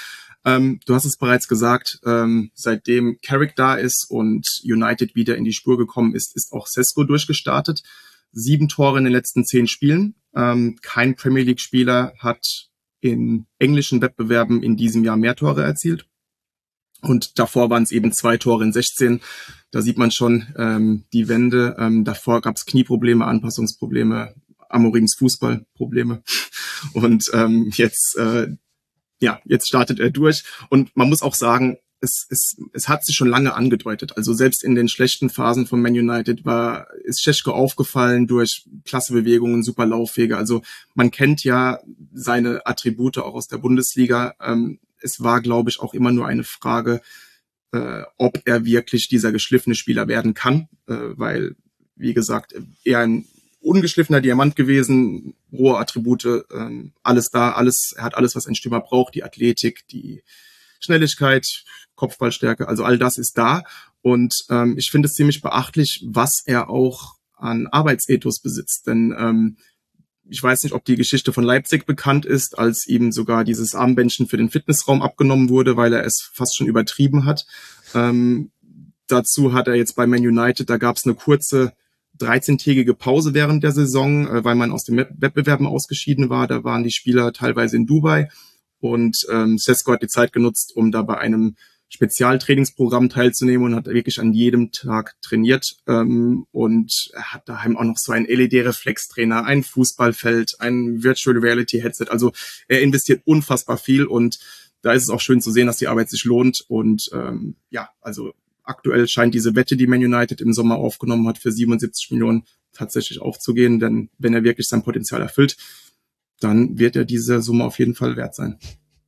Du hast es bereits gesagt, seitdem Carrick da ist und United wieder in die Spur gekommen ist, ist auch Sesko durchgestartet. 7 Tore in den letzten 10 Spielen. Kein Premier League-Spieler hat in englischen Wettbewerben in diesem Jahr mehr Tore erzielt. Und davor waren es eben 2 Tore in 16. Da sieht man schon die Wende. Davor gab es Knieprobleme, Anpassungsprobleme, Amorings Fußballprobleme. Und jetzt startet er durch. Und man muss auch sagen, es hat sich schon lange angedeutet. Also selbst in den schlechten Phasen von Man United ist Šeško aufgefallen durch klasse Bewegungen, super Laufwege. Also man kennt ja seine Attribute auch aus der Bundesliga. Es war, glaube ich, auch immer nur eine Frage, ob er wirklich dieser geschliffene Spieler werden kann. Weil, wie gesagt, eher ein ungeschliffener Diamant gewesen, rohe Attribute, alles da, er hat alles, was ein Stürmer braucht, die Athletik, die Schnelligkeit, Kopfballstärke, also all das ist da. Und ich finde es ziemlich beachtlich, was er auch an Arbeitsethos besitzt. Denn ich weiß nicht, ob die Geschichte von Leipzig bekannt ist, als ihm sogar dieses Armbändchen für den Fitnessraum abgenommen wurde, weil er es fast schon übertrieben hat. Dazu hat er jetzt bei Man United, da gab es eine kurze 13-tägige Pause während der Saison, weil man aus den Wettbewerben ausgeschieden war. Da waren die Spieler teilweise in Dubai. Und Sesko hat die Zeit genutzt, um da bei einem Spezialtrainingsprogramm teilzunehmen und hat wirklich an jedem Tag trainiert. Und er hat daheim auch noch so einen LED-Reflextrainer, ein Fußballfeld, ein Virtual Reality Headset. Also er investiert unfassbar viel und da ist es auch schön zu sehen, dass die Arbeit sich lohnt. Und also aktuell scheint diese Wette, die Man United im Sommer aufgenommen hat, für 77 Millionen tatsächlich aufzugehen. Denn wenn er wirklich sein Potenzial erfüllt, dann wird er diese Summe auf jeden Fall wert sein.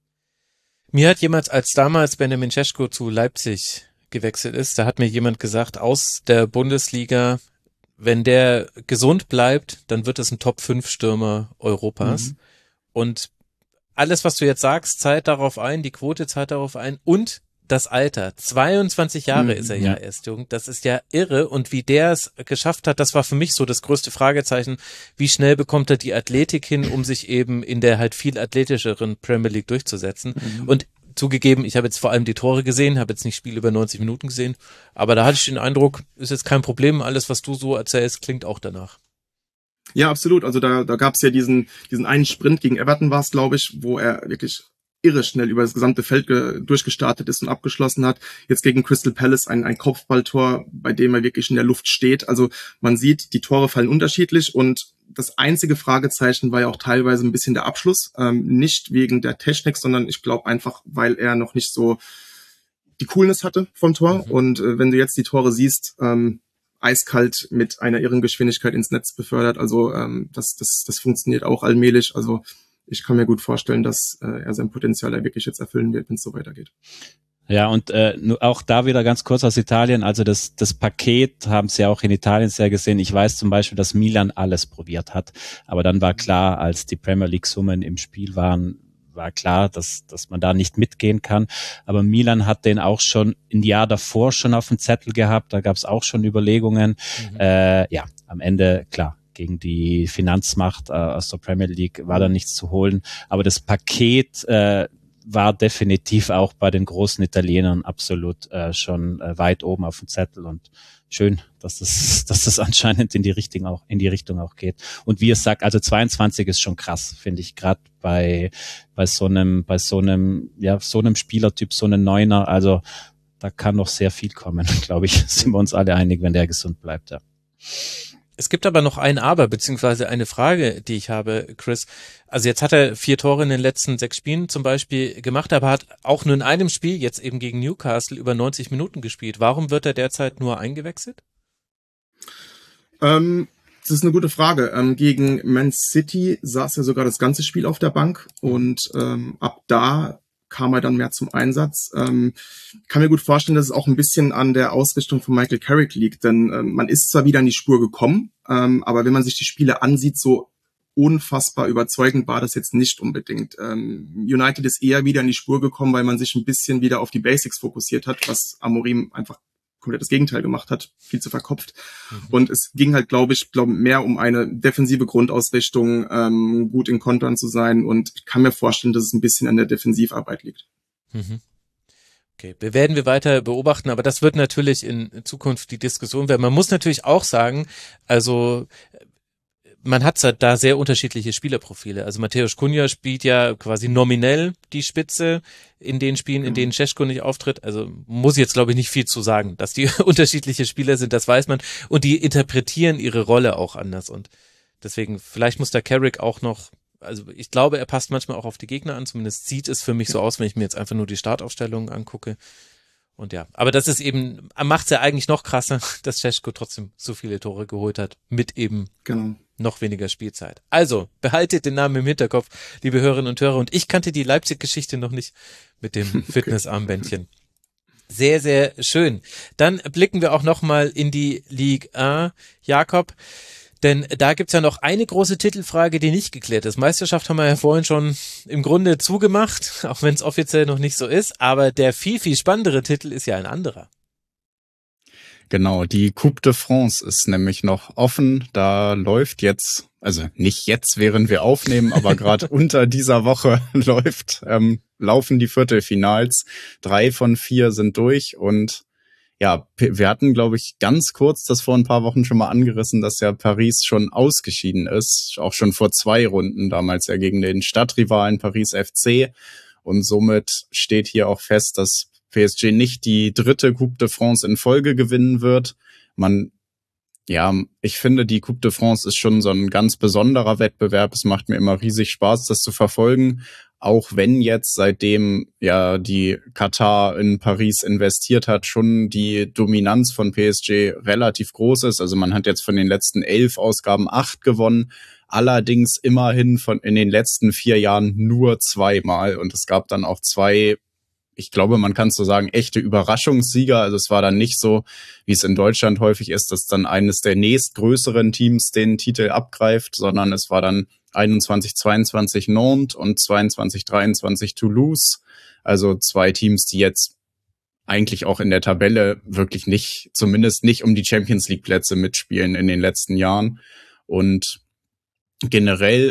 Mir hat jemand, als damals Benjamin Šeško zu Leipzig gewechselt ist, da hat mir jemand gesagt, aus der Bundesliga, wenn der gesund bleibt, dann wird es ein Top-5-Stürmer Europas. Und alles, was du jetzt sagst, zahlt darauf ein, die Quote zahlt darauf ein und das Alter. 22 Jahre ist er ja erst jung. Das ist ja irre. Und wie der es geschafft hat, das war für mich so das größte Fragezeichen. Wie schnell bekommt er die Athletik hin, um sich eben in der halt viel athletischeren Premier League durchzusetzen? Und zugegeben, ich habe jetzt vor allem die Tore gesehen, habe jetzt nicht Spiel über 90 Minuten gesehen. Aber da hatte ich den Eindruck, ist jetzt kein Problem. Alles, was du so erzählst, klingt auch danach. Ja, absolut. Also da gab es ja diesen einen Sprint gegen Everton war es, glaube ich, wo er wirklich irre schnell über das gesamte Feld durchgestartet ist und abgeschlossen hat. Jetzt gegen Crystal Palace ein Kopfballtor, bei dem er wirklich in der Luft steht. Also man sieht, die Tore fallen unterschiedlich und das einzige Fragezeichen war ja auch teilweise ein bisschen der Abschluss. Nicht wegen der Technik, sondern ich glaube einfach, weil er noch nicht so die Coolness hatte vom Tor. Und wenn du jetzt die Tore siehst, eiskalt mit einer irren Geschwindigkeit ins Netz befördert. Also das funktioniert auch allmählich. Also ich kann mir gut vorstellen, dass er sein Potenzial ja wirklich jetzt erfüllen wird, wenn es so weitergeht. Ja, und auch da wieder ganz kurz aus Italien, also das Paket haben sie auch in Italien sehr gesehen. Ich weiß zum Beispiel, dass Milan alles probiert hat, aber dann war klar, als die Premier League Summen im Spiel waren, war klar, dass man da nicht mitgehen kann. Aber Milan hat den auch schon ein Jahr davor schon auf dem Zettel gehabt, da gab es auch schon Überlegungen. Am Ende, klar, gegen die Finanzmacht aus der Premier League war da nichts zu holen. Aber das Paket war definitiv auch bei den großen Italienern absolut schon weit oben auf dem Zettel und schön, dass das anscheinend in die Richtung auch geht. Und wie es sagt, also 22 ist schon krass, finde ich, gerade bei so einem Spielertyp, so einem Neuner, also da kann noch sehr viel kommen, glaube ich, sind wir uns alle einig, wenn der gesund bleibt, ja. Es gibt aber noch ein Aber, beziehungsweise eine Frage, die ich habe, Chris. Also jetzt hat er 4 Tore in den letzten 6 Spielen zum Beispiel gemacht, aber hat auch nur in einem Spiel, jetzt eben gegen Newcastle, über 90 Minuten gespielt. Warum wird er derzeit nur eingewechselt? Das ist eine gute Frage. Gegen Man City saß er sogar das ganze Spiel auf der Bank und ab da kam er dann mehr zum Einsatz. Kann mir gut vorstellen, dass es auch ein bisschen an der Ausrichtung von Michael Carrick liegt, denn man ist zwar wieder in die Spur gekommen, aber wenn man sich die Spiele ansieht, so unfassbar überzeugend war das jetzt nicht unbedingt. United ist eher wieder in die Spur gekommen, weil man sich ein bisschen wieder auf die Basics fokussiert hat, was Amorim einfach komplett das Gegenteil gemacht hat, viel zu verkopft. Und es ging halt, glaube ich, mehr um eine defensive Grundausrichtung, gut in Kontern zu sein. Und ich kann mir vorstellen, dass es ein bisschen an der Defensivarbeit liegt. Okay, werden wir weiter beobachten, aber das wird natürlich in Zukunft die Diskussion werden. Man muss natürlich auch sagen, also man hat da sehr unterschiedliche Spielerprofile. Also Mateusz Cunha spielt ja quasi nominell die Spitze in den Spielen, in denen Šeško nicht auftritt. Also muss ich jetzt, glaube ich, nicht viel zu sagen. Dass die unterschiedliche Spieler sind, das weiß man. Und die interpretieren ihre Rolle auch anders. Und deswegen, vielleicht muss der Carrick auch noch, also ich glaube, er passt manchmal auch auf die Gegner an. Zumindest sieht es für mich so aus, wenn ich mir jetzt einfach nur die Startaufstellungen angucke. Und ja, aber das ist eben, macht's ja eigentlich noch krasser, dass Šeško trotzdem so viele Tore geholt hat, mit eben noch weniger Spielzeit. Also, behaltet den Namen im Hinterkopf, liebe Hörerinnen und Hörer. Und ich kannte die Leipzig-Geschichte noch nicht mit dem Fitnessarmbändchen. Sehr, sehr schön. Dann blicken wir auch nochmal in die Ligue 1, Jakob. Denn da gibt's ja noch eine große Titelfrage, die nicht geklärt ist. Meisterschaft haben wir ja vorhin schon im Grunde zugemacht, auch wenn es offiziell noch nicht so ist. Aber der viel, viel spannendere Titel ist ja ein anderer. Genau, die Coupe de France ist nämlich noch offen. Da läuft jetzt, also nicht jetzt, während wir aufnehmen, aber gerade unter dieser Woche laufen die Viertelfinals. 3 von 4 sind durch und ja, wir hatten, glaube ich, ganz kurz das vor ein paar Wochen schon mal angerissen, dass ja Paris schon ausgeschieden ist, auch schon vor 2 Runden, damals ja gegen den Stadtrivalen Paris FC. Und somit steht hier auch fest, dass PSG nicht die 3. Coupe de France in Folge gewinnen wird. Ich finde, die Coupe de France ist schon so ein ganz besonderer Wettbewerb. Es macht mir immer riesig Spaß, das zu verfolgen. Auch wenn jetzt, seitdem ja die Katar in Paris investiert hat, schon die Dominanz von PSG relativ groß ist. Also man hat jetzt von den letzten 11 Ausgaben 8 gewonnen. Allerdings immerhin in den letzten 4 Jahren nur 2-mal. Und es gab dann auch 2, ich glaube, man kann es so sagen, echte Überraschungssieger. Also es war dann nicht so, wie es in Deutschland häufig ist, dass dann eines der nächstgrößeren Teams den Titel abgreift, sondern es war dann 21-22 Nantes und 22-23 Toulouse. Also 2 Teams, die jetzt eigentlich auch in der Tabelle wirklich zumindest nicht um die Champions League Plätze mitspielen in den letzten Jahren. Und generell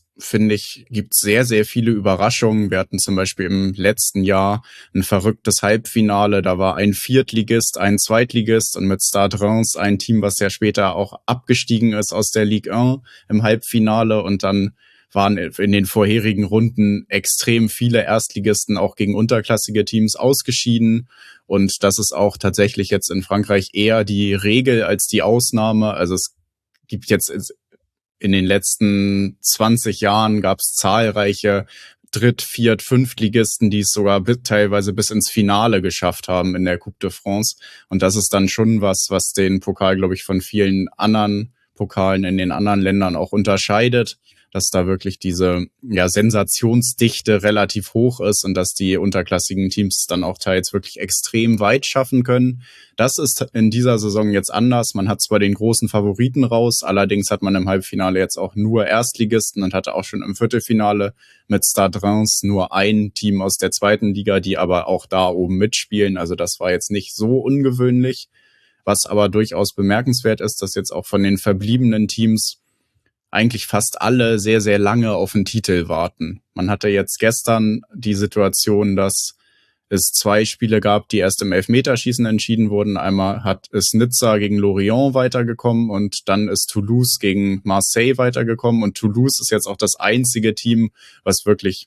gibt sehr, sehr viele Überraschungen. Wir hatten zum Beispiel im letzten Jahr ein verrücktes Halbfinale. Da war ein Viertligist, ein Zweitligist und mit Stade Reims ein Team, was ja später auch abgestiegen ist aus der Ligue 1 im Halbfinale. Und dann waren in den vorherigen Runden extrem viele Erstligisten auch gegen unterklassige Teams ausgeschieden. Und das ist auch tatsächlich jetzt in Frankreich eher die Regel als die Ausnahme. Also es gibt jetzt in den letzten 20 Jahren gab es zahlreiche Dritt-, Viert-, Fünftligisten, die es sogar teilweise bis ins Finale geschafft haben in der Coupe de France. Und das ist dann schon was den Pokal, glaube ich, von vielen anderen Pokalen in den anderen Ländern auch unterscheidet, dass da wirklich diese Sensationsdichte relativ hoch ist und dass die unterklassigen Teams dann auch teils wirklich extrem weit schaffen können. Das ist in dieser Saison jetzt anders. Man hat zwar den großen Favoriten raus, allerdings hat man im Halbfinale jetzt auch nur Erstligisten und hatte auch schon im Viertelfinale mit Stade Reims nur ein Team aus der 2. Liga, die aber auch da oben mitspielen. Also das war jetzt nicht so ungewöhnlich. Was aber durchaus bemerkenswert ist, dass jetzt auch von den verbliebenen Teams eigentlich fast alle sehr, sehr lange auf den Titel warten. Man hatte jetzt gestern die Situation, dass es 2 Spiele gab, die erst im Elfmeterschießen entschieden wurden. Einmal ist Nizza gegen Lorient weitergekommen und dann ist Toulouse gegen Marseille weitergekommen. Und Toulouse ist jetzt auch das einzige Team, was wirklich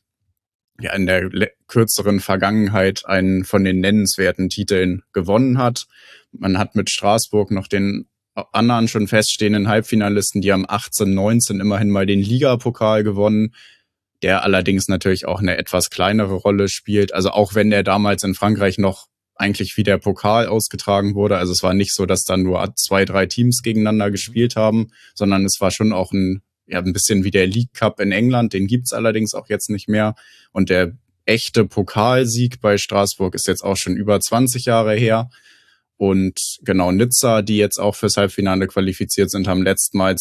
in der kürzeren Vergangenheit einen von den nennenswerten Titeln gewonnen hat. Man hat mit Straßburg noch den anderen schon feststehenden Halbfinalisten, die haben 18-19 immerhin mal den Ligapokal gewonnen, der allerdings natürlich auch eine etwas kleinere Rolle spielt. Also auch wenn der damals in Frankreich noch eigentlich wie der Pokal ausgetragen wurde. Also es war nicht so, dass dann nur 2, 3 Teams gegeneinander gespielt haben, sondern es war schon auch ein bisschen wie der League Cup in England. Den gibt's allerdings auch jetzt nicht mehr. Und der echte Pokalsieg bei Straßburg ist jetzt auch schon über 20 Jahre her. Und genau, Nizza, die jetzt auch fürs Halbfinale qualifiziert sind, haben letztmals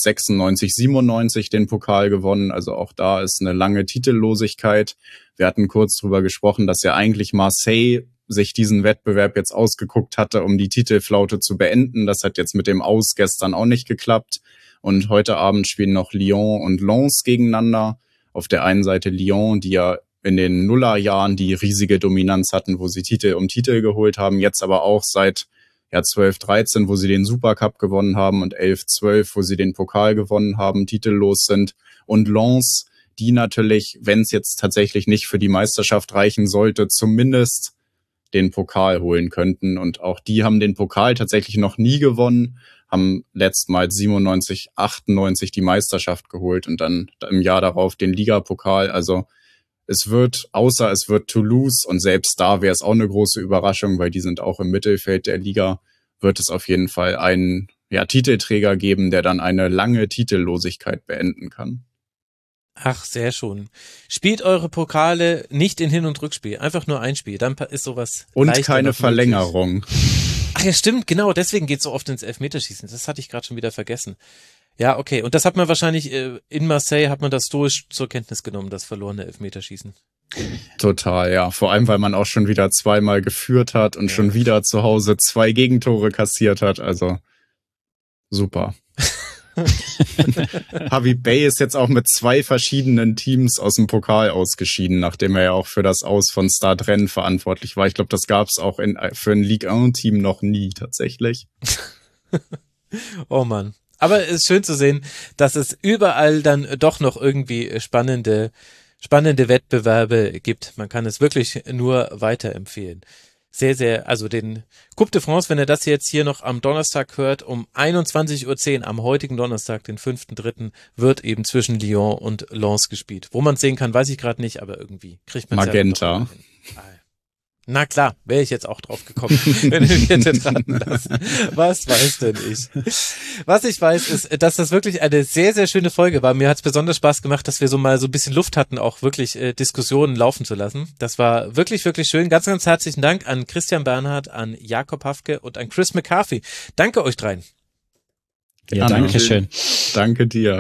96-97 den Pokal gewonnen. Also auch da ist eine lange Titellosigkeit. Wir hatten kurz drüber gesprochen, dass ja eigentlich Marseille sich diesen Wettbewerb jetzt ausgeguckt hatte, um die Titelflaute zu beenden. Das hat jetzt mit dem Aus gestern auch nicht geklappt. Und heute Abend spielen noch Lyon und Lens gegeneinander. Auf der einen Seite Lyon, die ja in den Nullerjahren die riesige Dominanz hatten, wo sie Titel um Titel geholt haben, jetzt aber auch seit 12, 13, wo sie den Supercup gewonnen haben und 11, 12, wo sie den Pokal gewonnen haben, titellos sind. Und Lens, die natürlich, wenn es jetzt tatsächlich nicht für die Meisterschaft reichen sollte, zumindest den Pokal holen könnten. Und auch die haben den Pokal tatsächlich noch nie gewonnen, haben letztmals 97, 98 die Meisterschaft geholt und dann im Jahr darauf den Ligapokal. Also es wird Toulouse, und selbst da wäre es auch eine große Überraschung, weil die sind auch im Mittelfeld der Liga, wird es auf jeden Fall einen Titelträger geben, der dann eine lange Titellosigkeit beenden kann. Ach, sehr schön. Spielt eure Pokale nicht in Hin- und Rückspiel, einfach nur ein Spiel, dann ist sowas und leichter keine Verlängerung. Ach ja, stimmt, genau, deswegen geht's so oft ins Elfmeterschießen, das hatte ich gerade schon wieder vergessen. Ja, okay, und das hat man wahrscheinlich, in Marseille hat man das stoisch zur Kenntnis genommen, das verlorene Elfmeterschießen. Total, ja, vor allem, weil man auch schon wieder zweimal geführt hat und schon wieder zu Hause 2 Gegentore kassiert hat, also super. Habib Beye ist jetzt auch mit 2 verschiedenen Teams aus dem Pokal ausgeschieden, nachdem er ja auch für das Aus von Stade Rennes verantwortlich war. Ich glaube, das gab es auch für ein Ligue 1-Team noch nie tatsächlich. Oh Mann. Aber es ist schön zu sehen, dass es überall dann doch noch irgendwie spannende Wettbewerbe gibt. Man kann es wirklich nur weiterempfehlen. Sehr, sehr, also den Coupe de France, wenn ihr das jetzt hier noch am Donnerstag hört, um 21:10 Uhr am heutigen Donnerstag, den 5.3., wird eben zwischen Lyon und Lens gespielt. Wo man es sehen kann, weiß ich gerade nicht, aber irgendwie kriegt man es Magenta. Ja. Na klar, wäre ich jetzt auch drauf gekommen, wenn ihr mich hättet raten lassen. Was weiß denn ich? Was ich weiß, ist, dass das wirklich eine sehr, sehr schöne Folge war. Mir hat es besonders Spaß gemacht, dass wir so mal so ein bisschen Luft hatten, auch wirklich Diskussionen laufen zu lassen. Das war wirklich, wirklich schön. Ganz, ganz herzlichen Dank an Christian Bernhard, an Jakob Hafke und an Chris McCarthy. Danke euch dreien. Ja, danke schön. Danke dir.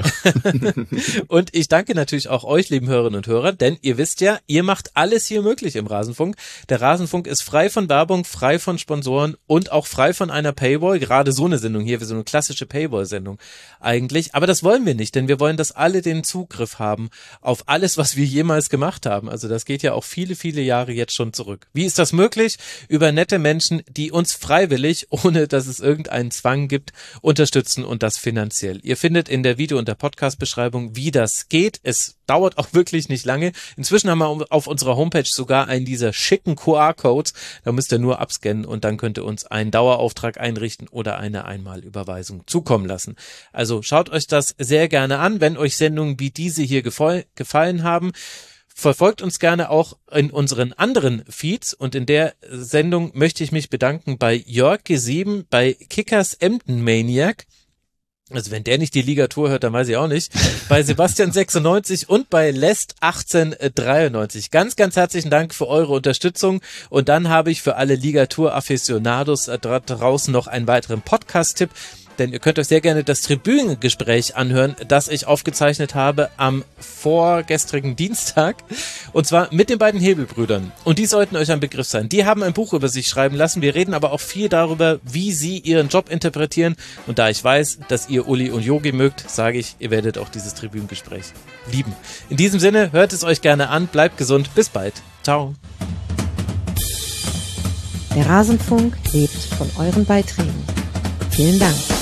Und ich danke natürlich auch euch, lieben Hörerinnen und Hörer, denn ihr wisst ja, ihr macht alles hier möglich im Rasenfunk. Der Rasenfunk ist frei von Werbung, frei von Sponsoren und auch frei von einer Paywall. Gerade so eine Sendung hier, wie so eine klassische Paywall-Sendung eigentlich. Aber das wollen wir nicht, denn wir wollen, dass alle den Zugriff haben auf alles, was wir jemals gemacht haben. Also das geht ja auch viele, viele Jahre jetzt schon zurück. Wie ist das möglich? Über nette Menschen, die uns freiwillig, ohne dass es irgendeinen Zwang gibt, unterstützen und das finanziell. Ihr findet in der Video- und der Podcast-Beschreibung, wie das geht. Es dauert auch wirklich nicht lange. Inzwischen haben wir auf unserer Homepage sogar einen dieser schicken QR-Codes. Da müsst ihr nur abscannen und dann könnt ihr uns einen Dauerauftrag einrichten oder eine Einmalüberweisung zukommen lassen. Also schaut euch das sehr gerne an, wenn euch Sendungen wie diese hier gefallen haben. Verfolgt uns gerne auch in unseren anderen Feeds und in der Sendung möchte ich mich bedanken bei Jörg G7, bei Kickers Emden Maniac. Also wenn der nicht die Ligatur hört, dann weiß ich auch nicht. Bei Sebastian 96 und bei Lest 1893. Ganz, ganz herzlichen Dank für eure Unterstützung. Und dann habe ich für alle Ligatur-Afficionados draußen noch einen weiteren Podcast-Tipp. Denn ihr könnt euch sehr gerne das Tribünengespräch anhören, das ich aufgezeichnet habe am vorgestrigen Dienstag. Und zwar mit den beiden Hebelbrüdern. Und die sollten euch ein Begriff sein. Die haben ein Buch über sich schreiben lassen. Wir reden aber auch viel darüber, wie sie ihren Job interpretieren. Und da ich weiß, dass ihr Uli und Yogi mögt, sage ich, ihr werdet auch dieses Tribünengespräch lieben. In diesem Sinne, hört es euch gerne an. Bleibt gesund. Bis bald. Ciao. Der Rasenfunk lebt von euren Beiträgen. Vielen Dank.